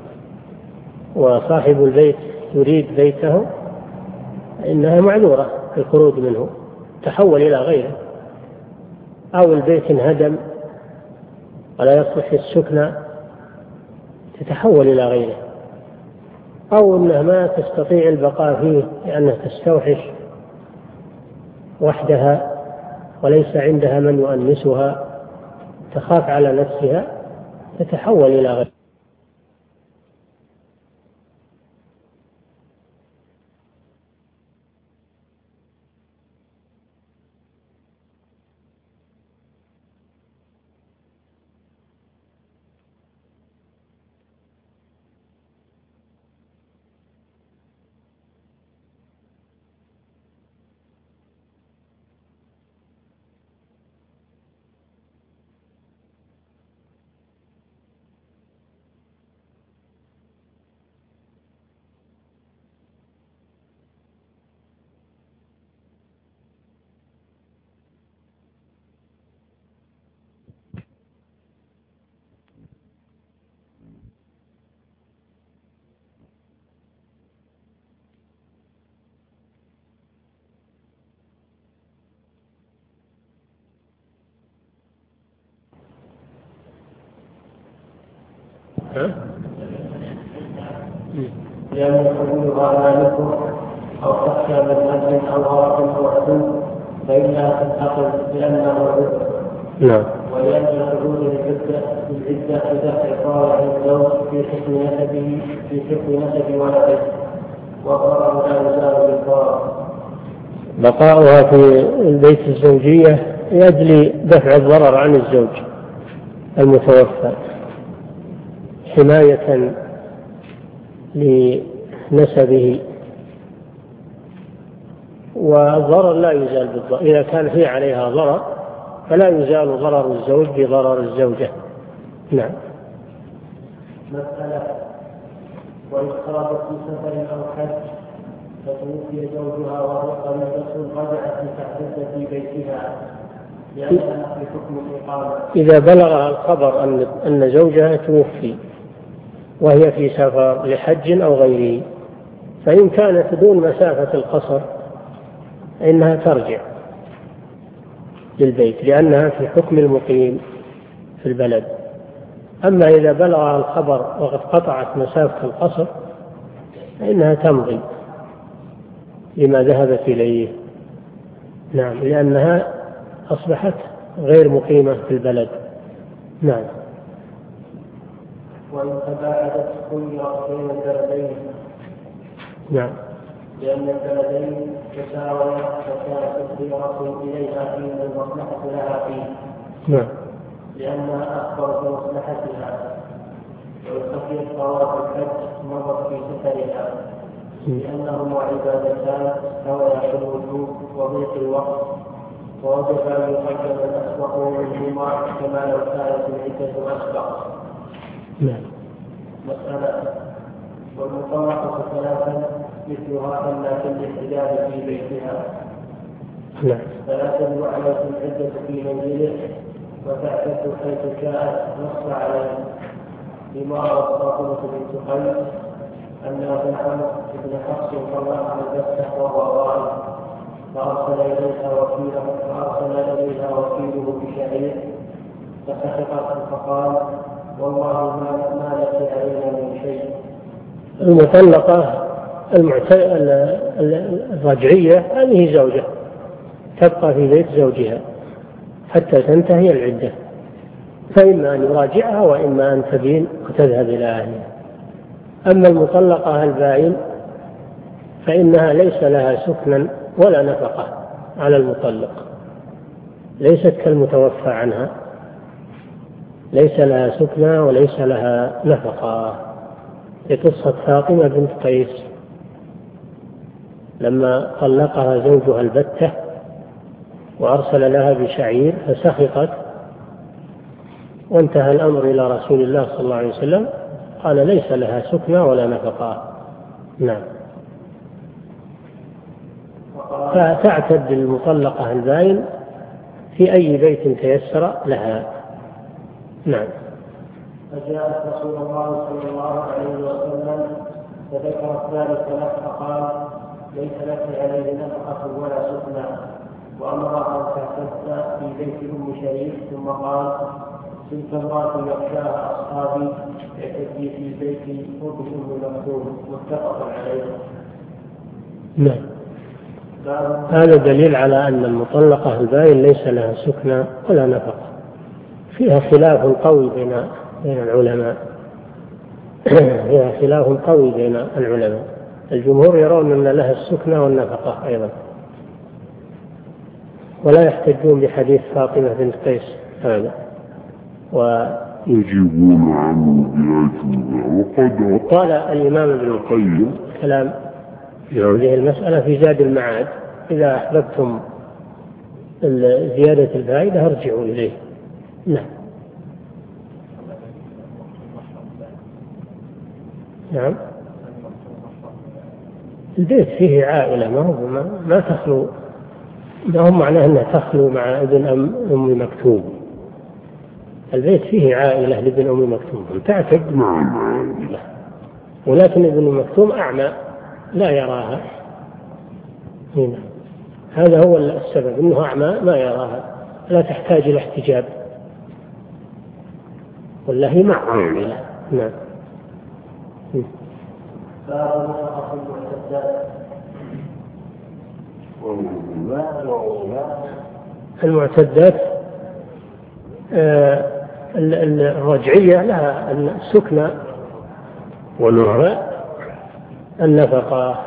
وصاحب البيت يريد بيته، إنها معذورة في الخروج منه، تحول إلى غيره، أو البيت انهدم ولا يصلح السكنى تتحول إلى غيره، أو أنها ما تستطيع البقاء فيه لأنها تستوحش وحدها وليس عندها من يؤنسها، تخاف على نفسها، تتحول إلى غيره. لأن يقولها مالكم أو تخشى من أجل أو غرق أو عدو فإنها تنتقل لأنه عدو. نعم. ولأن الحدود للعدة بدفع طالع الزوج في حكم نسب ولده، والضرر لا يزال بالضرر. بقاؤها في البيت الزوجية لأجل دفع الضرر عن الزوج المتوفى، حماية لنسبه، والضرر لا يزال بالضرر. إذا كان في عليها ضرر فلا يزال ضرر الزوج بضرر الزوجة. نعم. مسألة: وإن خرجت في سفر أو حج فتوفي زوجها وهو قريبة رجعت لتحدث في بيتها لأنها في حكم الإقامة. إذا بلغها الخبر أن زوجها توفي وهي في سفر لحج أو غيره، فإن كانت دون مسافة القصر إنها ترجع للبيت لأنها في حكم المقيم في البلد. أما إذا بلغها الخبر وقد قطعت مسافة القصر فإنها تمضي لما ذهبت إليه. نعم، لأنها أصبحت غير مقيمة في البلد. نعم. وإن تباعدت خيرت بين البلدين. نعم. لأن البلدين تساويا فكانت الخيرة إليها حين المصلحة لها فيه. نعم. لأنها أكبر في مصلحتها. وإن خفيت طواف الحج مضت في سفرها، لأنهما عبادتان استويا في الوجوب وضيق الوقت، ووجب أن يقدم الأسبق منهما كما لو كانت العدة أسبق. نعم. مسألة: والمطلقة ثلاثا مثلها أن في الاحتجاج في بيتها. نعم. فلا تجب عليه العدة في منزله وتعتد حيث شاءت، نص عليه لما روى فاطمة بنت قيس أن ابن عمرو بن حفص طلقها البتة وهو غائب، فأرسل إليها وكيله بشعير فسحقت فقال: والله ما لك علينا من شيء. المطلقة الرجعية هذه زوجة تبقى في بيت زوجها حتى تنتهي العدة، فإما أن يراجعها وإما أن تبين وتذهب إلى أهلها. أما المطلقة البائن فإنها ليس لها سكنا ولا نفقة على المطلق، ليست كالمتوفى عنها، ليس لها سكنى وليس لها نفقة. لقصة فاطمة بنت قيس لما طلقها زوجها البتة وأرسل لها بشعير فسخطت، وانتهى الأمر إلى رسول الله صلى الله عليه وسلم، قال ليس لها سكنى ولا نفقة. نعم. فتعتد المطلقة البائن في أي بيت تيسر لها. نعم. فجاءت رسول الله صلى الله عليه وسلم فذكرت ذلك له فقال ليس لك عليه نفقة ولا سكنى، وأمرها أن تعتد في بيت أم شريك، ثم قال تلك امرأة يخشاها أصحابي اعتدي في بيت أم مكتوم، متفق عليه. نعم. هذا دليل على أن المطلقة البائن ليس لها سكنى ولا نفقة. فيها خلاف قوي بين العلماء فيها خلاف قوي بين العلماء. الجمهور يرون أن لها السكنى والنفقة أيضا، ولا يحتجون بحديث فاطمة بنت قيس هذا، يجيبون عنه بأجوبة. وقد قال الإمام ابن القيم كلام في هذه المسألة في زاد المعاد: إذا أحببتم زيادة الفائدة ارجعوا إليه. نعم. نعم. البيت فيه عائلة، ما تخلو، ما هم معناه أنها تخلو مع ابن أم مكتوم. البيت فيه عائلة لابن أم مكتوم تعتد معه، ولكن ابن مكتوم أعمى لا يراها. هنا هذا هو السبب، أنه أعمى ما يراها، لا تحتاج إلى احتجاب، والله مع عائلة. نعم. باب نفقة المعتدات الرجعية لها السكنى والنفقة.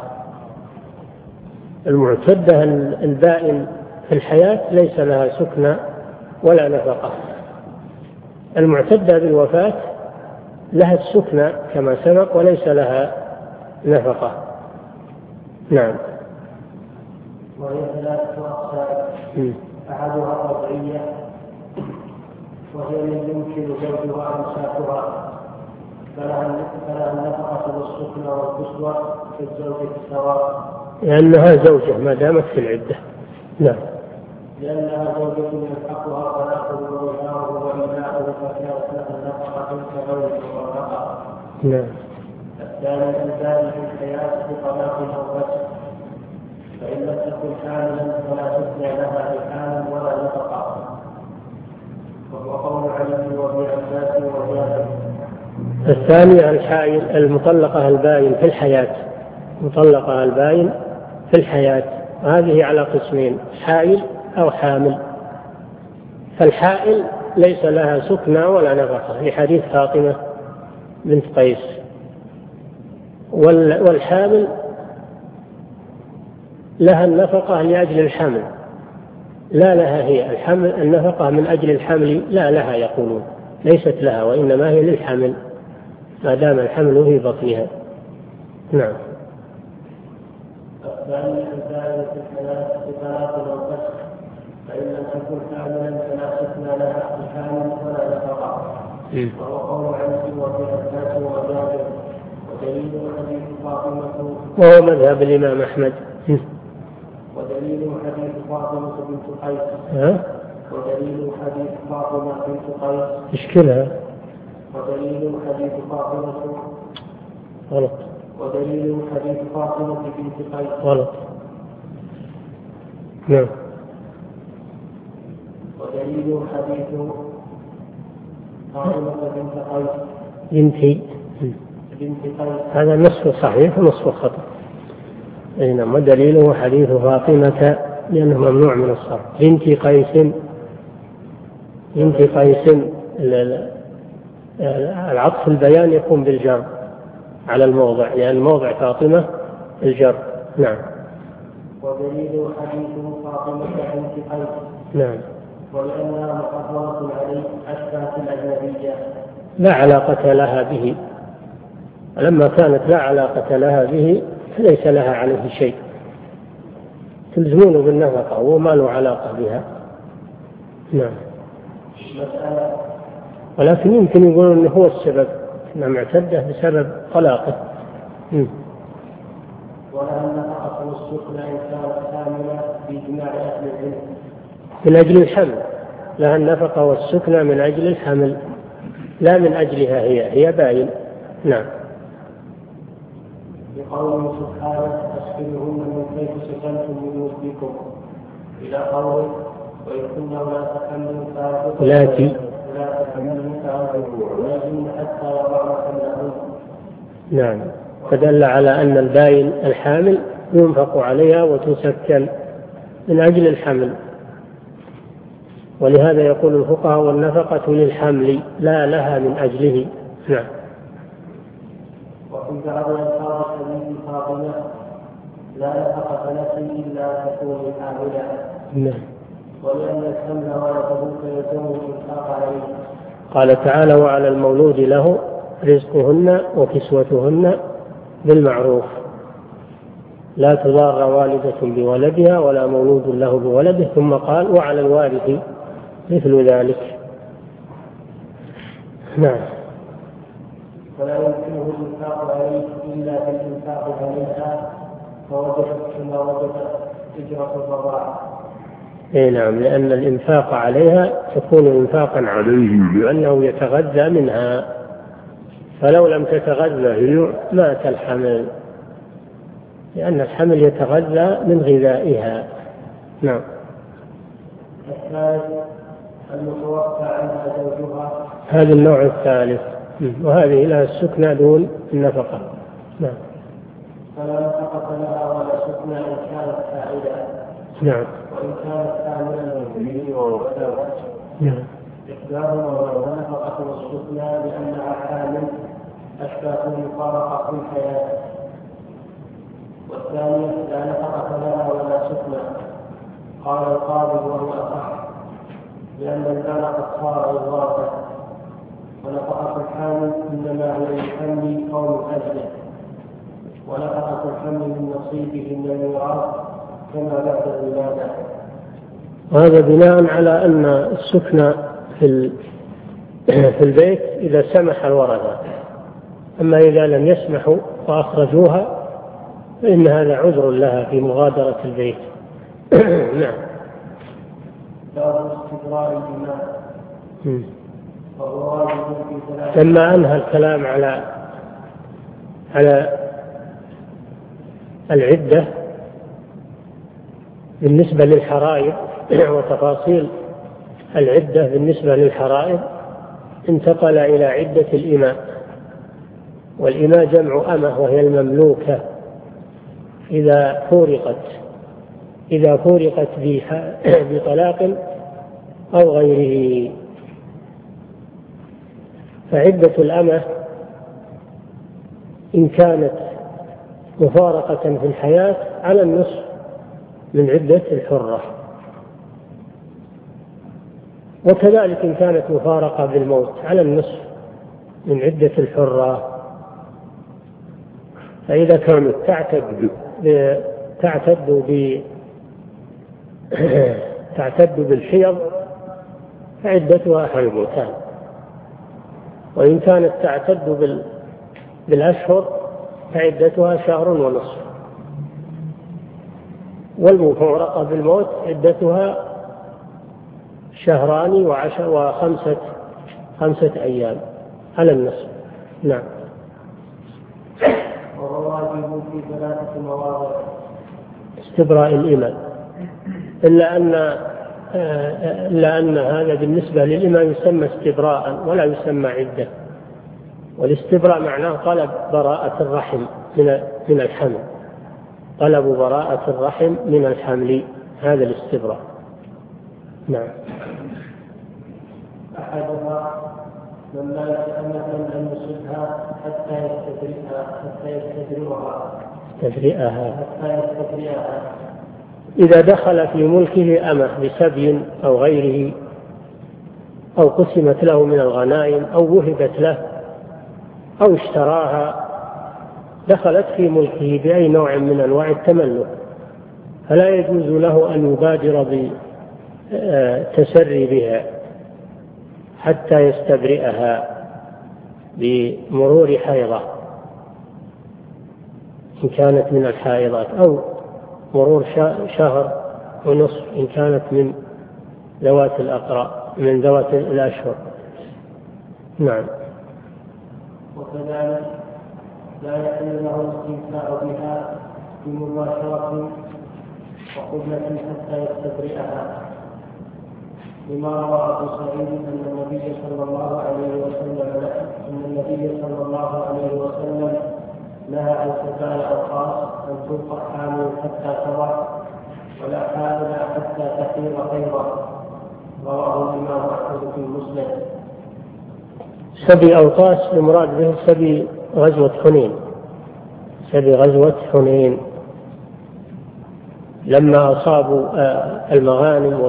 المعتدة البائن في الحياة ليس لها سكنى ولا نفقة. المعتدة بالوفاة لها السكنى كما سبق وليس لها نفقة. نعم. وهي ثلاثة أقسام: أحدها الرجعية وهي من يمكن زوجها إمساكها، فلها النفقة والسكنى والكسوة في الزوجة سواء، لأنها زوجة ما دامت في العدة. نعم. لأنها زوجة يلحقها فنأخذ وجهه وإناؤه فكانت لها النفقة كغير المطلقة. نعم. الثاني البائن في الحياة بطلاق أو فسخ، فإن لم تكن حاملا فلا سكن لها بحامل ولا نفقة، وهو قول علي وابن عباس وجابر. الثاني الحائل المطلقة البائن في الحياة، مطلقة البائن في الحياة، هذه على قسمين: حائل أو حامل. فالحائل ليس لها سكنى ولا نفقة لحديث فاطمة بنت قيس، والحامل لها النفقة لأجل الحمل، لا لها هي الحمل النفقة من أجل الحمل لا لها، يقولون ليست لها وإنما هي للحمل ما دام الحمل في بطنها. نعم. الثاني البائن في الحياة بطلاق أو فسخ، فإن لم تكن حاملا فلا سكن لها بحامل ولا نفقة، وهو قول علي وابن عباس وجابر. ودليل حديث فاطمة، وهو مذهب الإمام أحمد. ودليل حديث فاطمة بنت قيس. ودليل حديث فاطمة بنت قيس. مشكلة. ودليل حديث فاطمة غلط. ودليل حديث فاطمة بنت قيس. غلط. نعم. ودليل حديث فاطمة بنت قيس. بنت قيس. هذا نصف صحيح ونصف خطأ. نعم. ودليله حديث فاطمة لأنه ممنوع من الصرف. بنت قيس ينفق يتم العطف البيان يكون بالجر على الموضع، لأن يعني موضع فاطمة الجر. نعم. ودليل حديث فاطمة بنت قيس. نعم. ولأنها محرمة عليه أشبهت الأجنبية. لا علاقة لها به، لما كانت لا علاقة لها به فليس لها عليه شيء، تلزمونه بالنفقة وما له علاقة بها. نعم. ولكن يمكن يقولون أنه هو السبب، أنها معتدة بسبب طلاقه. ولها النفقة والسكن إن كانت حاملة بإجماع أهل العلم. من أجل الحمل، لها النفقة والسكن من أجل الحمل لا من أجلها هي باين. نعم. بقوله سبحانه أسكنهن من حيث سكنتم من وجدكم إلى قوله وإن كنا لا تحملوا لاتي ولكن حتى يضعن حملهن. نعم. فدل على أن الباين الحامل ينفق عليها وتسكن من أجل الحمل، ولهذا يقول الفقهاء والنفقة للحمل لا لها من أجله. نعم. وفي بعض ألفاظ حديث فاطمة لا نفقة نفس إلا تكون حاملا. نعم. ولأن الحمل ولده فيلزم الإنفاق عليه. قال تعالى وعلى المولود له رزقهن وكسوتهن بالمعروف لا تضار والدة بولدها ولا مولود له بولده، ثم قال وعلى الوارث مثل ذلك. نعم. ولا يمكنه الإنفاق عليه إلا بالإنفاق عليها فوجبت كما وجبت إجرة الرضاعة. نعم، لأن الإنفاق عليها يكون إنفاقا عليه لأنه يتغذى منها، فلو لم تتغذى هي مات الحمل، لأن الحمل يتغذى من غذائها. نعم. الثالث المتوفى عنها زوجها. هذا النوع الثالث، وهذه لها السكنى دون النفقة. نعم. فلا نفقة لها ولا سكنى إن كانت فاعلة. نعم. وإن كانت فاعلة نعم. إحداهما والنفقة والسكنى لأنها حامل أشبه المفارقة في الحياة. والثانية لا نفقة لها ولا سكنى. قال القاضي وهو أصح لأن المال قد صار إضافة، ونفقة الحامل إنما هي للحمل أو من أجله، ونفقة الحمل من نصيبه من الميراث كما بعد الولادة. وهذا بناء على أن السكنى في البيت إذا سمح الورثة، أما إذا لم يسمحوا وأخرجوها فإن هذا عذر لها في مغادرة البيت. نعم. باب استبراء الإماء. وهو واجب في ثلاث. لما أنهى الكلام على العدة بالنسبة للحرائر وتفاصيل العدة بالنسبة للحرائر، انتقل إلى عدة الإماء. والإماء جمع أمة وهي المملوكة إذا فورقت بطلاق أو غيره. فعدة الأمة إن كانت مفارقة في الحياة على النصف من عدة الحرة، وكذلك إن كانت مفارقة بالموت على النصف من عدة الحرة. فإذا كانت تعتد بالحيض فعدتها حيضتان، وإن كانت تعتد بالأشهر فعدتها شهر ونصف، والمفارقة بالموت عدتها شهران وخمسة أيام على النصف. نعم. وهو واجب في 3 مواضع. استبراء الإماء، إلا أن هذا بالنسبة للإماء يسمى استبراء ولا يسمى عدة. والاستبراء معناه طلب براءة الرحم من الحمل، طلب براءة الرحم من الحمل، هذا الاستبراء. نعم. أحدها من ملك أمة لم يصبها حتى يستبرئها. إذا دخل في ملكه أمة بسبي أو غيره، أو قسمت له من الغنائم أو وهبت له أو اشتراها، دخلت في ملكه بأي نوع من أنواع التملك، فلا يجوز له أن يبادر بالتسري بها حتى يستبرئها بمرور حيضة إن كانت من الحائضات، أو مرور شهر ونصف إن كانت من ذوات الأقراء من ذوات الأشهر. نعم. وكذلك لا يحل له الاستمتاع بها بمباشرة وقبلة حتى يستبرئها، لما روى أبو سعيد أن النبي صلى الله عليه وسلم نهى عن سبع الأوقات أن تلقى حامل حتى تضع ولا حامل حتى تحيض حيضا، رواه الإمام أحمد في مسلم. سبي أوقاس المراد به سبي غزوة حنين لما أصابوا المغانم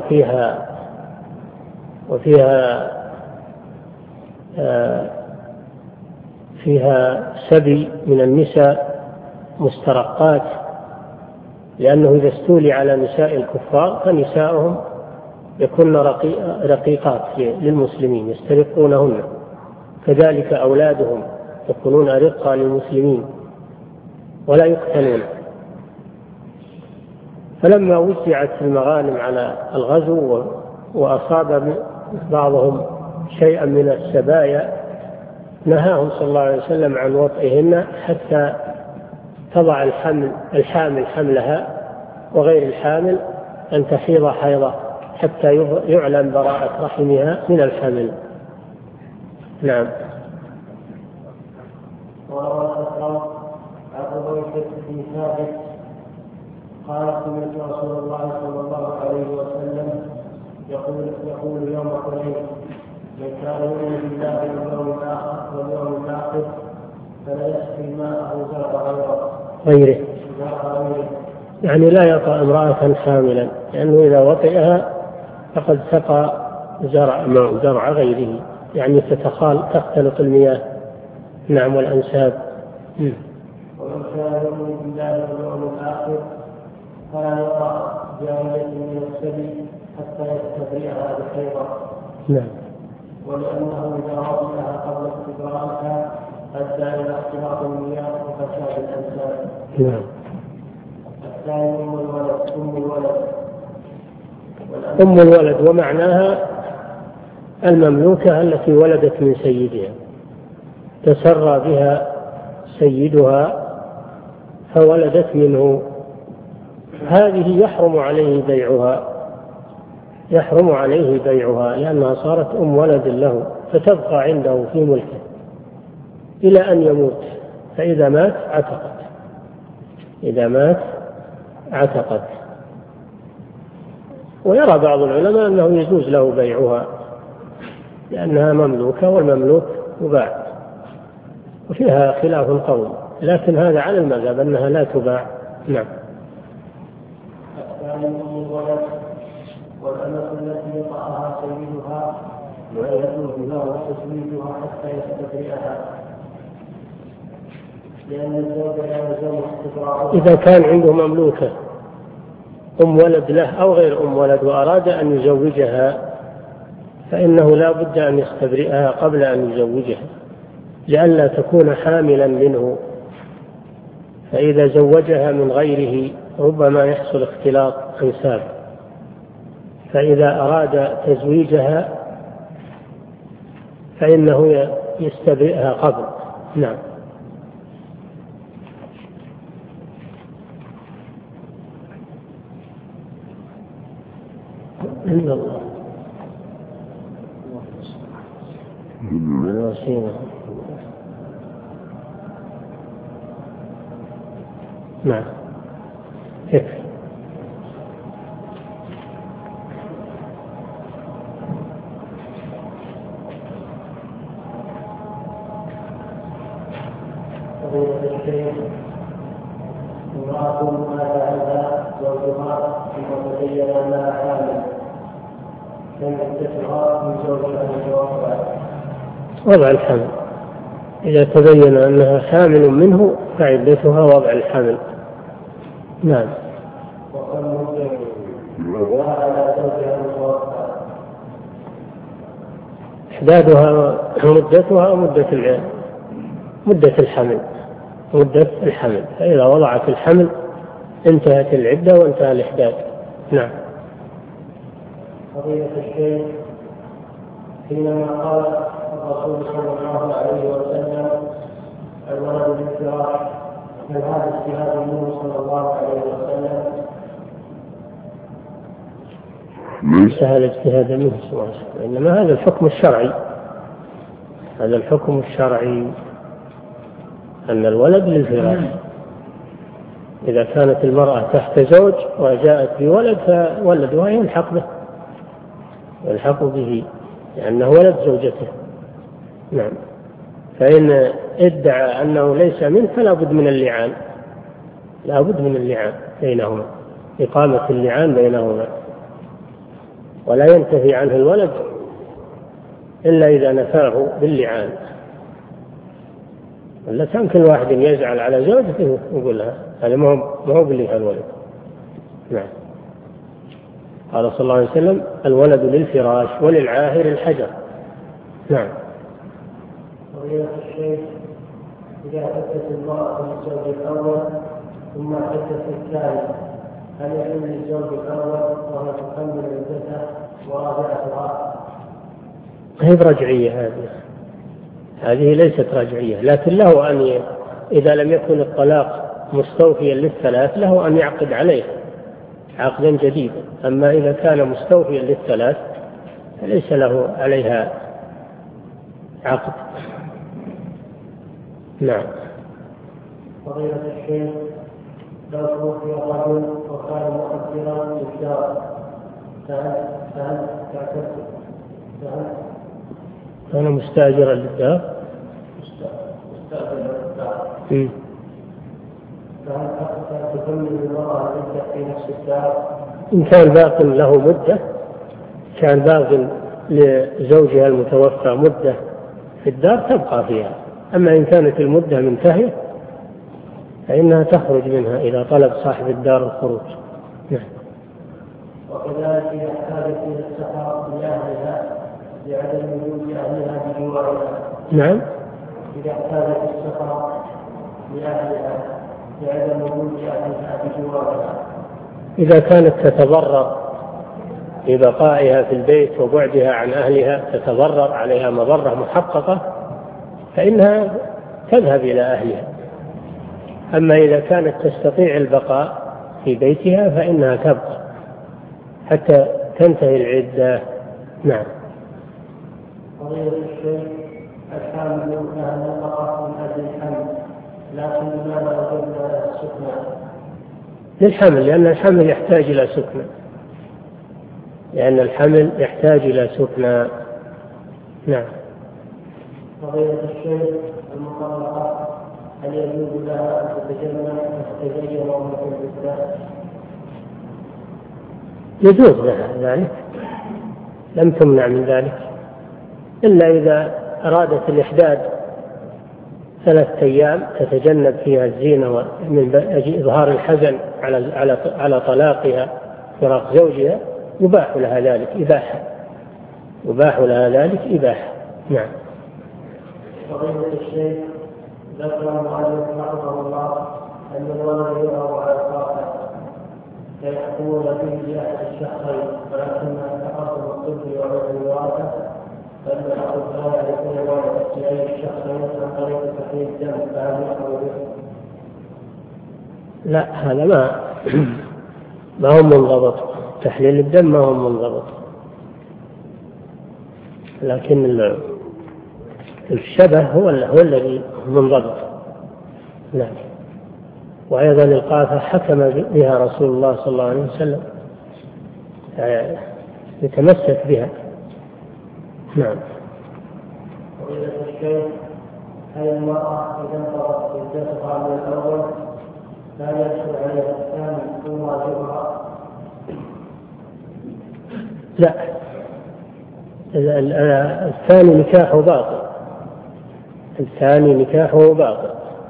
فيها سبي من النساء مسترقات، لأنه إذا استولي على نساء الكفار فنساؤهم يكون رقيقات للمسلمين يسترقونهن، كذلك أولادهم يكونون رقة للمسلمين ولا يقتلون. فلما وزعت المغانم على الغزو وأصاب بعضهم شيئا من السبايا نهاهم صلى الله عليه وسلم عن وطئهن حتى تضع الحامل حملها وغير الحامل أن تحيض حيضة حتى يعلم براءة رحمها من الحمل. نعم. وروى الأخرى عن عبيدة بن ثابت قال سمعت رسول الله صلى الله عليه وسلم يقول يوم حنين: من كان يؤمن بالله واليوم الآخر فلا يسقي ماءه زرع غيره، يعني لا يطأ امرأة حاملا، لأنه إذا وطئها فقد سقى زرع غيره، يعني تختلط المياه. نعم، والأنساب. ومن كان يؤمن بالله واليوم الآخر فلا يطأ جارية من السبي حتى يستبرئها بحيضة. نعم. ولأنه إذا وطئها قبل استبراءها أدى إلى اختلاط المياه وفساد الأنساب. نعم. الثاني أم الولد ومعناها المملوكة التي ولدت من سيدها، تسرى بها سيدها فولدت منه، هذه يحرم عليه بيعها لأنها صارت أم ولد له، فتبقى عنده في ملكه إلى أن يموت، فإذا مات عتقت. ويرى بعض العلماء أنه يجوز له بيعها لأنها مملوكة والمملوك يباع، وفيها خلاف قول، لكن هذا على المذهب أنها لا تباع. نعم. الثاني أم الولد والأمة التي يطأها سيدها لا يجوز له تزويجها حتى يستبرئها، لأن الزوج لا يلزم استبراءها. إذا كان عنده مملوكة أم ولد له أو غير أم ولد وأراد أن يزوجها فإنه لا بد أن يستبرئها قبل أن يزوجها لئلا تكون حاملا منه، فإذا زوجها من غيره ربما يحصل اختلاط أنساب، فإذا أراد تزويجها فإنه يستبرئها قبل. نعم. إن الله نعم. يكفي. فضيلة الشيخ، امرأة مات عنها زوجها ثم تبين أنها حامل، كم عدتها من زوجها المتوفى؟ وضع الحمل، إذا تبين أنها حامل منه فعدتها وضع الحمل. نعم. وكم مدتها على زوجها المتوفى؟ إحدادها مدتها مدة الحمل، فإذا وضعت الحمل انتهت العدة وانتهى الإحداد. نعم. فضيلة الشيخ، حينما قال الرسول صلى الله عليه وسلم الولد للفراش، هل هذا اجتهاد منه صلى الله عليه وسلم؟ ليس هذا اجتهاد منه صلى الله عليه وسلم، إنما هذا الحكم الشرعي. هذا الحكم الشرعي أن الولد للفراش. إذا كانت المرأة تحت زوج وجاءت بولد فولدها يلحق به لأنه ولد زوجته. نعم. فإن ادعى أنه ليس منه فلا بد من اللعان، لا بد من اللعان بينهما، إقامة اللعان بينهما، ولا ينتهي عنه الولد إلا إذا نفاه باللعان. ولا كان كل واحد يزعل على زوجته يقول لها هذا ما هو باللي الولد. نعم. قال صلى الله عليه وسلم الولد للفراش وللعاهر الحجر. نعم. فضيلة الشيخ، إذا عدت المرأة للزوج الأول ثم عدت الثاني، هل يحل للزوج الأول وهي تكمل عدتها ورابعتها؟ هي برجعية، هذه ليست رجعية، لكن له أن إذا لم يكن الطلاق مستوفيا للثلاث له أن يعقد عليه عقدا جديدا. أما إذا كان مستوفيا للثلاث فليس له عليها عقد. نعم. فضيلة الشيخ، لو توفي رجل وكان مؤثرا للدار فهل تعتقد كان مستأجرا للدار؟ فهل تكمل المرأة العدة في نفس الدار؟ إن كان باق له مدة، كان باق لزوجها المتوفى مدة في الدار تبقى فيها. أما إن كانت المدة منتهية فإنها تخرج منها إذا طلب صاحب الدار الخروج. نعم. وكذلك إذا احتاجت إلى السفر لأهلها لعدم وجود أهلها بجوارها. نعم. إذا احتاجت السفر لأهلها لعدم وجود أهلها بجوارها. إذا كانت تتضرر ببقائها في البيت وبعدها عن أهلها، تتضرر عليها مضرة محققة، فإنها تذهب إلى أهلها. أما إذا كانت تستطيع البقاء في بيتها فإنها تبقى حتى تنتهي العدة. نعم. فضيلة الشيخ، الحامل لها نفقة من أجل الحمل، لكن لماذا وجدنا لها السكنى؟ للحمل، لأن الحمل يحتاج إلى سكنى، نعم. فضيلة الشيخ، المطلقة هل يجوز لها أن تتزين وهي في العدة؟ يجوز لها ذلك، لم تمنع من ذلك، إلا إذا أرادت الإحداد 3 أيام تتجنب فيها الزينة من إظهار الحزن على طلاقها فراق زوجها يباح لها ذلك إباحة. نعم. فضيلة الشيخ، ذكر المؤلف رحمه الله أن الولد يرى على الطاقة فيحكمون به لأحد الشخصين، ولكنها تقدم الطب وعلم الوراثة، فإن الأطباء يعرفون الولد في أي الشخصين عن طريق تحليل الدم، فهل يحكم به؟ لا، هذا ما هو منضبط، تحليل الدم ما هو منضبط، لكن الشبه هو الذي منضبط. نعم. وأيضا القافة حكم بها رسول الله صلى الله عليه وسلم، يتمسك بها. نعم. فضيلة الشيخ، هل المرأة إذا انقضت عدتها من الأول فهل يحصل عليها الثاني ثم راجعها؟ لا، الثاني نكاحه باطل، الثاني نكاحه باطل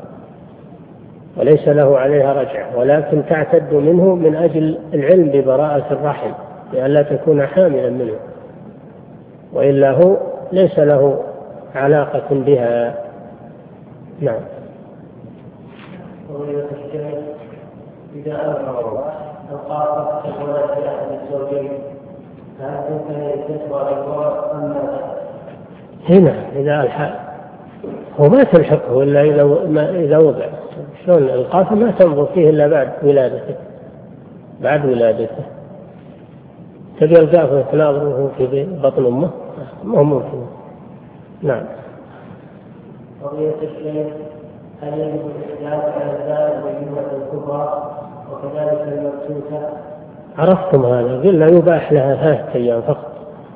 وليس له عليها رجعة، ولكن تعتد منه من أجل العلم ببراءة الرحم لئلا تكون حاملا منه، وإلا هو ليس له علاقة بها. نعم. إذا أمر القاطع الولد لأحد الزوجين فهل تنتهي الفتوى الأخرى أم هنا إذا الحال هو ما تلحقه إلا إذا وضع، شلون القاطع ما تنظر فيه إلا بعد ولادته تبي القافة تناظره في بطن أمه ما هو ممكن. نعم. قضية الشيخ هل يجب الاحتياط على الزائد والجملة الكبرى وكذلك المبسوطة؟ عرفتم هذا، قلنا يباح لها 3 أيام فقط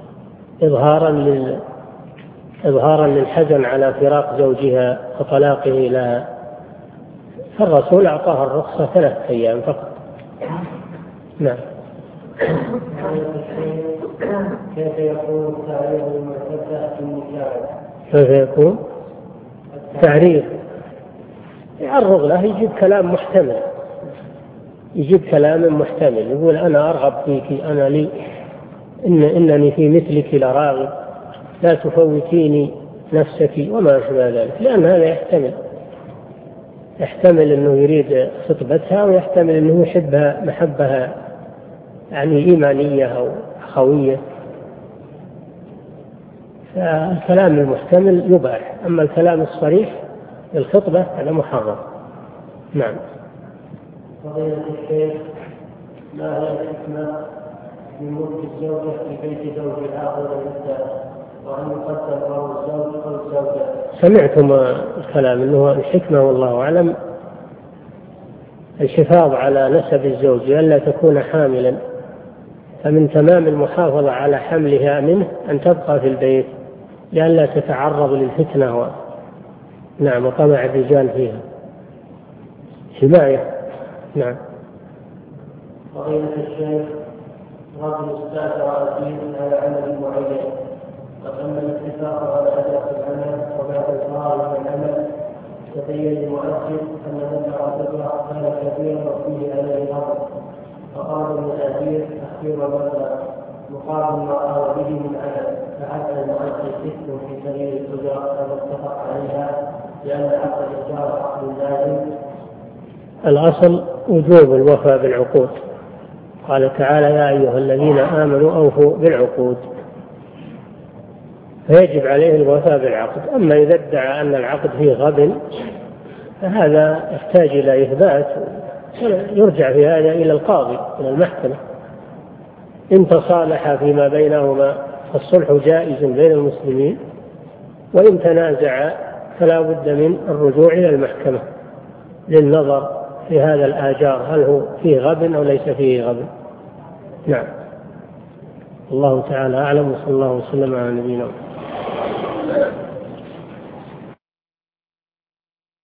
إظهارا للحزن على فراق زوجها وطلاقه لها، فالرسول أعطاها الرخصة 3 أيام فقط. نعم. كيف يكون التعريض المعتدة في النكاح؟ كيف يكون تعريض؟ يعرض له، يجيب كلام محتمل، يقول أنا أرغب فيك، أنا لي إنني في مثلك لراغب، لا تفوتيني نفسك وما أشبه ذلك، لأن هذا يحتمل أنه يريد خطبتها، ويحتمل أنه يحبها محبها يعني إيمانية أو أخوية، فالكلام المحتمل يباح، أما الكلام الصريح للخطبة هذا محرم. نعم. فضيلة الشيخ، ما هي الحكمة من ملك الزوجة في بيت زوج آخر للإنسان، وأن يقدم أو الزوج أو الزوجة؟ سمعتم الكلام أنه الحكمة والله أعلم الحفاظ على نسب الزوج لئلا تكون حاملا، فمن تمام المحافظة على حملها منه أن تبقى في البيت لئلا تتعرض للفتنة نعم وطمع الرجال فيها، حماية. نعم. فضيلة الشيخ، رجل استأجر أجير على عمل معين وتم الاتفاق على أداء العمل، وبعد الفراغ من العمل تبين المؤجر أن مبلغ الأجرة كان كبيرا وفيه عليه غضب، فقال للأجير أخير المبلغ مقابل ما قال به من عمل، فحتى المؤجر إثم في سبيل الأجرة كما اتفق عليها، لأن عقد الإيجار عقد لازم. الأصل وجوب الوفاء بالعقود، قال تعالى يا أيها الذين آمنوا أوفوا بالعقود، فيجب عليه الوفاء بالعقد. أما إذا ادعى أن العقد فيه غبن فهذا يحتاج إلى إثبات، يرجع في هذا إلى القاضي إلى المحكمة، إن تصالح فيما بينهما فالصلح جائز بين المسلمين، وإن تنازع فلا بد من الرجوع إلى المحكمة للنظر في هذا الآجار هل هو فيه غبن أو ليس فيه غبن. نعم. الله تعالى أعلم، وصلى الله وسلم على نبينا محمد.